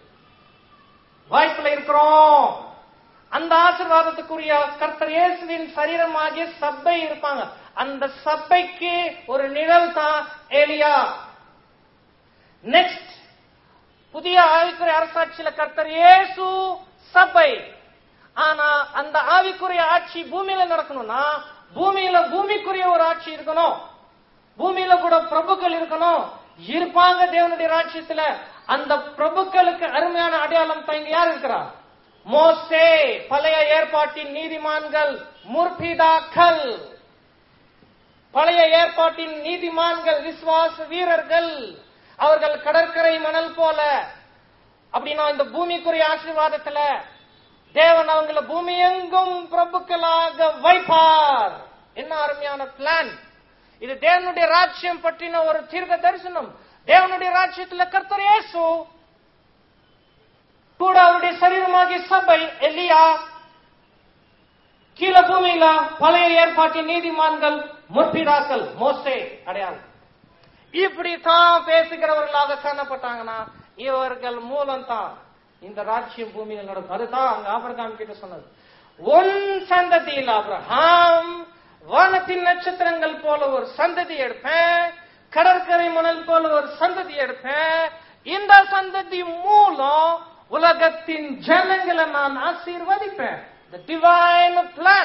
வாய்ப்புல இருக்கிறோம். அந்த ஆசீர்வாதத்துக்குரிய கர்த்தர் இயேசுவின் சரீரமாகிய சபை இருப்பாங்க. அந்த சபைக்கு ஒரு நிழல் தான் எலியா. நெக்ஸ்ட் புதிய ஆவிக்குரிய அரசாட்சியில கர்த்தர் இயேசு சபை. ஆனா அந்த ஆவிக்குரிய ஆட்சி பூமியில நடக்கணும்னா பூமியில பூமிக்குரிய ஒரு ஆட்சி இருக்கணும், பூமியில கூட பிரபுக்கள் இருக்கணும், இருப்பாங்க தேவனுடைய ராஜ்யத்துல. அந்த பிரபுக்களுக்கு அருமையான அடையாளம் தான் இங்க யார் இருக்கிறா? மோசே, பழைய ஏற்பாட்டின் நீதிமான்கள், முற்பிதாக்கள், பழைய ஏற்பாட்டின் நீதிமான்கள், விசுவாச வீரர்கள். அவர்கள் கடற்கரை மணல் போல. அப்படின்னா இந்த பூமிக்குரிய ஆசீர்வாதத்துல தேவன் அவங்கள பூமி எங்கும் பிரபுக்களாக வைப்பார். என்ன அருமையான பிளான் இது! தேவனுடைய ராஜ்யம் பற்றின ஒரு தீர்க்க தரிசனம். தேவனுடைய ராஜ்யத்துல கர்த்தர் இயேசு கூட அவருடைய சரீரமாகிய சபை எலியா, கீழ பூமியில பழைய ஏற்பாட்டின் நீதிமான்கள், முற்பிதாக்கள், மோசே அடையாளம். இப்படித்தான் பேசுகிறவர்களாக காணப்பட்டாங்கன்னா இவர்கள் மூலம் தான் இந்த ராஜ்யம் பூமியில் நடக்கும். அதுதான் அங்க ஆபிரகாம் கிட்ட சொன்னது. உன் சந்ததியில் ஆபிரகாம் வானத்தின் நட்சத்திரங்கள் போல ஒரு சந்ததி எடுப்பேன், கடற்கரை மணல் போல ஒரு சந்ததி எடுப்பேன். இந்த சந்ததி மூலம் உலகத்தின் ஜனங்களை நான் ஆசீர்வதிப்பேன். The divine plan.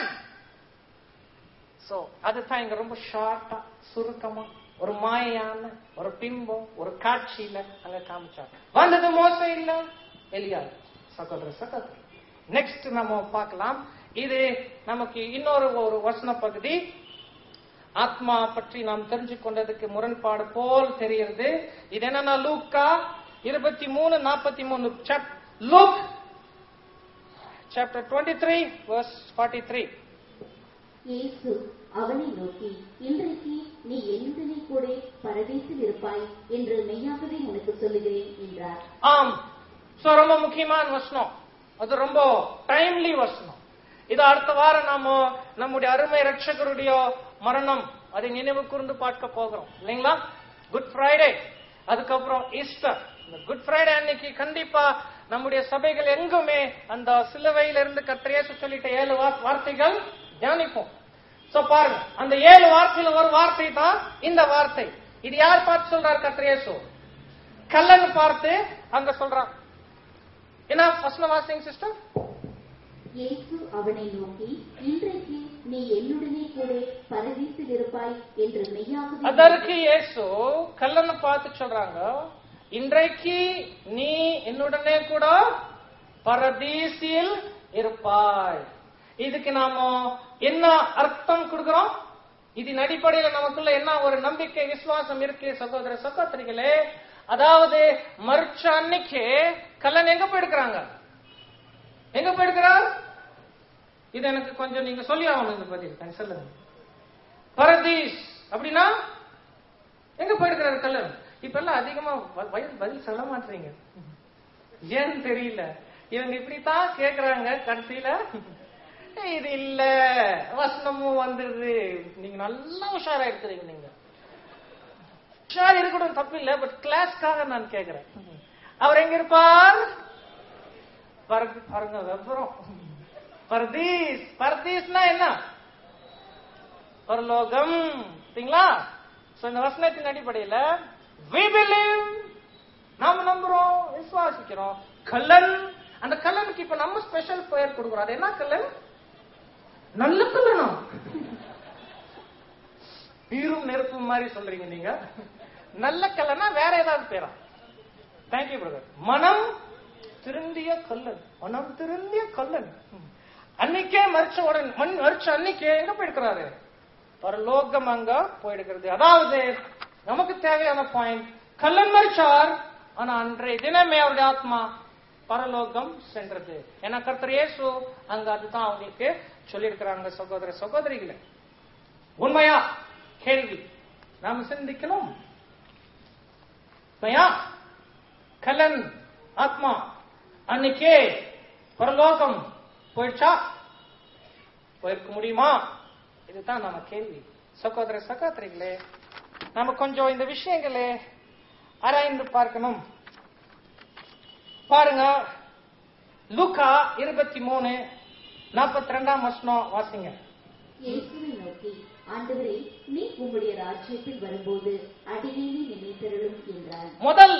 So அதுதான் இங்க ரொம்ப ஷார்ட்டா சுருக்கமா ஒரு மாயான ஒரு பிம்பம் ஒரு காட்சியில அங்க காமிச்சாங்க. வந்தது மோசே இல்ல, எலியா. சகோதர சகோதரி, நெக்ஸ்ட் நம்ம பார்க்கலாம். இது நமக்கு இன்னொரு ஒரு வசன பகுதி. ஆத்மா பற்றி நாம் தெரிஞ்சு கொண்டதுக்கு முரண்பாடு போல் தெரிகிறது. இது என்னன்னா லூக்கா இருபத்தி மூணு நாற்பத்தி மூணு Luke chapter twenty three verse forty three. இயேசு அவனை நோக்கி, இன்றைக்கு நீ என்னுடனே கூட பரதேசில் இருப்பாய் என்று மெய்யாகவே உனக்கு சொல்லுகிறேன் என்றார். ஆம், சோ ரொம்ப முக்கியமான வசனம். அது ரொம்ப டைம்லி வசனம். இது அடுத்த வாரம் நாம நம்முடைய அருமை ரட்சகருடைய மரணம் அதை நினைவு கூர்ந்து பார்க்க போகிறோம் இல்லைங்களா? குட் ஃப்ரைடே, அதுக்கப்புறம் ஈஸ்டர். இந்த குட் ஃப்ரைடே அன்னைக்கு கண்டிப்பா நம்முடைய சபைகள் எங்குமே அந்த சிலுவையில இருந்து கர்த்தர் இயேசு சொல்லிட்ட ஏழு வார்த்தைகள் தியானிப்போம். சோ பாருங்க, அந்த ஏழு வார்த்தையில ஒரு வார்த்தை தான் இந்த வார்த்தை. இது யார் பார்த்து சொல்றார்? கர்த்தர் இயேசு கல்லன் பார்த்து அங்க சொல்றான். என்ன வசனம் வாசிங்க சிஸ்டர்? இயேசு அவனை நோக்கி, இன்றைக்கு நீ என்னுடனே கூட பரதீசில் இருப்பாய் என்று மெய்யாகவே. அதற்கு இயேசு கல்லனை பார்த்து சொல்றாங்க, இன்றைக்கு நீ என்னுடனே கூட பரதீசில் இருப்பாய். இதுக்கு நாம என்ன அர்த்தம் கொடுக்கிறோம்? இதன் அடிப்படையில் நமக்குள்ள என்ன ஒரு நம்பிக்கை விசுவாசம் இருக்கு சகோதர சகோதரிகளே? அதாவது மறுச்ச அன்னைக்கு கல்லன் எங்க போயிருக்கிறாங்க? எங்க போயிருக்கிறார்? இது எனக்கு கொஞ்சம் நீங்க சொல்லி ஆகணும். இந்த பதில் சொல்லுங்க. பரதீஸ் அப்படின்னா எங்க போயிருக்கிறாரு கல்லன்? இப்ப எல்லாம் அதிகமா பதில் சொல்ல மாட்டீங்க, ஏன்னு தெரியல. இவங்க இப்படித்தான் கேக்குறாங்க. கடைசியில இது இல்ல வசனமும் வந்துருது. நீங்க நல்லா உஷாரா இருக்கிறீங்க. நீங்க உஷார் இருக்கணும், தப்பு இல்ல. பட் கிளாஸ்க்காக நான் கேக்குறேன். அவர் எங்க இருப்பார்? பாருங்க அப்புறம் பரதீஸ். பரதீஸ்னா என்ன? பரலோகம். சரிங்களா? இந்த வசனத்தின் அடிப்படையில் we believe, நாம நம்புறோம், விசுவாசிக்கிறோம். கல்லன், அந்த கல்லனுக்கு இப்ப நம்ம ஸ்பெஷல் பெயர் கொடுக்கிறோம். அது என்ன கல்லன்? நல்ல கல்லனா? நீரும் நெருப்பும் மாதிரி சொல்றீங்க நீங்க. நல்ல கல்லனா வேற ஏதாவது பேரா? Thank you brother. மனம் திருந்திய கல்லன். மனம் திருந்திய கல்லன். அன்னைக்கே மறிச்ச உடனே மறிச்ச அன்னைக்கே எங்க போயிருக்கிறாரு? பரலோகம் அங்க போயிடுகிறது. அதாவது நமக்கு தேவையான பாயிண்ட், கல்லன் மறிச்சார், ஆனா அன்றைய தினமே அவருடைய ஆத்மா பரலோகம் சென்றது. ஏன்னா கர்த்தர் இயேசு அங்க அதுதான் அவங்களுக்கு சொல்லி இருக்கிறாங்க. சகோதர சகோதரிகளே, உண்மையா கேள்வி நாம சிந்திக்கணும். உண்மையா கல்லன் ஆத்மா அன்னைக்கே பரலோகம் போயிடுச்சா? போயிருக்க முடியுமா? இதுதான் நம்ம கேள்வி. சகோதர சகோதரிகளே, நம்ம கொஞ்சம் இந்த விஷயங்களே ஆராய்ந்து பார்க்கணும். பாருங்க, லூக்கா இருபத்தி மூணு நாற்பத்தி ரெண்டாம் வசனம் வாசிங்க. இயேசுவை நோக்கி, ஆண்டவரே, நீ உம்முடைய ராஜ்யத்தில் வரும்போது அடியேனை நினைத்தருளும் என்றார். முதல்ல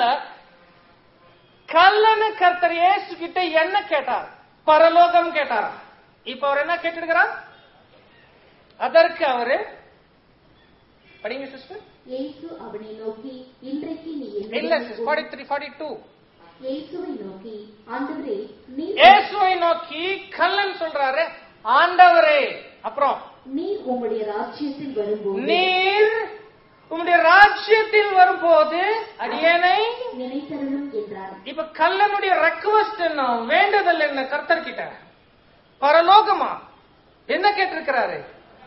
கல்லனு கர்த்தர் இயேசு கிட்ட என்ன கேட்டார்? பரலோகம் கேட்டாரா? இப்ப அவர் என்ன கேட்டிருக்கிறார்? அதற்கு அவரு படிங்க சிஸ்டர். இயேசு அவனை நோக்கி, இன்றைக்கு நீ இல்ல நாற்பத்தி மூன்று நாற்பத்தி ரெண்டு. இயேசுவை நோக்கி, ஆண்டவரே, நீ இயேசுவை நோக்கி கல்லன் சொல்றாரு, ஆண்டவரே, அப்புறம் நீர் உம்முடைய ராஜ்யத்தில் வரும்போது நீர் உம்முடைய ராஜ்யத்தில் வரும்போது அடியேனை நினைத்தருளும் என்றார். இப்ப கல்லனுடைய ரெக்வஸ்ட் என்ன, வேண்டுதல் என்ன கர்த்தர் கிட்ட? பரலோகமா? என்ன கேட்டிருக்கிறாரு?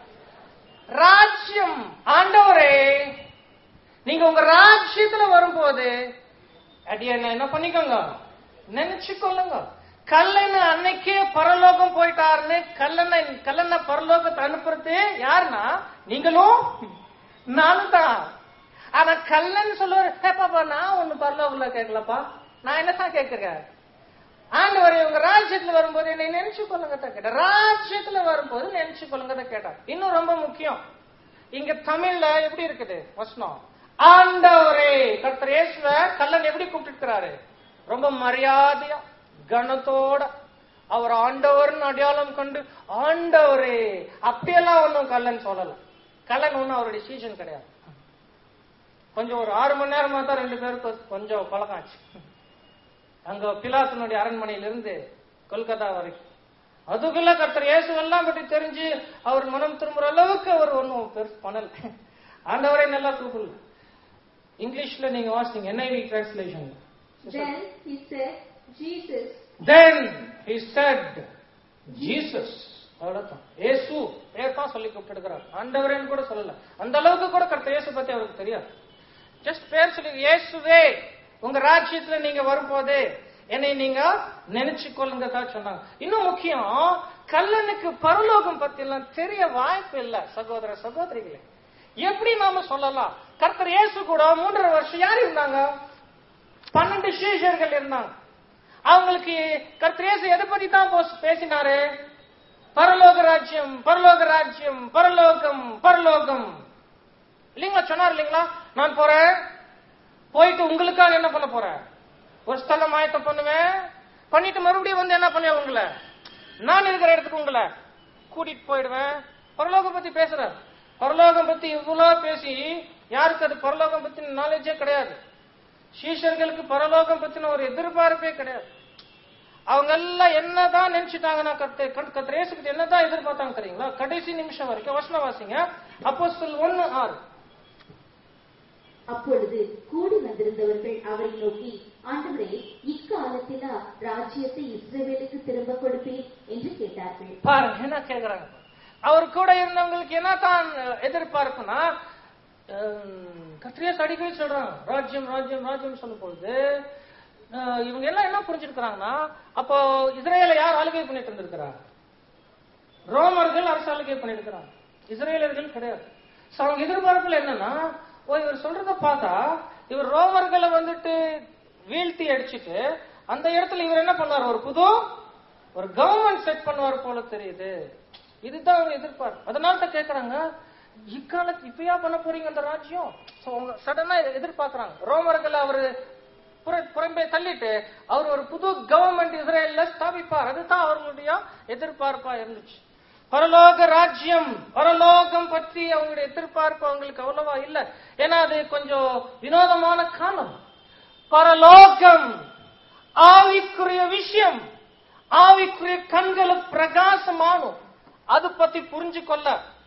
ராஜ்யம். ஆண்டவரே, நீங்க உங்க ராஜ்யத்துல வரும்போது அடியேனை என்ன பண்ணிக்கோங்க, நினைச்சுக்கொள்ளுங்க. கல்லன் அன்னைக்கே பரலோகம் போயிட்டாருன்னு கல்லனை கல்லனை பரலோகத்தை அனுப்புறது யாருன்னா நீங்களும் நானும் தான். ஆனா கல்லன் சொல்லுவாரு, பாப்பா நான் ஒண்ணு பரலோகத்துல கேட்கலப்பா, நான் என்னதான் கேட்கிறேன், ஆண்டவரே உங்க ராஜ்யத்துல வரும்போது என்னை நினைச்சு கொள்ளுங்க தான் கேட்ட. ராஜ்யத்துல வரும்போது நினைச்சு கொள்ளுங்க தான் கேட்டார். இன்னும் ரொம்ப முக்கியம், இங்க தமிழ்ல எப்படி இருக்குது வசனம்? ஆண்டவரே. கர்த்தர் இயேசுவ கல்லன் எப்படி கூப்பிட்டு? ரொம்ப மரியாதையா கனத்தோட அவர் ஆண்டவர்னு அடையாளம் கண்டு ஆண்டவரே. அப்படியெல்லாம் ஒன்னும் கல்லன் சொல்லல. கல்லன் ஒன்னும் அவருடைய சீசன் கிடையாது. கொஞ்சம் ஒரு ஆறு மணி நேரமா தான் ரெண்டு பேருக்கு கொஞ்சம் பழக்கம் ஆச்சு. அங்க பிலாத்தினுடைய அரண்மனையிலிருந்து கொல்கத்தா வரைக்கும். அதுக்குள்ள கர்த்தர் இயேசுவெல்லாம் பற்றி தெரிஞ்சு அவர் மனம் திரும்புற அளவுக்கு அவர் ஒன்னும் பெருசு பண்ணல. ஆண்டவரே நல்லா கூப்பிடல. இங்கிலீஷ்ல நீங்க வாசிங்க, N I V translation. Then he said, Jesus. Then he said, Jesus. அவ்வளவுதான். இயேசு பேர் தான் சொல்லி கூப்பிட்டுக்கிறார், ஆண்டவரேன்னு கூட சொல்லல. அந்த அளவுக்கு கூட கர்த்தர் இயேசு பத்தி அவருக்கு தெரியாது. ஜஸ்ட் பேர் சொல்லி, இயேசுவே உங்க ராஜ்யத்துல நீங்க வரும்போது என்னை நீங்க நினைச்சு கொள்ளுங்க தான் சொன்னாங்க. இன்னும் முக்கியம், கல்லனுக்கு பரலோகம் பத்தி எல்லாம் தெரிய வாய்ப்பு இல்ல. சகோதர சகோதரிகளே, எப்படி நாம சொல்லலாம்? கர்த்தர் இயேசு கூட மூன்றரை வருஷம் யார் இருந்தாங்க? பன்னெண்டு சீஷர்கள் இருந்தாங்க. அவங்களுக்கு கர்த்தர் இயேசு எதை பத்தி தான் பேசினாரு? பரலோக ராஜ்யம், பரலோக ராஜ்யம், பரலோகம், பரலோகம் இல்லீங்களா? சொன்னார் இல்லீங்களா? நான் போறேன், போயிட்டு உங்களுக்காக என்ன பண்ண போறேன்? ஒரு ஸ்தலம் ஆயத்தம் பண்ணுவேன், பண்ணிட்டு மறுபடியும் வந்து என்ன பண்ணுவேன்? உங்களை நான் இருக்கிற இடத்துக்கு உங்களை கூட்டிட்டு போயிடுவேன். பரலோகம் பத்தி பேசுற, பரலோகம் பத்தி இவ்வளவு பேசி யாருக்கு அது பரலோகம் பத்தின நாலேஜே கிடையாது. சீஷர்களுக்கு பரலோகம் பத்தின ஒரு எதிர்பார்ப்பே கிடையாது. அவங்க எல்லாம் என்னதான் நினைச்சுட்டாங்கன்னா, கர்த்தர் இயேசுகிட்ட என்னதான் எதிர்பார்த்தாங்க தெரியுங்களா? கடைசி நிமிஷம் வரைக்கும் வசனம் வாசிங்க, அப்போஸ்தலர் ஒன்னு ஆறு. அப்பொழுது கூடி வந்திருந்தவர்கள் அவரை நோக்கி, ஆண்டவரே, இக்காலத்திலா ராஜ்யத்தை இஸ்ரவேலுக்கு திரும்ப கொடுப்பீர் என்று கேட்டார்கள். பாருங்க என்ன கேக்குறாங்க. அவர் கூட இருந்தவங்களுக்கு என்ன தான் எதிர்பார்ப்புனா, கர்த்தர் இயேசு அடிக்கடி சொல்றாங்க ராஜ்யம் ராஜ்யம் ராஜ்யம் சொல்லும் பொழுது இவங்க எல்லாம் என்ன புரிஞ்சிருக்கிறாங்கன்னா, அப்போ இஸ்ரேலை யார் ஆளுகை பண்ணிட்டு இருந்திருக்கிறார்? ரோமர்கள் அரசு ஆளுகை பண்ணிட்டு இருக்கிறாங்க, இஸ்ரேலர்கள் கிடையாது. அவங்க எதிர்பார்ப்புல என்னன்னா, ஓ இவர் சொல்றத பார்த்தா இவர் ரோமர்களை வந்துட்டு வீழ்த்தி அடிச்சுட்டு அந்த இடத்துல இவர் என்ன பண்ணுவார்? ஒரு புது ஒரு கவர்மெண்ட் செட் பண்ணுவார் போல தெரியுது. இதுதான் அவங்க எதிர்பார்ப்பு. அதனால தான் கேட்கறாங்க, இக்காலத்து இப்பயா பண்ண போறீங்க அந்த ராஜ்யம்? சடனா எதிர்பார்க்கறாங்க. ரோமர்களை அவரு புறம்பே தள்ளிட்டு அவர் ஒரு புது கவர்மெண்ட் இஸ்ரேல்ல ஸ்தாபிப்பார். அதுதான் அவர்களுடைய எதிர்பார்ப்பா இருந்துச்சு. பரலோக ராஜ்யம், பரலோகம் பற்றி அவங்களுடைய எதிர்பார்ப்பு அவங்களுக்கு அவ்வளவா இல்ல. ஏன்னா அது கொஞ்சம் வினோதமான காலம். பரலோகம் ஆவிக்குரிய விஷயம், ஆவிக்குரிய கண்களுக்கு பிரகாசமானும் அது பத்தி புரிஞ்சு கொள்ள.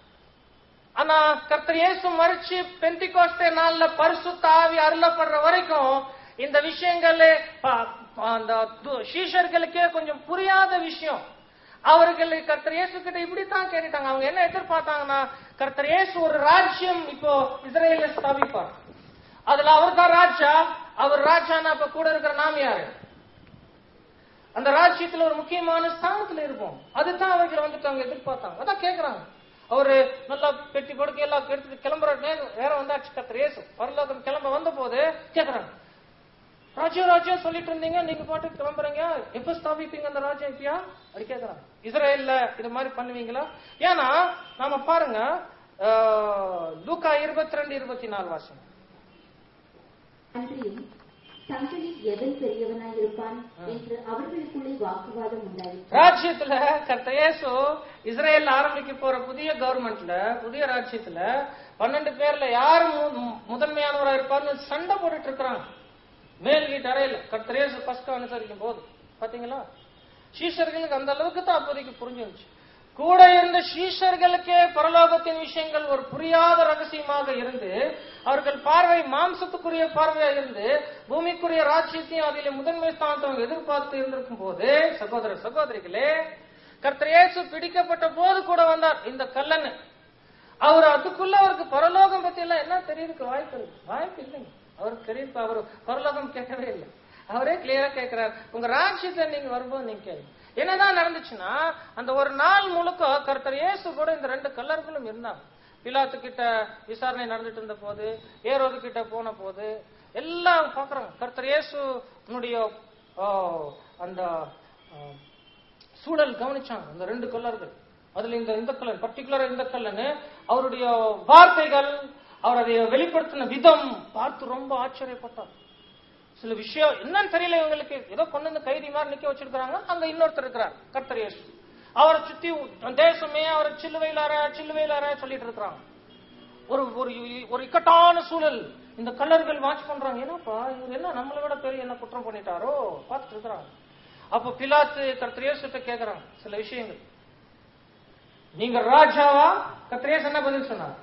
ஆனா கர்த்தர் இயேசு மரிச்சு பெந்திகோஸ்தே நாள்ல பரிசுத்த ஆவி அருளப்படுற வரைக்கும் இந்த விஷயங்கள் அந்த சீஷர்களுக்கே கொஞ்சம் புரியாத விஷயம். அவர்கள் கர்த்தர் இயேசு கிட்ட இப்படித்தான் கேட்டுட்டாங்க. அவங்க என்ன எதிர்பார்த்தாங்கன்னா, கர்த்தர் இயேசு ஒரு ராஜ்யம் இப்போ இஸ்ரேல ஸ்தாபிப்பார், அதுல அவர் தான் ராஜா. அவர் ராஜானா இப்ப கூட இருக்கிற நாம் யாரு? அந்த ராஜ்யத்துல ஒரு முக்கியமான ஸ்தானத்துல இருப்போம். அதுதான் அவர்கள் வந்துட்டு அவங்க எதிர்பார்த்தாங்க. அதான் கேட்கறாங்க. அவரு நல்லா பெட்டி படுக்க எல்லாம் எடுத்துட்டு கிளம்புற நேரம் வந்தாச்சு. கர்த்தர் இயேசு பரலோகம் கிளம்ப வந்த போது கேட்கறாங்க, ராஜ்யம் ராஜ்யம் சொல்லிட்டு இருந்தீங்க, நீங்க பாட்டு கிளம்புறீங்க, எப்ப ஸ்தாபிப்பீங்க அந்த ராஜ்யம் இப்பயா? அப்படி கேட்கறாங்க. இஸ்ரேல்ல இது மாதிரி பண்ணுவீங்களா? ஏன்னா நாம பாருங்க, லூக்கா இருபத்தி ரெண்டு இருபத்தி நாலு வாசம். அன்றியும் தங்களில் எவன் பெரியவனாய் இருப்பான் என்று அவர்களுக்குள்ளே வாக்குவாதம் உண்டாயிற்று. ராஜ்யத்துல கர்த்தர் இயேசு இஸ்ரேல் ஆரம்பிக்க போற புதிய கவர்மெண்ட்ல, புதிய ராஜ்யத்துல பன்னெண்டு பேர்ல யாரு முதன்மையானவரா இருப்பார்னு சண்டை போட்டுட்டு இருக்கிறாங்க மேல் வீட்டு அறையில. கர்த்தர் இயேசு பஸ்கா அனுசரிக்கும் போது பாத்தீங்களா, சீஷர்களுக்கு அந்த அளவுக்கு தான் அப்போதைக்கு புரிஞ்சிருச்சு. கூட இருந்த சீஷர்களுக்கே பரலோகத்தின் விஷயங்கள் ஒரு புரியாத ரகசியமாக இருந்து, அவர்கள் பார்வை மாம்சத்துக்குரிய பார்வையா இருந்து பூமிக்குரிய ராஜ்யத்தையும் அதிலே முதன்மை ஸ்தானத்தை அவங்க எதிர்பார்த்து இருந்திருக்கும் போது, சகோதர சகோதரிகளே, கர்த்தர் இயேசு பிடிக்கப்பட்ட போது கூட வந்தார் இந்த கல்லன். அவர் அதுக்குள்ள அவருக்கு பரலோகம் பத்தி எல்லாம் என்ன தெரியுதுக்கு வாய்ப்பு இருக்கு? வாய்ப்பு இல்லைங்க. அவருக்கு தெரியும், அவர் பரலோகம் கேட்கவே இல்லை. அவரே கிளியரா கேட்கிறார், உங்க ராஜ்யத்தை நீங்க வரும்போது நீங்க கேள்வி. என்னதான் நடந்துச்சுன்னா, அந்த ஒரு நாள் முழுக்க கர்த்தர் இயேசு கூட இந்த ரெண்டு கல்லர்களும் இருந்தாங்க. பிலாத்து கிட்ட விசாரணை நடந்துட்டு இருந்த போது, ஏரோது கிட்ட போன போது எல்லாம் பாக்குறாங்க. கர்த்தர் இயேசு அந்த சூழல் கவனிச்சாங்க அந்த ரெண்டு கல்லர்கள். அதுல இந்த இந்த கல்லன் பர்டிகுலரா இந்த கல்லன்னு அவருடைய வார்த்தைகள், அவர் அதை வெளிப்படுத்தின விதம் பார்த்து ரொம்ப ஆச்சரியப்பட்டார். சில விஷயம் என்னன்னு தெரியல இவங்களுக்கு, ஏதோ கொண்டு வந்து கைதி மாதிரி நிக்க வச்சிருக்காங்க. அங்க இன்னொருத்தர் இருக்கிறார் கர்த்தர் இயேசு. அவரை சுத்தி தேசமே அவரை சிலுவையிலார சிலுவையிலார சொல்லிட்டு இருக்கிறாங்க. ஒரு ஒரு இக்கட்டான சூழல். இந்த கல்லர்கள் வாட்ச் பண்றாங்க, என்னப்பா இவர் என்ன நம்மளை விட பெரிய என்ன குற்றம் பண்ணிட்டாரோ பார்த்துட்டு இருக்கிறாங்க. அப்ப பிலாத்து கர்த்தர் இயேசுட்ட கேட்கறாங்க சில விஷயங்கள். நீங்க ராஜாவா? கர்த்தர் இயேசு என்ன பதில் சொன்னார்?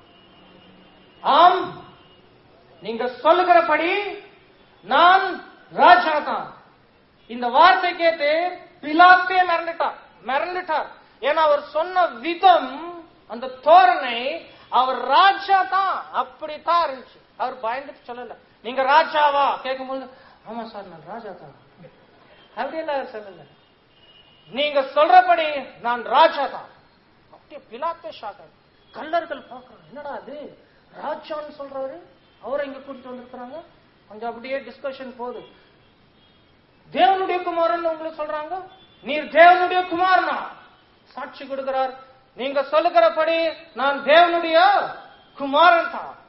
ஆம், நீங்க சொல்லுகிறபடி நான் ராஜா தான். இந்த வார்த்தை கேட்டு பிலாத்தே மிரண்டுட்டார் மிரண்டுட்டார் ஏன்னா அவர் சொன்ன விதம், அந்த தோரணை, அவர் ராஜா தான் அப்படித்தான் இருந்துச்சு. அவர் பயந்துட்டு சொல்லல, நீங்க ராஜாவா கேட்கும்போது, ஆமா சார் நான் ராஜா தான் அப்படியெல்லாம் சொல்லல, நீங்க சொல்றபடி நான் ராஜா தான். அப்படியே பிலாத்தே ஷாக். கல்லர்கள் பாக்குறாங்க, என்னடா அது ராஜான்னு சொல்றாரு, அவரை இங்க கூட்டிட்டு வந்திருக்கிறாங்க. கொஞ்சம் அப்படியே டிஸ்கஷன் போகுது. தேவனுடைய குமாரன் உங்களுக்கு சொல்றாங்க, நீர் தேவனுடைய குமாரனா? சாட்சி கொடுக்கிறார், நீங்க சொல்லுகிறபடி நான் தேவனுடைய குமாரன் தான்.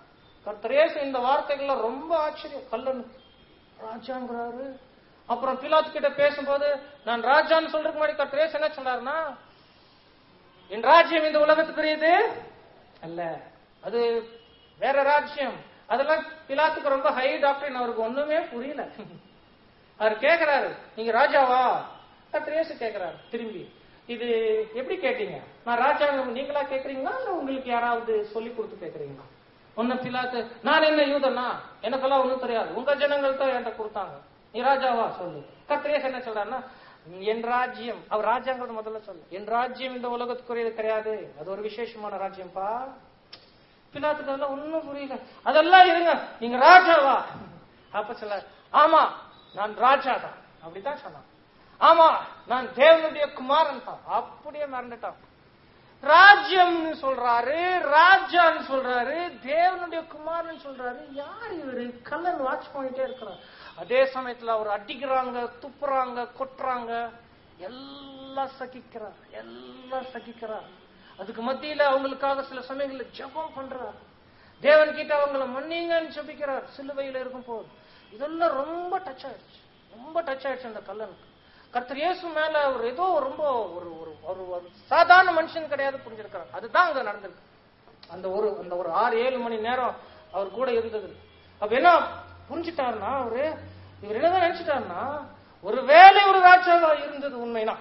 கர்த்தர் இயேசு இந்த வார்த்தைகள்ல ரொம்ப ஆச்சரியம். கல்லன் ராஜாங்கிறாரு. அப்புறம் பிலாத்து கிட்ட பேசும்போது நான் ராஜான்னு சொல்றதுக்கு முன்னாடி கர்த்தர் இயேசு என்ன சொன்னாருன்னா, என் ராஜ்யம் இந்த உலகத்துக்குரியது அல்ல, அது வேற ராஜ்யம். அதெல்லாம் பிலாத்துக்கு ரொம்ப ஹை டாக்டர், அவருக்கு ஒண்ணுமே புரியல. அவர் கேட்கிறாரு, நீங்க ராஜாவா? கர்த்தர் இயேசு கேட்கிறாரு திரும்பி, இது எப்படி கேட்டீங்க? நான் ராஜா நீங்களா கேக்குறீங்களா இல்ல உங்களுக்கு யாராவது சொல்லி கொடுத்து கேக்குறீங்களா? ஒன்னு பிலாத்து, நான் என்ன யூதனா, எனக்கெல்லாம் ஒண்ணும் தெரியாது, உங்க ஜனங்கள் தான் என்கிட்ட கொடுத்தாங்க, நீ ராஜாவா சொல்லு. கர்த்தர் இயேசு என்ன சொல்றாருன்னா, என் ராஜ்யம், அவர் ராஜாங்கிறது முதல்ல சொல்லு, என் ராஜ்யம் இந்த உலகத்துக்குரியது கிடையாது, அது ஒரு விசேஷமான ராஜ்யம்பா. பிலாத்துக்கு அதெல்லாம் ஒண்ணும் புரியல. அதெல்லாம் இருங்க, நீங்க ராஜாவா? அப்ப சொல்ல, ஆமா நான் ராஜா தான், அப்படித்தான் சொன்னான். ஆமா நான் தேவனுடைய குமாரன் தான். அப்படியே மறந்துட்டான். ராஜ்யம்னு சொல்றாரு, ராஜான்னு சொல்றாரு, தேவனுடைய குமாரன் சொல்றாரு. யார் இவரு? கல்லன் வாட்ச் பண்ணிட்டே இருக்கிறார். அதே சமயத்துல அவர் அடிக்கிறாங்க, துப்புறாங்க, கொட்டுறாங்க, எல்லாம் சகிக்கிறார், எல்லாம் சகிக்கிறார். அதுக்கு மத்தியில அவங்களுக்காக சில சமயங்கள்ல ஜெபம் பண்றார், தேவன் கிட்ட அவங்கள மன்னிங்கன்னு ஜெபிக்கிறார் சிலுவையில இருக்கும் போது. இதெல்லாம் ரொம்ப டச் ஆயிடுச்சு, ரொம்ப டச் ஆயிடுச்சு அந்த கல்லனுக்கு. கர்த்தர் இயேசு மேல ஒரு ஏதோ ரொம்ப ஒரு ஒரு சாதாரண மனுஷன் கிடையாது புரிஞ்சிருக்கிறார். அதுதான் அங்க நடந்திருக்கு. அந்த ஒரு அந்த ஒரு ஆறு ஏழு மணி நேரம் அவர் கூட இருந்தது. அப்ப என்ன புரிஞ்சுட்டாருன்னா, அவரு இவர் என்னதான் நினைச்சிட்டாருன்னா, ஒருவேளை ஒரு ராஜாவா இருந்தது உண்மைனா,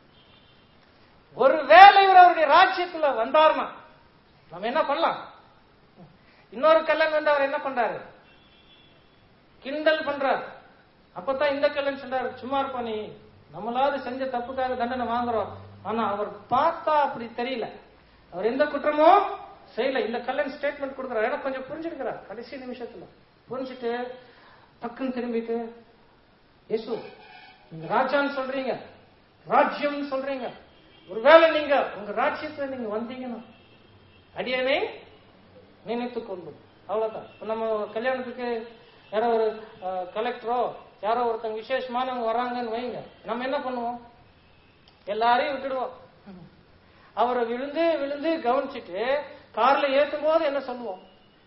ஒருவேளை இவர் அவருடைய ராஜ்யத்துல வந்தார்னா நம்ம என்ன பண்ணலாம்? இன்னொரு கல்லன் வந்து அவர் என்ன பண்றாரு? கிண்டல் பண்றாரு. அப்பதான் இந்த கல்லன் சொல்றாரு, சும்மா இருப்பா நீ, நம்மளாவது செஞ்ச தப்புக்காக தண்டனை வாங்குறோம். ஆனா அவர் பார்த்தா அப்படி தெரியல, அவர் எந்த குற்றமும் செய்யல. இந்த கல்லன் ஸ்டேட்மெண்ட் கொடுக்கிறார். எனக்கு கொஞ்சம் புரிஞ்சிருக்கிறார். கடைசி நிமிஷத்துல புரிஞ்சுட்டு டக்குன்னு திரும்பிட்டு, இயேசு நீங்க ராஜான்னு சொல்றீங்க, ராஜ்யம் சொல்றீங்க, ஒருவேளை நீங்க உங்க ராஜ்யத்துல நீங்க வந்தீங்கன்னா அடியனை நினைத்துக் கொள்ளும். அவ்வளவுதான். நம்ம கல்யாணத்துக்கு யாரோ ஒரு கலெக்டரோ யாரோ ஒருத்தங்க விசேஷமானவங்க வராங்கன்னு வைங்க, நம்ம என்ன பண்ணுவோம்? எல்லாரையும் விட்டுடுவோம். அவரை விழுந்து விழுந்து கவனிச்சுட்டு கார்ல ஏற்றும் போது என்ன சொல்லுவோம்?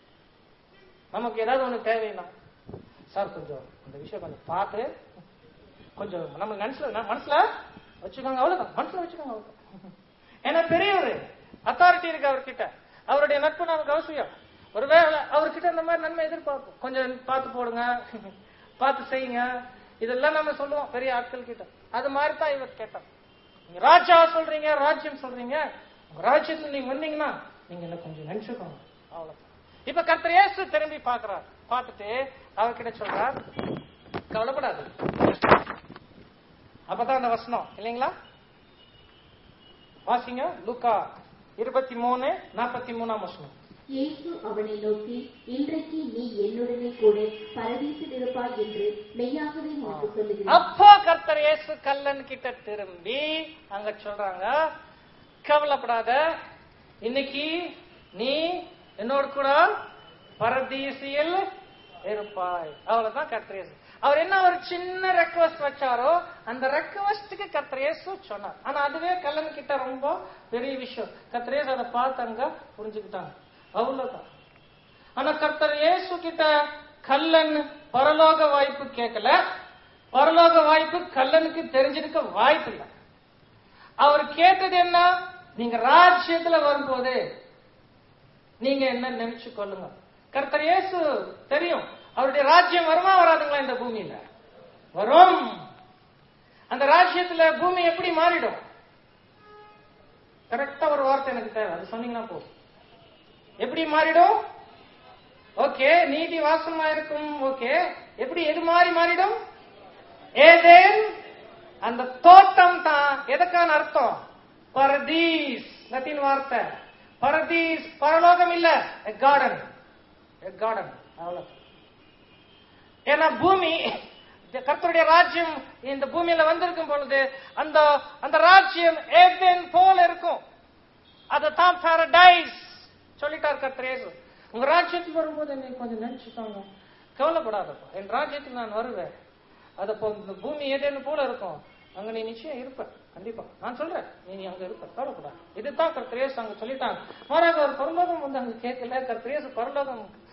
நமக்கு ஏதாவது ஒண்ணு தேவைன்னா, சார் கொஞ்சம் அந்த விஷயம் கொஞ்சம் பார்த்து கொஞ்சம் நம்ம நினைச்சல மனசுல வச்சுக்கோங்க, அவ்வளவுதான், மனசுல வச்சுக்கோங்க, அவ்வளவுதான். ஏன்னா பெரியவர் அத்தாரிட்டி இருக்கு அவர்கிட்ட, அவருடைய நட்பு நமக்கு அவசியம். ஒருவேளை அவர்கிட்ட இந்த மாதிரி நன்மை எதிர்பார்ப்போம், கொஞ்சம் பார்த்து போடுங்க, பார்த்து செய்யுங்க, இதெல்லாம் நம்ம சொல்லுவோம் பெரிய ஆட்கள் கிட்ட. அது மாதிரி தான் இவர் கேட்டார். நீங்க ராஜா சொல்றீங்க, ராஜ்யம் சொல்றீங்க, உங்க ராஜ்யத்துல நீங்க வந்தீங்கன்னா நீங்க என்ன கொஞ்சம் நினைச்சுக்கோங்க, அவ்வளவுதான். இப்ப கர்த்தர் இயேசு திரும்பி பாக்குறார். பார்த்துட்டு அவர்கிட்ட சொல்றார், கவலைப்படாது. அப்பதான் அந்த வசனம் இல்லைங்களா? வாசிங்க, லூக்கா இருபத்தி மூணு நாற்பத்தி மூணாம் வசனம். இயேசு அவனை நோக்கி, இன்றைக்கு நீ என்னுடனே கூட பரதீசில் இருப்பாய் என்று மெய்யாகவே உனக்கு சொல்லுகிறேன். அப்போ கர்த்தர் இயேசு கல்லன் கிட்ட திரும்பி அங்க சொல்றாங்க, கவலைப்படாத, இன்னைக்கு நீ என்னோட கூட பரதீசில் இருப்பாய். அவ்வளவுதான் கர்த்தர் இயேசு. அவர் என்ன ஒரு சின்ன ரெக்வஸ்ட் வச்சாரோ அந்த ரெக்வஸ்டுக்கு கர்த்தர் இயேசு சொன்னார். ஆனா அதுவே கல்லன் கிட்ட ரொம்ப பெரிய விஷயம். கர்த்தர் இயேசு அதை பார்த்தாங்க, புரிஞ்சுக்கிட்டாங்க, அவ்வளவுதான். ஆனா கர்த்தர் இயேசு கிட்ட கல்லன் பரலோக வாய்ப்பு கேட்கல, பரலோக வாய்ப்பு கல்லனுக்கு தெரிஞ்சிருக்க வாய்ப்பு இல்லை. அவர் கேட்டது என்ன? நீங்க ராஜ்யத்துல வரும்போது நீங்க என்ன நினைச்சு கொள்ளுங்க. கர்த்தர் இயேசு தெரியும் அவருடைய ராஜ்யம் வருமா வராதுங்களா? இந்த பூமியில வரும். அந்த ராஜ்யத்துல பூமி எப்படி மாறிடும்? கரெக்டா ஒரு வார்த்தை எனக்கு தேவை, அது சொன்னீங்கன்னா போதும். எப்படி மாறிடும்? ஓகே, நீதி வாசமா இருக்கும். ஓகே, எப்படி எது மாறி மாறிடும்? ஏதேன் அந்த தோட்டம் தான். எதுக்கான அர்த்தம்? பரதீஸ், லத்தீன் வார்த்தை பரதீஸ், பரலோகம் இல்ல, கார்டன், கார்டன், அவ்வளவு. ஏன்னா பூமி, கர்த்தருடைய ராஜ்யம் இந்த பூமியில வந்திருக்கும் பொழுது அந்த அந்த ராஜ்யம் ஏதேன் போல இருக்கும். அதுதான் பாரடைஸ் சொல்லிட்டார் கர்த்தர் இயேசு. உங்க ராஜ்யத்துக்கு வரும்போது என்னை கொஞ்சம் நினைச்சுட்டாங்க, கவலைப்படாதப்பா, என் ராஜ்யத்துக்கு நான் வருவேன். அது இந்த பூமி ஏதேன்னு போல இருக்கும், அங்க நீ நிச்சயம் இருப்ப, கண்டிப்பா நான் சொல்றேன், நீ அங்க இருப்ப, கவலைப்படாது. இதுதான் கர்த்தர் இயேசு அங்க சொல்லிட்டாங்க. மாறாக ஒரு பரலோகம் வந்து அங்க கேட்கல. கர்த்தர் இயேசு பரலோகம்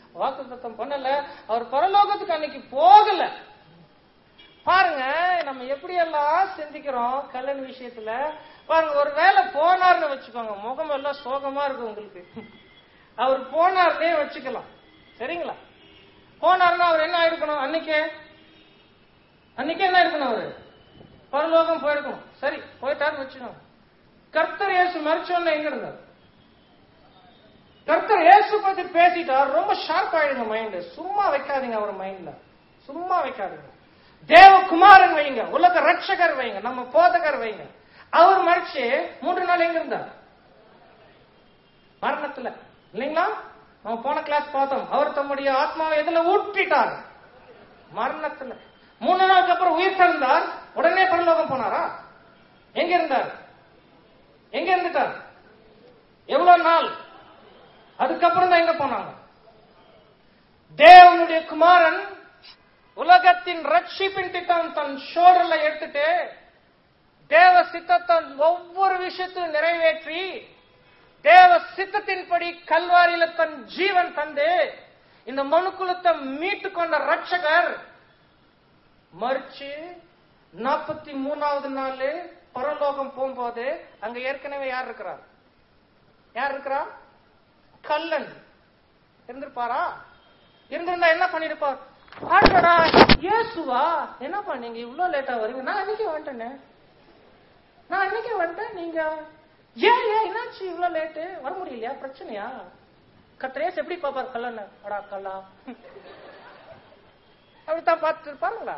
வாக்குத்தத்தம் பண்ணல. அவர் பரலோகத்துக்கு அன்னைக்கு போகல. பாருங்க நம்ம எப்படி எல்லாம் சிந்திக்கிறோம் கல்லன் விஷயத்துல. பாருங்க ஒரு வேலை போனார்னு வச்சுக்கோங்க, முகம் எல்லாம் சோகமா இருக்கும் உங்களுக்கு. அவர் போனார்னே வச்சுக்கலாம், சரிங்களா? போனார்னா அவர் என்ன ஆயிருக்கணும்? அன்னைக்கே அன்னைக்கு என்ன இருக்கணும்? அவரு பரலோகம் போயிருக்கணும். சரி, போயிட்டாருன்னு வச்சுக்கோங்க. கர்த்தர் இயேசு மரிச்சோன்னு எங்க இருந்தார்? கர்த்தர் இயேசு பத்தி பேசிட்டார், ரொம்ப ஷார்ப் ஆயிடுங்க மைண்ட். சும்மா வைக்காதீங்க அவர் மைண்ட்ல, சும்மா வைக்காதீங்க. தேவகுமாரன் வைங்க, உலக ரட்சகர் வைங்க, நம்ம போதகர் வைங்க. அவர் மரிச்சு மூன்று நாள் எங்க இருந்தார்? மரணத்துல, இல்லைங்களா? நம்ம போன கிளாஸ் பார்த்தோம். அவர் தம்முடைய ஆத்மாவை எதுல ஊற்றிட்டார்? மரணத்துல. மூணு நாளுக்கு அப்புறம் உயிர் தந்தார். உடனே பரலோகம் போனாரா? எங்க இருந்தார்? எங்க இருந்துட்டார்? எவ்வளவு நாள்? அதுக்கப்புறம் தான் எங்க போனாங்க? தேவனுடைய குமாரன் உலகத்தின் ரட்சிப்பின் திட்டம் தன் ஷோல்டர்ல எடுத்துட்டு தேவ சித்தத்தை ஒவ்வொரு விஷயத்தையும் நிறைவேற்றி தேவ சித்தத்தின்படி கல்வாரியில தன் ஜீவன் தந்து இந்த மனுக்குலத்தை மீட்டு கொண்ட ரட்சகர் மறிச்சு நாற்பத்தி மூணாவது நாள் பரலோகம் போகும்போது அங்க ஏற்கனவே யார் இருக்கிறார்? யார் இருக்கிறா? கல்லன் இருந்திருப்பாரா? இருந்திருந்தா என்ன பண்ணிருப்பார்? ஆண்டடா இயேசுவா, என்ன பண்ணீங்க இவ்வளவு லேட்டா வரீங்க? நான் அன்னைக்கு வந்துட்டேனே, நான் அன்னைக்கு வந்துட்டேன். நீங்க ஏன் ஏன் என்னாச்சு இவ்வளவு லேட்டு? வர முடியலையா? பிரச்சனையா? கர்த்தர் எப்படி பாப்பார் கல்லன்? அடா கல்லா அப்படித்தான் பார்த்துட்டு இருப்பாருங்களா?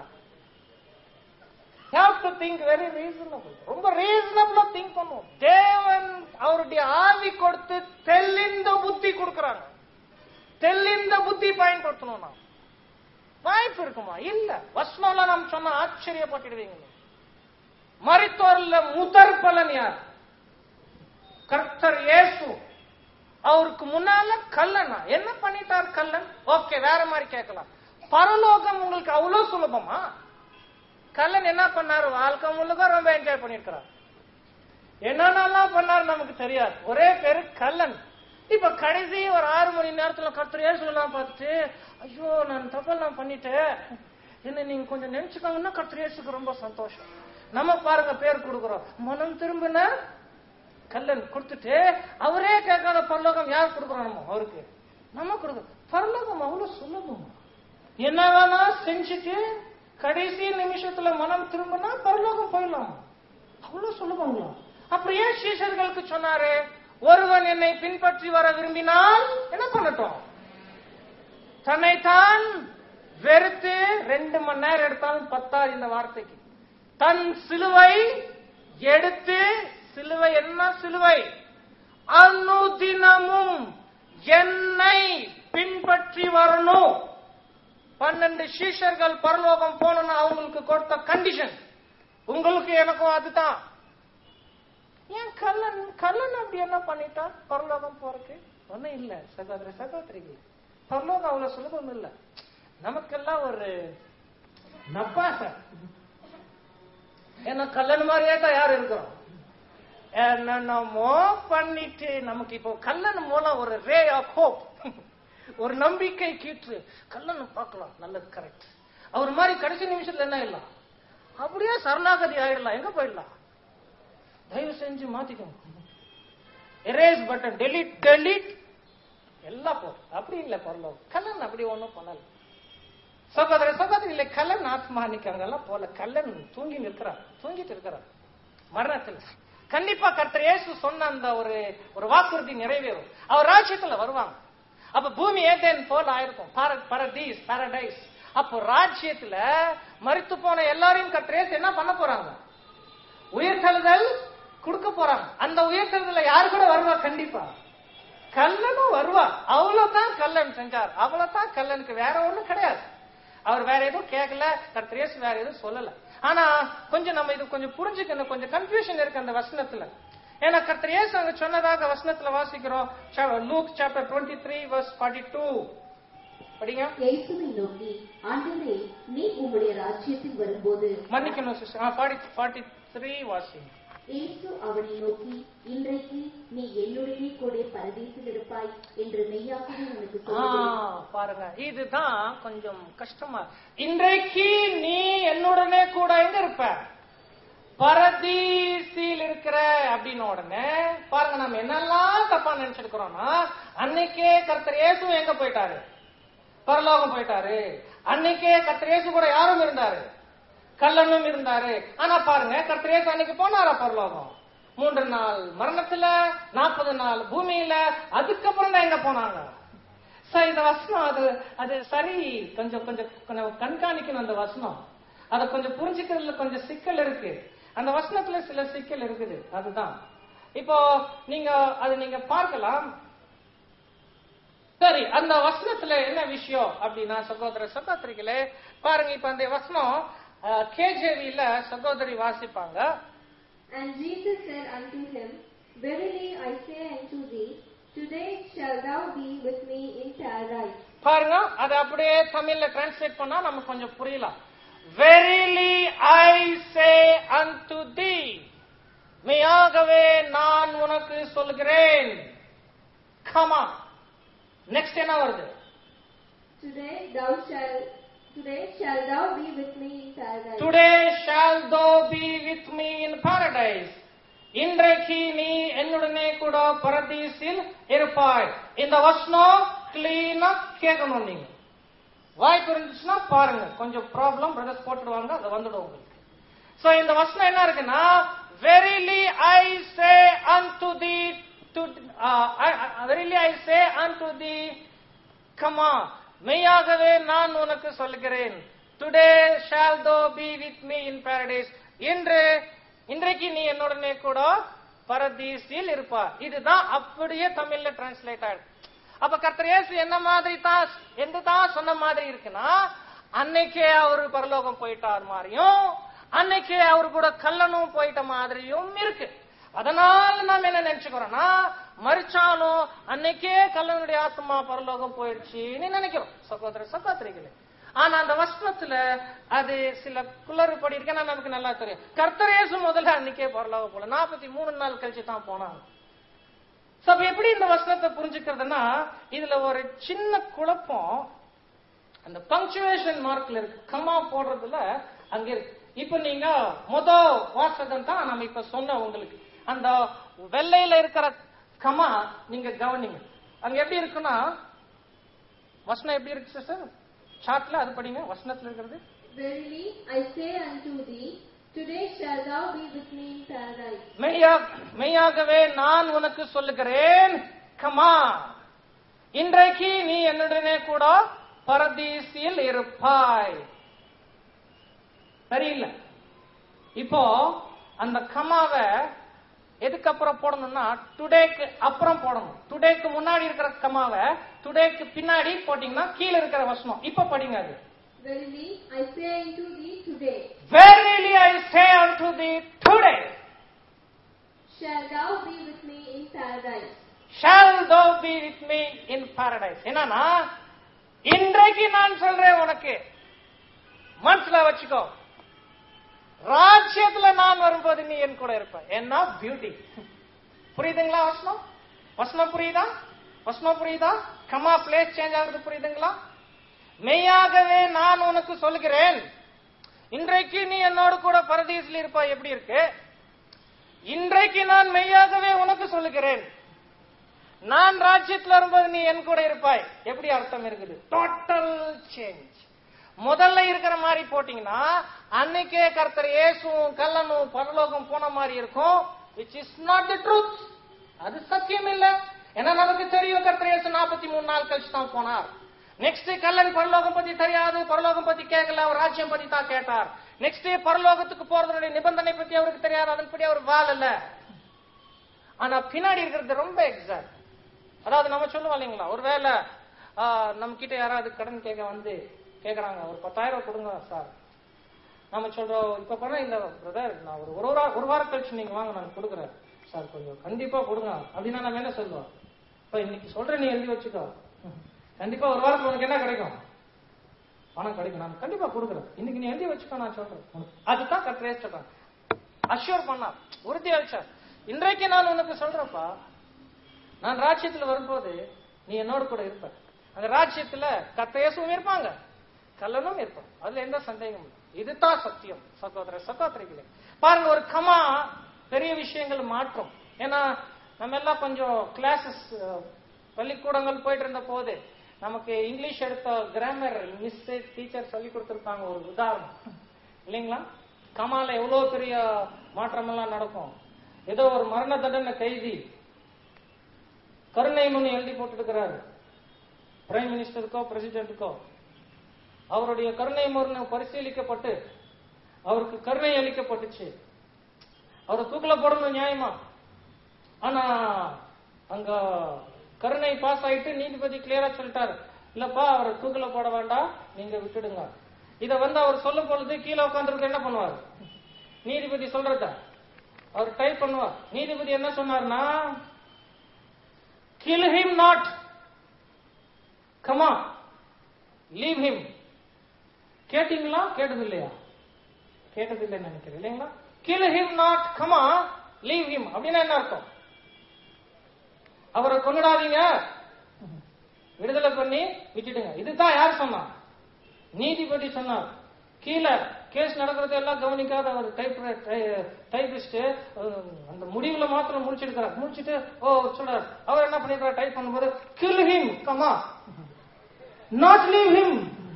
have to think very reasonable. ரொம்ப ரீசனபிளா திங்க் பண்ணுவோம். தேவன் அவருடைய ஆவி கொடுத்து தெளிந்த புத்தி கொடுக்கறாங்க. தெளிந்த புத்தி பயன்படுத்தணும். நாம் வாய்ப்பு இருக்குமா? இல்ல. வசனம்ல நாம் சொன்ன ஆச்சரியப்பட்டுடுவீங்க. மரித்தோர்ல முதற் பலன் யார்? கர்த்தர் இயேசு. அவருக்கு முன்னால கல்லனா என்ன பண்ணிட்டார்? கல்லன். ஓகே, வேற மாதிரி கேட்கலாம். பரலோகம் உங்களுக்கு அவ்வளவு சுலபமா? கல்லன் என்ன பண்ணாரு? வாழ்க்கை முழுக்க ரொம்ப என்ஜாய் பண்ணிருக்கிறார். என்னென்னலாம் பண்ணாரு நமக்கு தெரியாது. ஒரே பேரு கல்லன். இப்ப கடைசி ஒரு ஆறு மணி நேரத்துல கர்த்தர் இயேசுலாம் பார்த்துட்டு, ஐயோ நான் தப்பெல்லாம் பண்ணிட்டேன், என்ன நீங்க கொஞ்சம் நினைச்சுக்கோங்கன்னா கர்த்தர் இயேசுக்கு ரொம்ப சந்தோஷம். நம்ம பாருங்க பேர் கொடுக்கிறோம், மனம் திரும்பின கல்லன் கொடுத்துட்டு அவரே கேட்காத பரலோகம் யார் கொடுக்கிறோம்? நம்ம அவருக்கு நம்ம கொடுக்கிறோம். பரலோகம் அவ்வளவு சுலபமா? என்ன வேணா செஞ்சுட்டு கடைசி நிமிஷத்துல மனம் திரும்பினா பரலோகம் போயிடலாம். அவ்வளவு சுலபங்களா? அப்புறம் ஏன் சீஷர்களுக்கு சொன்னாரு, ஒருவன் என்னை பின்பற்றி வர விரும்பினால் என்ன பண்ணட்டும்? தன்னைத்தான் வெறுத்து ரெண்டு மணி நேரம் எடுத்தாலும் பத்தாது இந்த வார்த்தைக்கு. தன் சிலுவை எடுத்து, சிலுவை என்ன சிலுவை? அனுதினமும் என்னை பின்பற்றி வரணும். பன்னெண்டு சீஷர்கள் பரலோகம் போகணும்னு அவங்களுக்கு கொடுத்த கண்டிஷன் உங்களுக்கு எனக்கும் அதுதான். ஏன் கல்லன் கல்லன் அப்படி என்ன பண்ணிட்டா பரலோகம் போறதுக்கு? ஒன்னும் இல்ல சகோதர சகோதரிகள், பரலோகம் அவ்வளவு சுலபம் இல்ல. நமக்கெல்லாம் ஒரு நப்பாச. ஏன்னா கல்லன் மாதிரியே தான் யார் இருக்கிறோம்? என்னென்னமோ பண்ணிட்டு நமக்கு இப்போ கல்லன் மூலம் ஒரு ரே ஆஃப் ஹோப், ஒரு நம்பிக்கை கீற்று. கல்லன் பார்க்கலாம், நல்லது, கரெக்ட். அவர் மாதிரி கடைசி நிமிஷத்துல என்ன இல்ல, அப்படியே சரணாகதி ஆயிடலாம். எங்க போயிடலாம்? தயவு செஞ்சு மாத்திக்கோங்க. எரேஸ் பட்டன், டெலிட் டெலிட் எல்லாம் போதும். அப்படி இல்ல பரலோகம். கல்லன் அப்படி ஒண்ணும் பண்ணல. சகோதர சகோதரி இல்ல, கல்லன் ஆத்மா அங்கெல்லாம் போல. கல்லன் தூங்கி நிற்கிறார், தூங்கிட்டு இருக்கிறார் மரணத்தில். கண்டிப்பா கர்த்தர் இயேசு சொன்ன அந்த ஒரு ஒரு வாக்குறுதி நிறைவேறும். அவர் ராஜ்யத்துல வருவாங்க. அப்ப பூமி ஏதேன் போல ஆயிருக்கும், பாரதீஸ் பாரடைஸ். அப்போ ராஜ்யத்துல மரித்து போன எல்லாரையும் கர்த்தர் இயேசு என்ன பண்ண போறாங்க? உயிர்த்தெழுதல் கொடுக்க போறாங்க. அந்த உயிர்த்தெழுதல யாரு கூட வருவா? கண்டிப்பா கல்லனும் வருவா. அவ்வளவுதான் கல்லன் செஞ்சார். அவ்வளவுதான் கல்லனுக்கு, வேற ஒண்ணும் கிடையாது. அவர் வேற எதுவும் கேட்கல, கர்த்தர் இயேசு வேற எதுவும் சொல்லல. ஆனா கொஞ்சம் நம்ம இது கொஞ்சம் புரிஞ்சுக்கணும், கொஞ்சம் கன்ஃபியூஷன் இருக்கு அந்த வசனத்துல. ஏன்னா கர்த்தர் இயேசு அங்க சொன்னதாக வசனத்துல வாசிக்கிறோம். லூக் சாப்டர் இருபத்தி மூன்று வெர்ஸ் நாற்பத்தி இரண்டு படிங்க. இயேசுவை நோக்கி, ஆண்டவரே, நீ உம்முடைய ராஜ்யத்தில் வரும்போது. மன்னிக்கணும் சிஸ்டர், நாற்பத்தி மூன்று வாசிங்க. இயேசு அவனை நோக்கி, இன்றைக்கு நீ என்னுடனே கூட பரதீசில் இருப்பாய் என்று மெய்யாகவே உனக்கு சொல்கிறேன். பாருங்க, இதுதான் கொஞ்சம் கஷ்டமா. இன்றைக்கு நீ என்னுடனே கூட எங்க இருப்ப? பரதீசில் இருக்கிற அப்படின்னு உடனே பாருங்க, நம்ம என்னெல்லாம் தப்பா நினைச்சிருக்கிறோம்னா, அன்னைக்கே கர்த்தர் இயேசு எங்க போயிட்டாரு? பரலோகம் போயிட்டாரு. அன்னைக்கே கர்த்தர் இயேசு கூட யாரும் இருந்தாரு? கல்லனும் இருந்தாரு. ஆனா பாருங்க, கர்த்தர் இயேசு அன்னைக்கு போனாரா பரலோகம்? மூன்று நாள் மரணத்துல, நாற்பது நாள் பூமியில, அதுக்கப்புறம் தான் எங்க போனாங்க? சார், இந்த வசனம் அது அது சரி, கொஞ்சம் கொஞ்சம் கொஞ்சம் கண்காணிக்கணும். அந்த வசனம் அதை கொஞ்சம் புரிஞ்சுக்கிறதுல கொஞ்சம் சிக்கல் இருக்கு. அந்த வசனத்துல சில சிக்கல் இருக்குது. அதுதான் இப்போ நீங்க அது நீங்க பார்க்கலாம். சரி, அந்த வசனத்துல என்ன விஷயம் அப்படின்னா, சகோதர சகோதரிகளே பாருங்க, இப்ப அந்த வசனம் கேஜேவில சகோதரி வாசிப்பாங்க. And Jesus said unto him, Verily I say unto thee, today shalt thou be with me in paradise. பாருங்க, அதை அப்படியே தமிழ்ல டிரான்ஸ்லேட் பண்ணா நமக்கு கொஞ்சம் புரியலாம். Verily I say unto thee, மெய்யாகவே நான் உனக்கு சொல்கிறேன். Come on. நெக்ஸ்ட் என்ன வருது? Today thou shalt Today shall thou be with me in paradise. Today shall thou be with me in paradise. இன்றைக்கு நீ என்னுடனே கூட பரதீசில் இருப்பாய். இந்த வசனம் கிளீனா கேட்கணும். நீங்க வாய்ப்பு இருந்துச்சுன்னா பாருங்க, கொஞ்சம் ப்ராப்ளம் பிரதர்ஸ் போட்டுடுவாங்க, அது வந்துடும் உங்களுக்கு. சோ இந்த வசனம் என்ன இருக்குன்னா, Verily I say unto thee, to, uh, Verily I say unto thee, come on. மெய்யாகவே நான் உனக்கு சொல்கிறேன். Today shall thou be with me in paradise. இன்று இன்றைக்கு நீ என்னுடனே கூட பரதீசில் இருப்பா. இதுதான் அப்படியே தமிழ்ல டிரான்ஸ்லேட் ஆயிடுது. அப்ப கர்த்தர் இயேசு என்ன மாதிரி தான் எந்ததான் சொன்ன மாதிரி இருக்குன்னா, அன்னைக்கே அவரு பரலோகம் போயிட்டார் மாதிரியும், அன்னைக்கே அவரு கூட கல்லனும் போயிட்ட மாதிரியும் இருக்கு. அதனால நாம் என்ன நினைச்சுக்கிறோம்னா, மறிச்சாலும் அன்னைக்கே கல்லனுடைய ஆத்மா பரலோகம் போயிடுச்சுன்னு நினைக்கிறோம் சகோதர சகோதரிகளே. ஆனா அந்த வசனத்துல அது சில குளறுபடி இருக்கு. நமக்கு நல்லா தெரியும், கர்த்தர் இயேசு முதல்ல அன்னைக்கே பரலோகம் போல நாற்பத்தி மூணு நாள் கழிச்சு தான் போனாங்க. எப்படி இந்த வசனத்தை புரிஞ்சுக்கிறதுனா, இதுல ஒரு சின்ன குழப்பம் அந்த பங்க்சுவேஷன் மார்க்ல இருக்கு, கம்மா போடுறதுல அங்க இருக்கு. இப்ப நீங்க முத வாசகம் தான் நம்ம இப்ப சொன்ன உங்களுக்கு, அந்த வெள்ளையில இருக்கிற கமா நீங்க கவனிங்க. அங்க எப்படி இருக்குன்னா, வசனம் எப்படி இருக்கு சார்? சார்ட்ல அது படிங்க. வசனத்துல இருக்கிறது, Verily I say unto thee, today shalt thou be with me in paradise. மெய்யாகவே நான் உனக்கு சொல்லுகிறேன், கமா இன்றைக்கு நீ என்னுடனே கூட பரதீசில் இருப்பாய். சரியில்லை. இப்போ அந்த கமாவை எதுக்கு அப்புறம் போடணும்னா, டுடேக்கு அப்புறம் போடணும். டுடேக்கு முன்னாடி இருக்கிற கமாவை டுடேக்கு பின்னாடி போட்டீங்கன்னா கீழே இருக்கிற வசனம் இப்ப படிங்க. அது Verily I say unto thee today. Verily I say unto thee today. Shall thou be with me in paradise. Shall thou be with me in paradise. என்னன்னா, இன்றைக்கு நான் சொல்றேன் உனக்கு, மனசுல வச்சுக்கோ, ராஜ்யத்துல நான் வரும்போது நீ என் கூட இருப்ப. என்ன பியூட்டி! புரியுதுங்களா? வசனம் வசனம் புரியுதா? வசனம் புரியுதா? கமா பிளேஸ் சேஞ்ச் ஆகுது, புரியுதுங்களா? மெய்யாகவே நான் உனக்கு சொல்கிறேன், இன்றைக்கு நீ என்னோடு கூட பரதீசில் இருப்பாய். எப்படி இருக்கு? இன்றைக்கு நான் மெய்யாகவே உனக்கு சொல்லுகிறேன், நான் ராஜ்யத்துல வரும்போது நீ என் கூட இருப்பாய். எப்படி அர்த்தம் இருக்குது? Total change. முதல்ல இருக்கிற மாதிரி போட்டீங்கன்னா அன்னைக்கே கர்த்தர் இயேசுவும் கல்லனும் பரலோகம் போன மாதிரி இருக்கும், which is not the truth. அது சத்தியம் இல்ல. ஏன்னா நமக்கு தெரியும் கர்த்தர் இயேசு நாற்பத்தி மூணு நாள் கழிச்சு தான் போனார். நெக்ஸ்ட் கல்லன் பரலோகம் பத்தி தெரியாது, பரலோகம் பத்தி கேட்கல, அவர் ராஜ்யம் பத்தி தான் கேட்டார். நெக்ஸ்ட் பரலோகத்துக்கு போறதனுடைய நிபந்தனை பத்தி அவருக்கு தெரியாது, அதன்படி அவர் வாழல. ஆனா பின்னாடி இருக்கிறது ரொம்ப எக்ஸாக்ட். அதாவது நம்ம சொல்லுவோம் இல்லைங்களா, ஒருவேளை நம்ம கிட்ட யாராவது கடன் கேட்க வந்து கேக்குறாங்க, ஒரு பத்தாயிரம் ரூபாய் கொடுங்க சார். நம்ம சொல்றோம், இப்ப பண்ண இல்ல பிரதர், நான் ஒரு ஒரு வாரம் ஒரு வாரம் கழிச்சு நீங்க வாங்க, நான் கொடுக்குறேன் சார், கொஞ்சம் கண்டிப்பா கொடுங்க அப்படின்னா நம்ம என்ன சொல்லுவோம்? இப்ப இன்னைக்கு சொல்ற நீ எழுதி வச்சுக்கோ, கண்டிப்பா ஒரு வாரத்துக்கு உனக்கு என்ன கிடைக்கும்? பணம் கிடைக்கும், நான் கண்டிப்பா கொடுக்குறேன், இன்னைக்கு நீ எழுதி வச்சுக்கோ, நான் சொல்றேன். அதுதான் கர்த்தர் சொல்றேன், அஷ்யூர் பண்ணா உறுதியா வச்சார். இன்றைக்கு நான் உனக்கு சொல்றப்பா, நான் ராஜ்யத்துல வரும்போது நீ என்னோட கூட இருப்ப. அந்த ராஜ்யத்துல கர்த்தரும் இருப்பாங்க, கல்லனும் இருப்பான். அதுல எந்த சந்தேகம் இல்லை. இதுதான் சத்தியம் சகோதர சகோதரிகளே. பாருங்க, ஒரு கமா பெரிய விஷயங்கள் மாற்றும். ஏன்னா நம்ம எல்லாம் கொஞ்சம் கிளாஸஸ் பள்ளிக்கூடங்கள் போயிட்டு இருந்த போது நமக்கு இங்கிலீஷ் எடுத்த கிராமர் மிஸ் டீச்சர் சொல்லி கொடுத்திருப்பாங்க ஒரு உதாரணம் இல்லைங்களா? கமால எவ்வளவு பெரிய மாற்றம் எல்லாம் நடக்கும். ஏதோ ஒரு மரண தண்டனை கைதி கருணை மனு எழுதி போட்டு இருக்கிறாரு பிரைம் மினிஸ்டருக்கோ பிரசிடென்ட்டுக்கோ. அவருடைய கருணை மனு பரிசீலிக்கப்பட்டு அவருக்கு கருணை அளிக்கப்பட்டுச்சு. அவரை தூக்கில போடணும் நியாயமா. ஆனா அங்க கருணை பாஸ் ஆயிட்டு நீதிபதி கிளியரா சொல்லிட்டாரு, இல்லப்பா அவரை தூக்கில போட வேண்டாம், நீங்க விட்டுடுங்க. இத வந்து அவர் சொல்லும் பொழுது கீழே உட்காந்துருக்கு என்ன பண்ணுவார்? நீதிபதி சொல்றத அவர் டைப் பண்ணுவார். நீதிபதி என்ன சொன்னார்னா, kill him not, come on, leave him. கேட்டீங்களா? கேட்டது இல்லையா? கேட்டது இல்லைன்னு நினைக்கிறேன் இல்லைங்களா? kill him not, come on, leave him அப்படின்னா என்ன அர்த்தம்? அவரை கொண்டாதீங்க, விடுதலை பண்ணி விட்டுடுங்க. இதுதான் யார் சொன்னா? நீதிபதி சொன்னார். கீழே கேஸ் நடக்கிறது எல்லாம் கவனிக்காத அவர் டைப் டைபிஸ்ட் அந்த முடிவுல மாத்திரம் முடிச்சிருக்கிறார். முடிச்சுட்டு ஓ சொல்றார். அவர் என்ன பண்ணிருக்கார்? டைப் பண்ணும்போது kill him, come on, not leave him.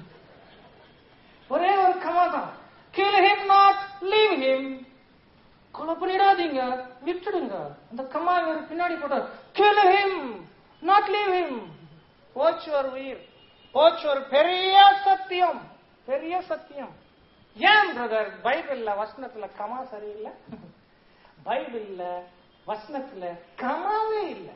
ஒரே ஒரு கமா தான். kill him not, leave him. கொலை பண்ணிடாதீங்க, விட்டுடுங்க. அந்த கமா இவர் பின்னாடி போட்டார். kill him, not leave him. போச்சு ஒரு உயிர், போச்சு ஒரு பெரிய சத்தியம், பெரிய சத்தியம். ஏன் பிரதர் பைபிள்ல வசனத்துல கமா சரியில்லை? பைபிள்ல வசனத்துல கமாவே இல்ல,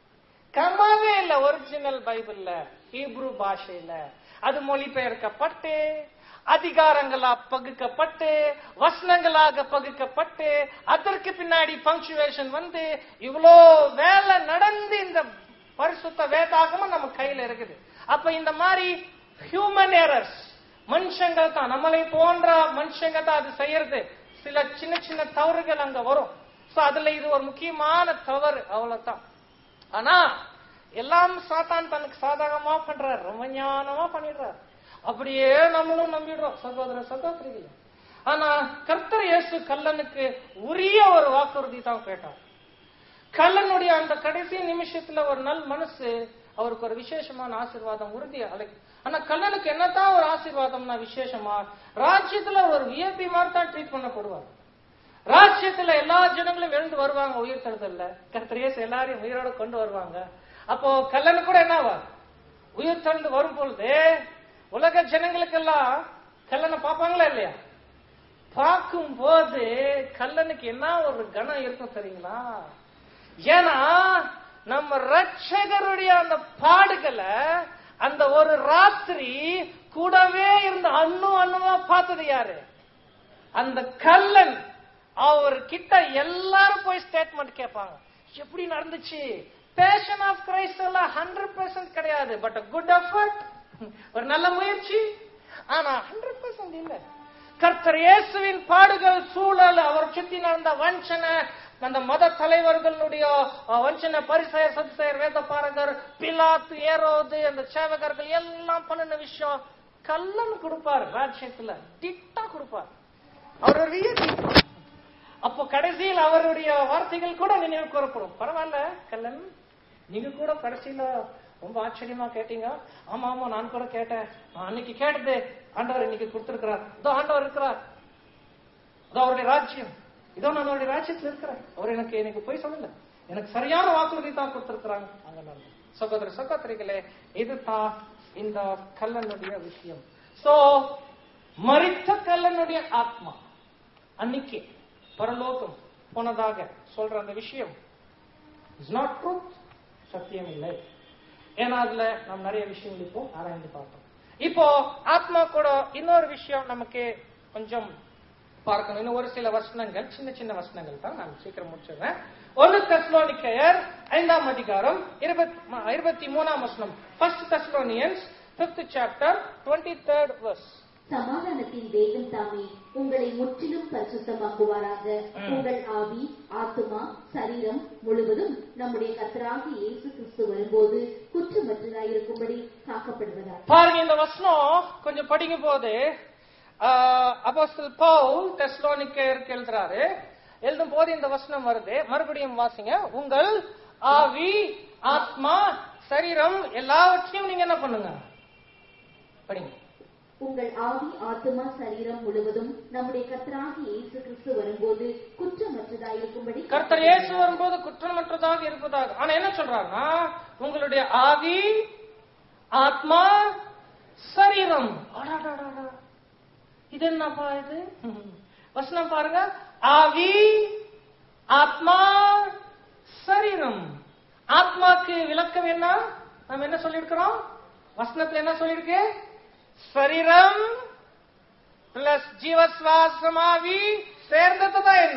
கமாவே இல்ல. ஒரிஜினல் பைபிள்ல ஹீப்ரு பாஷையில அது மொழிபெயர்க்கப்பட்டு அதிகாரங்களா பகுக்கப்பட்டு வசனங்களாக பகுக்கப்பட்டு அதற்கு பின்னாடி பங்க்சுவேஷன் வந்து இவ்வளோ வேலை நடந்து இந்த பரிசுத்த வேதாகமும் நம்ம கையில இருக்குது. அப்ப இந்த மாதிரி ஹியூமன் எரர்ஸ், மனுஷங்கள் தான், நம்மளை போன்ற மனுஷங்க தான் அது செய்யறது. சில சின்ன சின்ன தவறுகள் அங்க வரும். சோ அதுல இது ஒரு முக்கியமான தவறு, அவ்வளவுதான். ஆனா எல்லாம் சாத்தான் தனக்கு சாதகமா பண்றாரு, ரொம்ப ஞானமா பண்ணிடுறாரு. அப்படியே நம்மளும் நம்பிடுறோம் சகோதர சகோதரிகள். ஆனா கர்த்தர் இயேசு கல்லனுக்கு உரிய ஒரு வாக்குறுதி தான் கேட்டார். கல்லனுடைய அந்த கடைசி நிமிஷத்துல ஒரு நல் மனசு அவருக்கு ஒரு விசேஷமான ஆசீர்வாதம் உறுதியா அழைக்கும். ஆனா கல்லனுக்கு என்னதான் ஒரு ஆசீர்வாதம்னா விசேஷமா, ராஜ்யத்துல ஒரு விஐபி மாதிரி தான் ட்ரீட் பண்ணப்படுவார். ராஜ்யத்துல எல்லா ஜனங்களும் எழுந்து வருவாங்க உயிர் தழுதல்ல. கர்த்தர் இயேசு எல்லாரையும் உயிரோட கொண்டு வருவாங்க. அப்போ கல்லனு கூட என்னவா உயிர் தழுந்து வரும் பொழுது உலக ஜனங்களுக்கெல்லாம் கல்லனை பார்ப்பாங்களா இல்லையா? பார்க்கும் போது கல்லனுக்கு என்ன ஒரு கணம் இருக்கும் தெரியுங்களா? ஏன்னா நம்ம ரட்சகருடைய அந்த பாடுகளை அந்த ஒரு ராத்திரி கூடவே இருந்த அண்ணு அண்ணுவா பார்த்தது யாரு? அந்த கல்லன். அவர் கிட்ட எல்லாரும் போய் ஸ்டேட்மெண்ட் கேட்பாங்க, எப்படி நடந்துச்சு? பேஷன் ஆஃப் கிரைஸ்ட் எல்லாம் ஹண்ட்ரட் பெர்சென்ட் கிடையாது, பட் குட் எஃபர்ட், ஒரு நல்ல முயற்சி. ஆனா ஹண்ட்ரட் பெர்சென்ட் இல்ல. கர்த்தர் இயேசுவின் பாடுகள், சூழல், அவர் சுத்தி நடந்த வஞ்சனை, அந்த மத தலைவர்களுடைய வஞ்சனை, பரிசேயர், சதுசேயர், வேதபாரகர், பிலாத்து, ஏரோது, அந்த சேவகர்கள் எல்லாம் பண்ணின விஷயம் கல்லன் கொடுப்பார். ராஜ்யத்துல டிட்டா கொடுப்பார். அவர் ஒரு அப்போ கடைசியில் அவருடைய வார்த்தைகள் கூட நினைவு கூறப்படும். பரவாயில்ல கல்லன், நீங்க கூட கடைசியில ரொம்ப ஆச்சரியமா கேட்டீங்க. ஆமா ஆமா நான் கூட கேட்டேன். அன்னைக்கு கேட்டது ஆண்டவர் இன்னைக்கு கொடுத்திருக்கிறார். இதோ ஆண்டவர் இருக்கிறார், இதோ அவருடைய ராஜ்யம், இதோ நான் அவருடைய ராஜ்யத்தில் இருக்கிறேன். அவர் எனக்கு எனக்கு போய் சொல்லல, எனக்கு சரியான வாக்குறுதி தான் கொடுத்திருக்கிறாங்க. அங்க சகோதர சகோதரிகளே, இதுதான் இந்த கல்லனுடைய விஷயம். சோ மரித்த கல்லனுடைய ஆத்மா அன்னைக்கு பரலோகம் போனதாக சொல்ற அந்த விஷயம் இஸ் நாட் ட்ரூத், சத்தியம் இல்லை. ஏன்னா அதுல நாம் நிறைய விஷயங்கள் இப்போ ஆராய்ந்து பார்த்தோம். இப்போ ஆத்மா கூட இன்னொரு விஷயம் நமக்கு கொஞ்சம் பார்க்கணும். இன்னும் ஒரு சில வசனங்கள், சின்ன சின்ன வசனங்கள் தான், நான் சீக்கிரம் முடிச்சிடுறேன். ஒன்னு தெசலோனிக்கேயர் ஐந்தாம் அதிகாரம் இருபத்தி மூணாம் வசனம். First Thessalonians fifth chapter twenty third verse. சமாதானத்தின் வேகம் தாமே உங்களை முற்றிலும் பரிசுத்தமாக்குவாராக. உங்கள் ஆவி, ஆத்துமா, சரீரம் முழுவதும் நம்முடைய கர்த்தராகிய இயேசு கிறிஸ்து வரும்போது குற்றமற்றதாயிருக்கும்படி காக்கப்படுவதாக. பாருங்க, இந்த வசனம் கொஞ்சம் படிக்கும் போது அப்போஸ்தலன் பவுல் தெசலோனிக்கேயருக்கு எழுதுறாரு. எழுதும் போது இந்த வசனம் வருது. மறுபடியும் வாசிங்க. உங்கள் ஆவி, ஆத்மா, சரீரம் எல்லாவற்றையும் நீங்க என்ன பண்ணுங்க? படிங்க. உங்கள் ஆவி, ஆத்துமா, சரீரம் முழுவதும் நம்முடைய கர்த்தராகிய இயேசு கிறிஸ்து வரும்போது குற்றமற்றதாயிருக்கும்படி. கர்த்தர் இயேசு வரும்போது குற்றமற்றதாக இருப்பதாக. ஆனா என்ன சொல்றாருன்னா, உங்களுடைய ஆவி, ஆத்மா, சரீரம். இது என்னப்பா இது? வசனம் பாருங்க. ஆவி, ஆத்மா, சரீரம். ஆத்மாக்கு விளக்கம் என்ன? நம்ம என்ன சொல்லிருக்கிறோம்? வசனத்துல என்ன சொல்லிருக்கு? சரீரம் பிளஸ் ஜீவஸ்வாசமாவி சேர்ந்ததுதான் என்ன?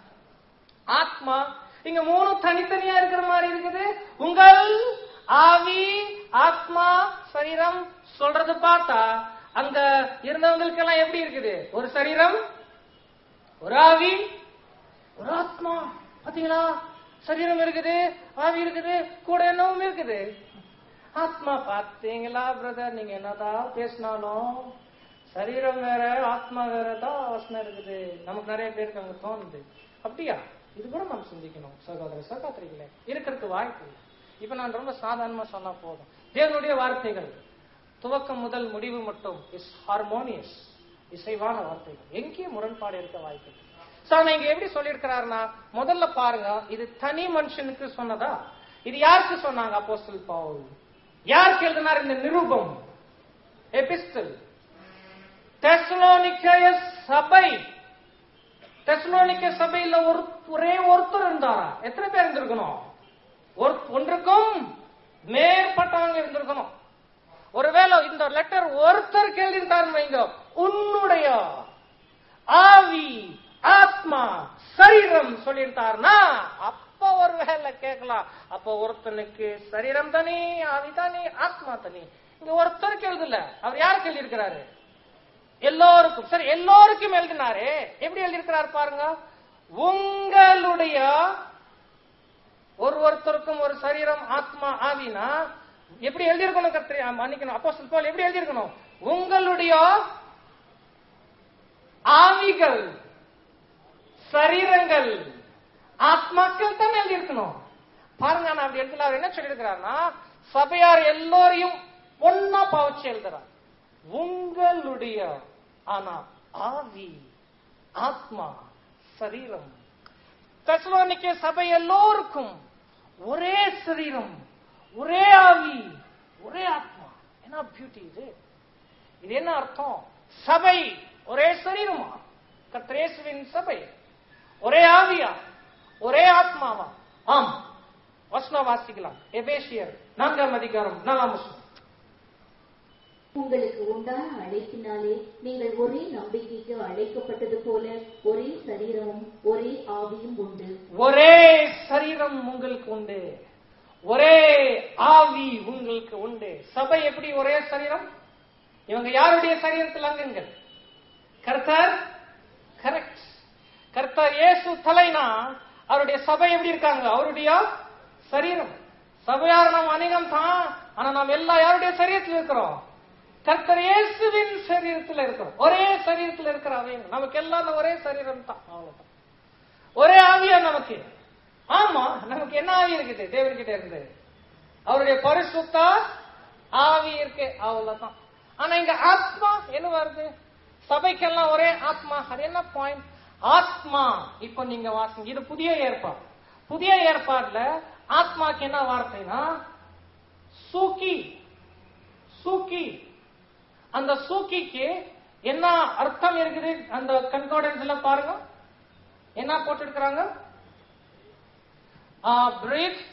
ஆத்மா. இங்க மூணு தனித்தனியா இருக்கிற மாதிரி இருக்குது. உங்கள் ஆவி, ஆத்மா, சரீரம் சொல்றது பார்த்தா அங்க இருந்தவங்களுக்கு எல்லாம் எப்படி இருக்குது? ஒரு சரீரம், ஒரு ஆவி, ஒரு ஆத்மா. பாத்தீங்களா? சரீரம் இருக்குது, ஆவி இருக்குது, கூட என்னவும் இருக்குது. ஆத்மா. பாத்தீங்களா பிரதர், நீங்க என்னதான் பேசினாலும் சரீரம் வேற ஆத்மா வேற தான் அவசரம் இருக்குது. நமக்கு நிறைய பேருக்கு அங்க தோணுது. அப்படியா? இது கூட நம்ம சிந்திக்கணும் சகோதர சகோதரிகளே. இருக்கிறதுக்கு வாய்ப்பு இல்லை. இப்ப நான் ரொம்ப சாதாரணமா சொன்னா போதும். தேவனுடைய வார்த்தைகள் துவக்கம் முதல் முடிவு மட்டும் இஸ் ஹார்மோனியஸ், இசைவான வார்த்தைகள். எங்கேயும் முரண்பாடு இருக்க வாய்ப்பு இல்லை. இங்க எப்படி சொல்லியிருக்கிறாருன்னா, முதல்ல பாருங்க, இது தனி மனுஷனுக்கு சொன்னதா? இது யாருக்கு சொன்னாங்க? அப்போஸ்தலன் பவுல். யாருக்கு எழுதினார் இந்த நிருபம்? எபிஸ்டல். தெசலோனிக்கேய சபை. தெசலோனிக்கே சபையில ஒரு ஒரே ஒருத்தர் இருந்தாரா? எத்தனை பேர் இருந்திருக்கணும்? ஒன்றுக்கும் மேற்பட்டவங்க இருந்திருக்கணும். ஒருவேளை இந்த லெட்டர் ஒருத்தர் கேள்வித்தார் வைங்க, உன்னுடைய ஆவி, ஆத்மா, சரீரம் சொல்லியிருந்தார்னா அப்ப ஒரு வேலை கேட்கலாம். அப்ப ஒருத்தனுக்கு சரீரம் தனி, ஆவி தனி, ஆத்மா தனி. இங்க ஒருத்தருக்கு எழுதல. அவர் யாருக்கு எழுதியிருக்கிறாரு? எல்லோருக்கும். சரி, எல்லோருக்கும் எழுதினாரு. எப்படி எழுதியிருக்கிறார் பாருங்க. உங்களுடைய, ஒரு ஒருத்தருக்கும் ஒரு சரீரம், ஆத்மா, ஆவினா எப்படி எழுதியிருக்கணும்? கத்திரி மன்னிக்கணும், அப்போஸ்தலன் பவுல் எப்படி எழுதியிருக்கணும்? உங்களுடைய ஆவிகள், சரீரங்கள், ஆத்மாக்கள் தான் எழுதியிருக்கணும். பாருங்க, நான் அப்படி எழுதல. அவர் என்ன சொல்லியிருக்கிறார்னா, சபையார் எல்லோரையும் ஒன்னா பாவச்சு எழுதுறார். உங்களுடைய, ஆனா ஆவி, ஆத்மா, சரீரம். தெசலோனிக்கே சபை எல்லோருக்கும் ஒரே சரீரம், ஒரே ஆவி, ஒரே ஆத்மா. என்ன பியூட்டி இது! இது என்ன அர்த்தம்? சபை ஒரே சரீரமா? கர்த்தர் இயேசுவின் சபை ஒரே ஆவியா, ஒரே ஆத்மாவா? ஆம். வசனம் வாசிக்கலாம். எபேசியர் நான்காம் அதிகாரம் நாலாம் வசனம். உங்களுக்கு உண்டான அழைப்பினாலே நீங்கள் ஒரே நம்பிக்கைக்கு அழைக்கப்பட்டது போல ஒரே சரீரமும் ஒரே ஆவியும் உண்டு. ஒரே சரீரம் உங்களுக்கு உண்டு, ஒரே ஆவி உங்களுக்கு உண்டு. சபை எப்படி ஒரே சரீரம்? இவங்க யாருடைய சரீரத்தில் அங்கங்கள்? கர்த்தர். கரெக்ட். கர்த்தர் இயேசு தலைனா அவருடைய சபை எப்படி இருக்காங்க? அவருடைய சரீரம். சபையார் நாம் அநேகம் தான், ஆனா நாம் எல்லா யாருடைய சரீரத்தில் இருக்கிறோம்? கர்த்தர் இயேசுவின் சரீரத்தில் இருக்கிறோம். ஒரே சரீரத்தில் இருக்கிற அவைங்க நமக்கு எல்லாம் ஒரே சரீரம் தான். அவ்வளவுதான். ஒரே ஆவியா நமக்கு. ஆமா, நமக்கு என்ன ஆவி இருக்குது? தேவன்கிட்ட இருந்து அவருடைய பரிசுத்த ஆவி இருக்கு. அவ்வளவுதான். ஆனா இங்க ஆத்மா என்ன வருது? சபைக்கெல்லாம் ஒரே ஆத்மா. அது என்ன பாயிண்ட்? ஆத்மா. இப்ப நீங்க வாசிங்க, இது புதிய ஏற்பாடு. புதிய ஏற்பாடுல ஆத்மாக்கு என்ன வார்த்தைனா சூக்கி. சூக்கி. அந்த சூக்கிக்கு என்ன அர்த்தம் இருக்குது? அந்த கன்கார்டன்ஸ்ல பாருங்க என்ன போட்டிருக்கிறாங்க. பிரீத்,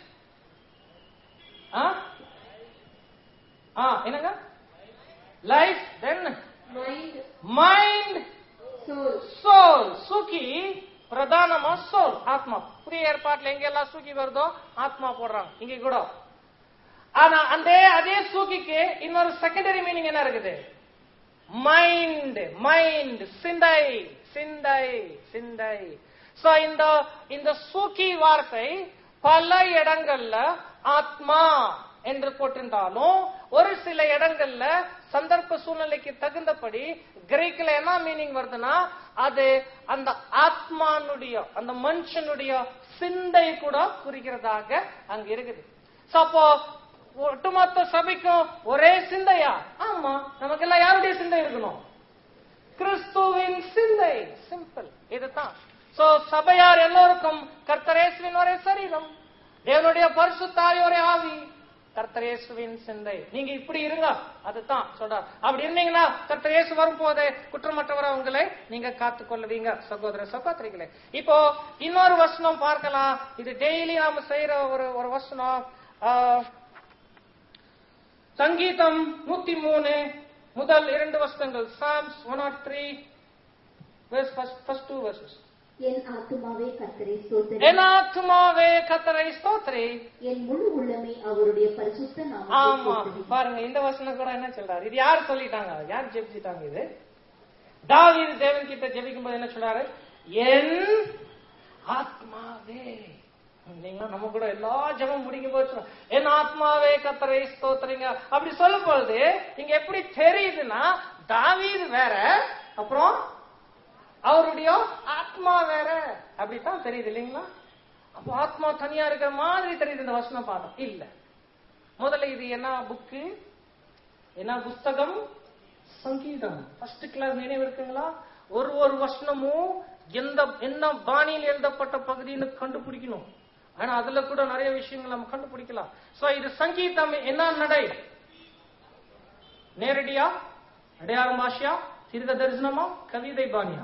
என்னங்க? Life, then mind, soul. சூக்கி பிரதானமா சோல், ஆத்மா. புதிய ஏற்பாட்டுல எங்கெல்லாம் சூக்கி வருதோ ஆத்மா போடுறாங்க, இங்க கூட. ஆனா அந்த அதே சூக்கிக்கு இன்னொரு செகண்டரி மீனிங் என்ன இருக்குது? மைண்ட் மைண்ட் சிந்தை சிந்தை சிந்தை. சோ இந்த இந்த சூக்கி வார்த்தை பல இடங்கள்ல ஆத்மா என்று போட்டிருந்தாலும் ஒரு சில இடங்கள்ல சந்தர்ப்ப சூழ்நிலைக்கு தகுந்தபடி கிரேக்கில் என்ன மீனிங் வருதுன்னா அது அந்த ஆத்மானுடைய அந்த மனுஷனுடைய சிந்தை கூட குறிக்கிறதாக அங்க இருக்குது. அப்போ ஒட்டுமொத்த சபைக்கும் ஒரே சிந்தையா? ஆமா, நமக்கு எல்லாம் யாருடைய சிந்தை இருக்கணும்? கிறிஸ்துவின் சிந்தை. சிம்பிள், இதுதான். சோ சபையார் எல்லோருக்கும் கர்த்தர் இயேசுவின் ஒரே சரீரம், தேவனுடைய பரிசுத்த ஆவி ஒரே ஆவி, கர்த்தர் இயேசுவின் சிந்தை. நீங்க இப்படி இருங்க, அதுதான் சொல்றார். அப்படி இருந்தீங்கன்னா கர்த்தர் இயேசு வரும் போதே குற்றமற்றவரை உங்களை நீங்க காத்துக் கொள்ளுவீங்க சகோதர சகோதரிகளே. இப்போ இன்னொரு வசனம் பார்க்கலாம். இது டெய்லி நாம செய்யற ஒரு ஒரு வசனம். சங்கீதம் நூத்தி மூணு முதல் இரண்டு வசனங்கள். Psalms one naught three first two verses. என் ஆத்துமாவே கர்த்தரை ஸ்தோத்திரி, என் ஆத்துமாவே கர்த்தரை ஸ்தோத்திரி, என் முழு உள்ளமே அவருடைய பரிசுத்த நாமத்தை ஆமா, ஸ்தோத்திரி. பாருங்க இந்த வசனம் கூட என்ன சொல்றாரு? இது யார் சொல்லிட்டாங்க? யார் ஜெபிச்சிட்டாங்க? இது தாவீது தேவன் கிட்ட ஜெபிக்கும் போது என்ன சொல்றாரு? என் ஆத்மாவே. நீங்க நம்ம கூட எல்லா ஜெபம் முடிக்கும் போது என் ஆத்மாவே கர்த்தரை ஸ்தோத்திரிங்க அப்படி சொல்லும் பொழுது இங்க எப்படி தெரியுதுன்னா தாவீது வேற, அப்புறம் அவருடைய ஆத்மா வேற, அப்படித்தான் தெரியுது இல்லைங்களா? அப்போ ஆத்மா தனியா இருக்கிற மாதிரி தெரியுது இந்த வசனம் பார்த்தோம். இல்ல, முதல்ல இது என்ன புக்கு, என்ன புஸ்தகம்? சங்கீதம். ஃபர்ஸ்ட் கிளாஸ் நினைவு இருக்குங்களா? ஒரு ஒரு வசனமும் எந்த என்ன பாணியில் எழுதப்பட்ட பகுதின்னு கண்டுபிடிக்கணும். ஆனா அதுல கூட நிறைய விஷயங்கள் நம்ம கண்டுபிடிக்கலாம். சோ இது சங்கீதம் என்ன நடை? நேரடியா அடையாள பாஷையா, தீர்க்க தரிசனமா, கவிதை பாணியா?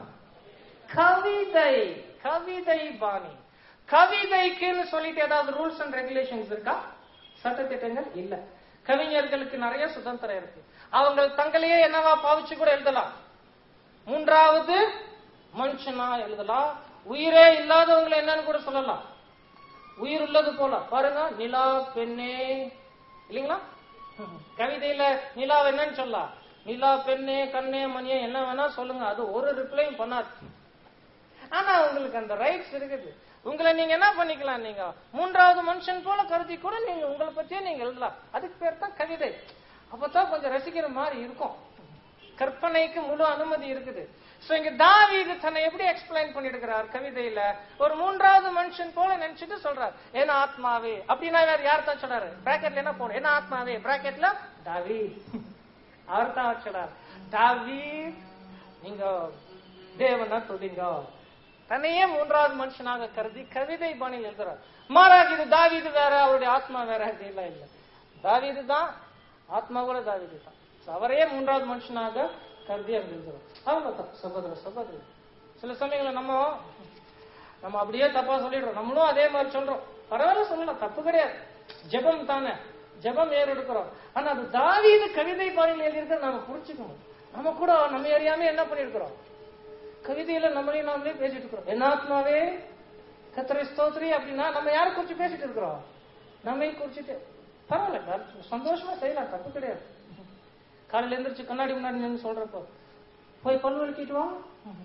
கவிதை. கவிதை பாணி. கவிதைக்குன்னு சொல்லிட்டு ஏதாவது ரூல்ஸ் அண்ட் ரெகுலேஷன்ஸ் இருக்கா? சட்டத்திட்டங்கள் இல்ல. கவிஞர்களுக்கு நிறைய சுதந்திரம் இருக்கு. அவங்க தங்களையே என்னவா பாவிச்சு கூட எழுதலாம். மூன்றாவது மனுஷனா எழுதலாம். உயிரே இல்லாதவங்களை என்னன்னு கூட சொல்லலாம். உயிர் உள்ளது போல பாருங்க, நிலா பெண்ணே இல்லைங்களா? கவிதையில நிலா என்னன்னு சொல்லலாம். நிலா பெண்ணே கண்ணே மணியே என்ன வேணா சொல்லுங்க, அது ஒரு ரிப்ளையும் பண்ணாது. ஆனா உங்களுக்கு அந்த ரைட்ஸ் இருக்குது. உங்களை நீங்க என்ன பண்ணிக்கலாம்? நீங்க மூன்றாவது மனுஷன் போல கருதி கூட நீங்க உங்களை பத்தியே நீங்க எழுதலாம். அதுக்கு பேர் தான் கவிதை. அப்பதான் கொஞ்சம் ரசிக்கிற மாதிரி இருக்கும். கற்பனைக்கு முழு அனுமதி இருக்குது. சோ இங்க தாவீது தன்னை எப்படி எக்ஸ்பிளைன் பண்ணிருக்கிறார் கவிதையில? ஒரு மூன்றாவது மனுஷன் போல நினைச்சிட்டு சொல்றார் என் ஆத்மாவே. அப்படின்னா வேற யார் தான் சொல்றாரு? பிராக்கெட்ல என்ன போடும்? என் ஆத்மாவே பிராக்கெட்ல தாவீது. அவர் தான் சொல்றார் தாவீது நீங்க தேவனா துதிங்க. தன்னையே மூன்றாவது மனுஷனாக கருதி கவிதை பாணியில் எழுதுறார். மாறாக இது தாவீது வேற, அவருடைய ஆத்மா வேற, இல்ல இல்ல. தாவீது தான், ஆத்மா கூட தாவீது தான். அவரையே மூன்றாவது மனுஷனாக கருதி எழுதுறார். அவ்வளவுதான் சகோதர சகோதரி. சில சமயங்கள நம்ம நம்ம அப்படியே தப்பா சொல்லிடுறோம். நம்மளும் அதே மாதிரி சொல்றோம். பரவாயில்ல, சொல்லலாம், தப்பு கிடையாது. ஜெபம் தானே, ஜெபம் ஏறெடுக்கிறோம். ஆனா அது தாவீது கவிதை பாணியில் எழுதியிருக்க நாம புரிச்சுக்கணும். நம்ம கூட நம்ம அறியாம என்ன பண்ணிருக்கிறோம்? கவிதையில நம்மளையும் நாமளே பேசிட்டு இருக்கிறோம். என் ஆத்மாவே கர்த்தரை ஸ்தோத்திரி அப்படின்னா நம்ம யாரை குறிச்சு பேசிட்டு இருக்கிறோம்? நம்மை குறிச்சுட்டு. பரவாயில்ல, சந்தோஷமா செய்யலாம், தப்பு கிடையாது. காலையில எந்திரிச்சு கண்ணாடி முன்னாடி நின்று சொல்றப்போ போய் பல்லு விளக்கிட்டு வா.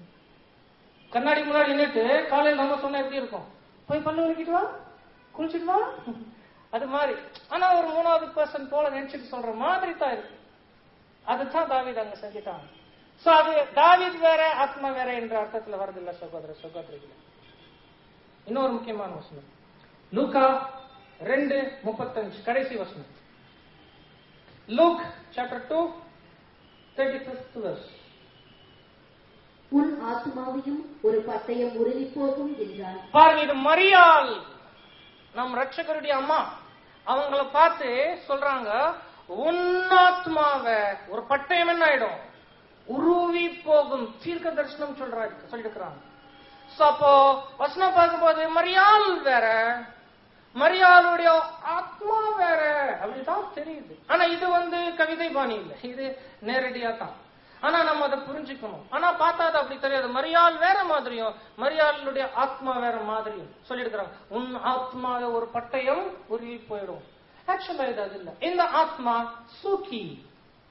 கண்ணாடி முன்னாடி நின்றுட்டு காலையில் நம்ம சொன்னா எப்படி இருக்கும்? போய் பல்லு விளக்கிட்டு வா, குளிச்சுட்டு வா, அது மாதிரி. ஆனா ஒரு மூணாவது பர்சன் போல நினைச்சிட்டு சொல்ற மாதிரி தான் இருக்கு. அதுதான் தாவீது அங்க செஞ்சுட்டாங்க. சோ அது தாவீது வேற, ஆத்மா வேற என்ற அர்த்தத்துல வரதில்லை சகோதர சகோதரிகள். இன்னொரு முக்கியமான வசனம் லூக்கா ரெண்டு முப்பத்தஞ்சு, கடைசி வசனம். Luke chapter two thirty fifth verse. உன் ஆத்மாவையும் ஒரு பட்டயம் உருவி போகும் என்றார். பாருங்க, இது மரியாள், நம் ரட்சகருடைய அம்மா, அவங்கள பார்த்து சொல்றாங்க உன் ஆத்மாவை ஒரு பட்டயம் என்ன ஆயிடும்? உருவி போகும். தீர்க்க தரிசனம் சொல்றாரு சொல்லிருக்கிறாங்க. அப்போ வசனம் பார்க்கும்போது மரியாள் வேற, மரியாளுடைய ஆத்மா வேற அப்படிதான் தெரியுது. ஆனா இது வந்து கவிதை பாணி இல்லை, இது நேரடியா தான். ஆனா நம்ம அதை புரிஞ்சுக்கணும். ஆனா பார்த்தா அது அப்படி தெரியாது. மரியாள் வேற மாதிரியும் மரியாளுடைய ஆத்மா வேற மாதிரியும் சொல்லிருக்கிறாங்க. உன் ஆத்மாவை ஒரு பட்டயம் உருவி போயிடும். ஆக்சுவலா இது அது இல்லை. இந்த ஆத்மா சூக்கி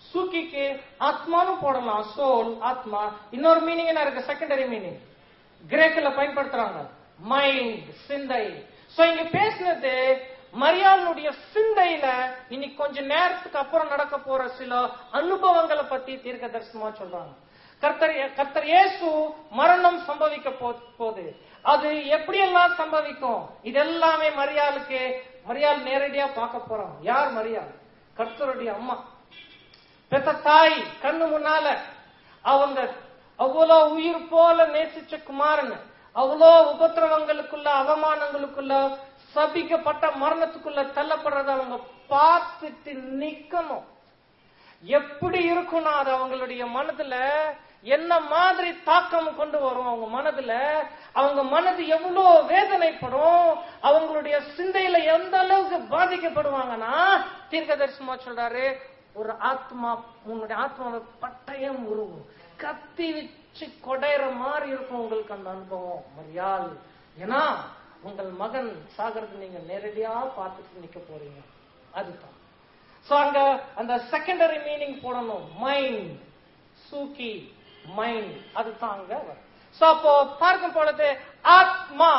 சூக்கிக்கு ஆத்மானு போடலாம், சோல் ஆத்மா. இன்னொரு மீனிங் என்ன இருக்கு? செகண்டரி மீனிங் கிரேக்கில் பயன்படுத்துறாங்க, மைண்ட், சிந்தை. சோ இங்க பேசினது மரியாளுடைய சிந்தையில இன்னைக்கு கொஞ்ச நேரத்துக்கு அப்புறம் நடக்க போற சில அனுபவங்களை பத்தி தீர்க்க தரிசனமா சொல்றாங்க. கர்த்தர் கர்த்தர் இயேசு மரணம் சம்பவிக்க போது அது எப்படியெல்லாம் சம்பவிக்கும், இதெல்லாமே மரியாளுக்கு மரியாள் நேரடியா பார்க்க போறோம். யார் மரியாள்? கர்த்தருடைய அம்மா, பெத்த தாய். கண்ணு முன்னால அவங்க அவ்வளோ உயிர் போல நேசிச்ச குமாரன் அவ்வளோ உபத்திரவங்களுக்குள்ள, அவமானங்களுக்குள்ள, சபிக்கப்பட்ட மரணத்துக்குள்ள தள்ளப்படுறத அவங்க பார்த்துட்டு நிக்கணும். எப்படி இருக்கும்னா அது அவங்களுடைய மனதுல என்ன மாதிரி தாக்கம் கொண்டு வரும், அவங்க மனதுல அவங்க மனது எவ்வளவு வேதனைப்படும், அவங்களுடைய சிந்தையில எந்த அளவுக்கு பாதிக்கப்படுவாங்கன்னா தீர்க்க தரிசனமா சொல்றாரு, ஒரு ஆத்மா உங்களுடைய ஆத்மாவை பட்டயம் உருவும், கத்தி வச்சு கொடைற மாதிரி இருக்கும் உங்களுக்கு அந்த அனுபவம் மரியாள். ஏன்னா உங்கள் மகன் சாகிறது நீங்க நேரடியா பார்த்துட்டு நிக்க போறீங்க. அதுதான் சோ அங்க அந்த செகண்டரி மீனிங் போடணும், மைண்ட், சூக்கி, மைண்ட். அதுதான் அங்க வரும். சோ அப்போ பார்க்கும் பொழுது ஆத்மா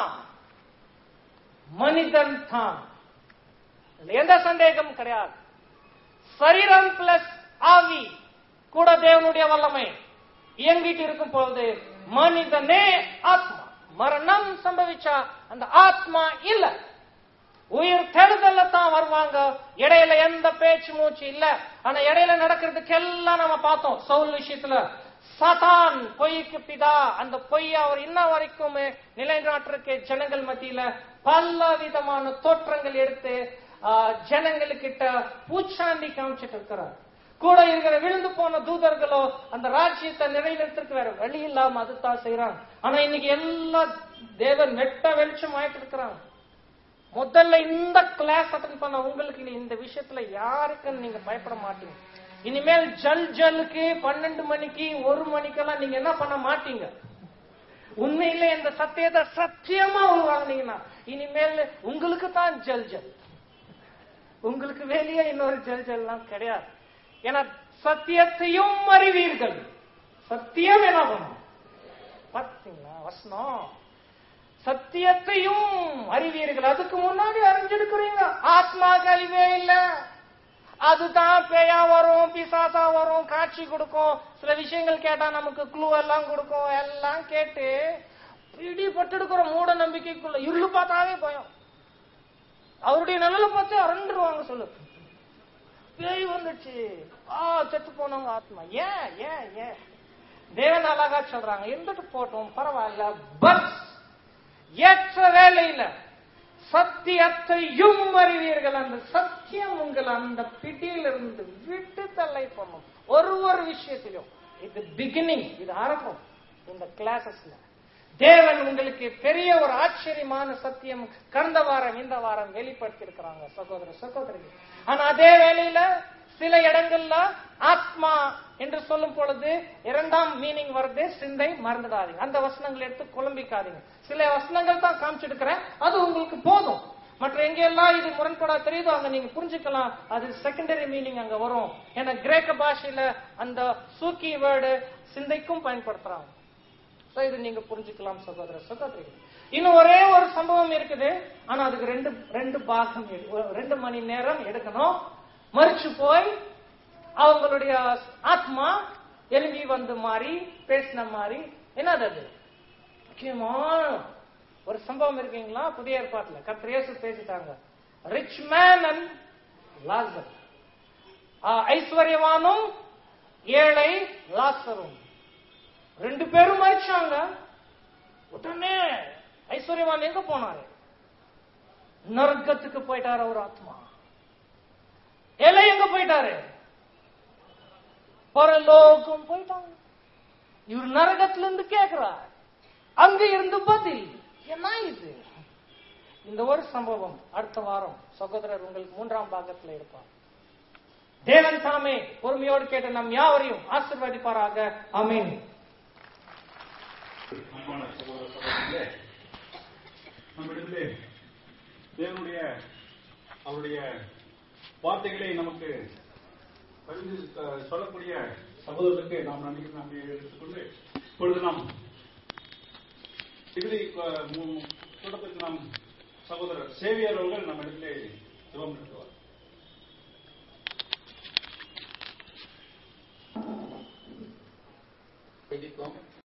மனிதன் தான், எந்த சந்தேகம் கிடையாது. சரீரம் பிளஸ் ஆவி கூட தேவனுடைய வல்லமை இயங்கிட்டு இருக்கும் பொழுது மனிதனே ஆத்மா. மரணம் சம்பவிச்சா அந்த ஆத்மா இல்ல, உயிர் தெழுதல்ல தான் வருவாங்க. இடையில எந்த பேச்சு மூச்சு இல்ல. ஆனா இடையில நடக்கிறதுக்கு எல்லாம் நம்ம பார்த்தோம். சவுல் விஷயத்துல சதான் பொய்க்கு பிதா, அந்த பொய் அவர் இன்ன வரைக்கும் நிலைநாட்டிருக்க ஜனங்கள் மத்தியில பல விதமான தோற்றங்கள் எடுத்து ஜனங்களுக்கிட்ட பூச்சாண்டி காமிச்சிட்டு இருக்கிறார். கூட இருக்கிற விழுந்து போன தூதர்களோ அந்த ராஜ்யத்தை நிறைவேற்றிருக்கு வேற வழி இல்லாம அதுதான் செய்யறாங்க. ஆனா இன்னைக்கு எல்லா தேவன் நெட்ட வெளிச்சம் ஆயிட்டு இருக்கிறாங்க. முதல்ல இந்த கிளாஸ் அட்டன் பண்ண உங்களுக்கு இந்த விஷயத்துல யாருக்குன்னு நீங்க பயப்பட மாட்டீங்க. இனிமேல் ஜல் ஜலுக்கு பன்னெண்டு மணிக்கு ஒரு மணிக்கெல்லாம் நீங்க என்ன பண்ண மாட்டீங்க. உண்மையில இந்த சத்தியத்தை சத்தியமா உருவாங்கினீங்கன்னா இனிமேல் உங்களுக்கு தான் ஜல் ஜல், உங்களுக்கு வெளியே இன்னொரு ஜல் ஜல்லாம் கிடையாது. ஏன்னா சத்தியத்தையும் அறிவீர்கள். சத்தியம் என்ன பண்ணும் பாத்தீங்களா வசனம், சத்தியத்தையும் அறிவீர்கள். அதுக்கு முன்னாடி அறிஞ்சிருக்கிறீங்க. ஆத்மா கழிவே இல்ல, அதுதான் பேயா வரும், பிசாசா வரும், காட்சி கொடுக்கும், சில விஷயங்கள் கேட்டா நமக்கு க்ளூ எல்லாம் கொடுக்கும். எல்லாம் கேட்டு பிடிபட்டு இருக்கிற மூட நம்பிக்கைக்குள்ள இருளு பார்த்தாவே பயம். அவருடைய நிழலை பார்த்து அரண்டுருவாங்க. சொல்லு, பேய் வந்துச்சு, ஆ செத்து போனவங்க ஆத்மா. ஏன் ஏன் ஏன் தேவன் அழகா சொல்றாங்க, இருந்துட்டு போட்டோம் பரவாயில்ல, பட் ஏற்ற வேலையில சத்தியத்தையும் அறிவீர்கள். அந்த சத்தியம் உங்களை அந்த பிடியிலிருந்து விட்டு தள்ளை பண்ணும். ஒரு ஒரு விஷயத்திலும் இது பிகினிங், இது ஆரம்பம். இந்த கிளாஸஸ்ல தேவன் உங்களுக்கு பெரிய ஒரு ஆச்சரியமான சத்தியம் கடந்த வாரம் இந்த வாரம் வெளிப்படுத்தி இருக்கிறாங்க சகோதர சகோதரிகள். ஆனா அதே வேளையில சில இடங்கள்ல ஆத்மா என்று சொல்லும் பொழுது இரண்டாம் மீனிங் வருது, சிந்தை. மறந்துடாதீங்க, அந்த வசனங்கள் எடுத்து குழம்பிக்காதீங்க. சில வசனங்கள் தான் காமிச்சிருக்கிறேன், அது உங்களுக்கு போதும். மற்ற எங்கெல்லாம் இது முரண்படா தெரியுதோ அங்க நீங்க புரிஞ்சுக்கலாம். அது செகண்டரி மீனிங் அங்க வரும். ஏன்னா கிரேக்க பாஷையில அந்த சூக்கி வேர்டு சிந்தைக்கும் பயன்படுத்துறாங்க. இது நீங்க புரிஞ்சுக்கலாம் சகோதர சகோதரிகள். இன்னும் ஒரே ஒரு சம்பவம் இருக்குது, ஆனா அதுக்கு ரெண்டு ரெண்டு பாகம் ரெண்டு மணி நேரம் எடுக்கணும். மறிச்சு போய் அவங்களுடைய ஆத்மா எழும்பி வந்து மாறி பேசின மாதிரி என்னது அது முக்கியமான ஒரு சம்பவம் இருக்கீங்களா? புதிய ஏற்பாட்டுல கர்த்தர் இயேசு பேசிட்டாங்க. ரிச் மேன் அண்ட் லாசர், ஐஸ்வர்யவானும் ஏழை லாசரும் ரெண்டு பேரும் மறிச்சாங்க. உடனே ஐஸ்வர்யவான் எங்க போனாரு? நரகத்துக்கு போயிட்டாரு அவர் ஆத்மா. ஏழை எங்க போயிட்டாரு? பரலோகம் போயிட்டாங்க. இவர் நரகத்துல இருந்து கேட்கிறார், அங்க இருந்து பதில் என்ன இது? இந்த ஒரு சம்பவம் அடுத்த வாரம் சகோதரர் உங்களுக்கு மூன்றாம் பாகத்தில் இருப்பார். தேவன் தாமே பொறுமையோடு கேட்டு நம் யாவரையும் ஆசீர்வதிப்பாராக. ஆமென். நம்மிடத்திலே தேவனுடைய அவருடைய வார்த்தைகளை நமக்கு பகிர்ந்து அஹ், சொல்லக்கூடிய சகோதரர்களுக்கு நாம் நன்றி நன்றி எடுத்துக்கொண்டு இப்பொழுது நாம் இறுதி அஹ், மூ- கூட்டத்திற்கு நாம் சகோதரர் சேவியர் அவர்கள் நம்ம இடத்திலே ஜெபம் நடத்துவார்.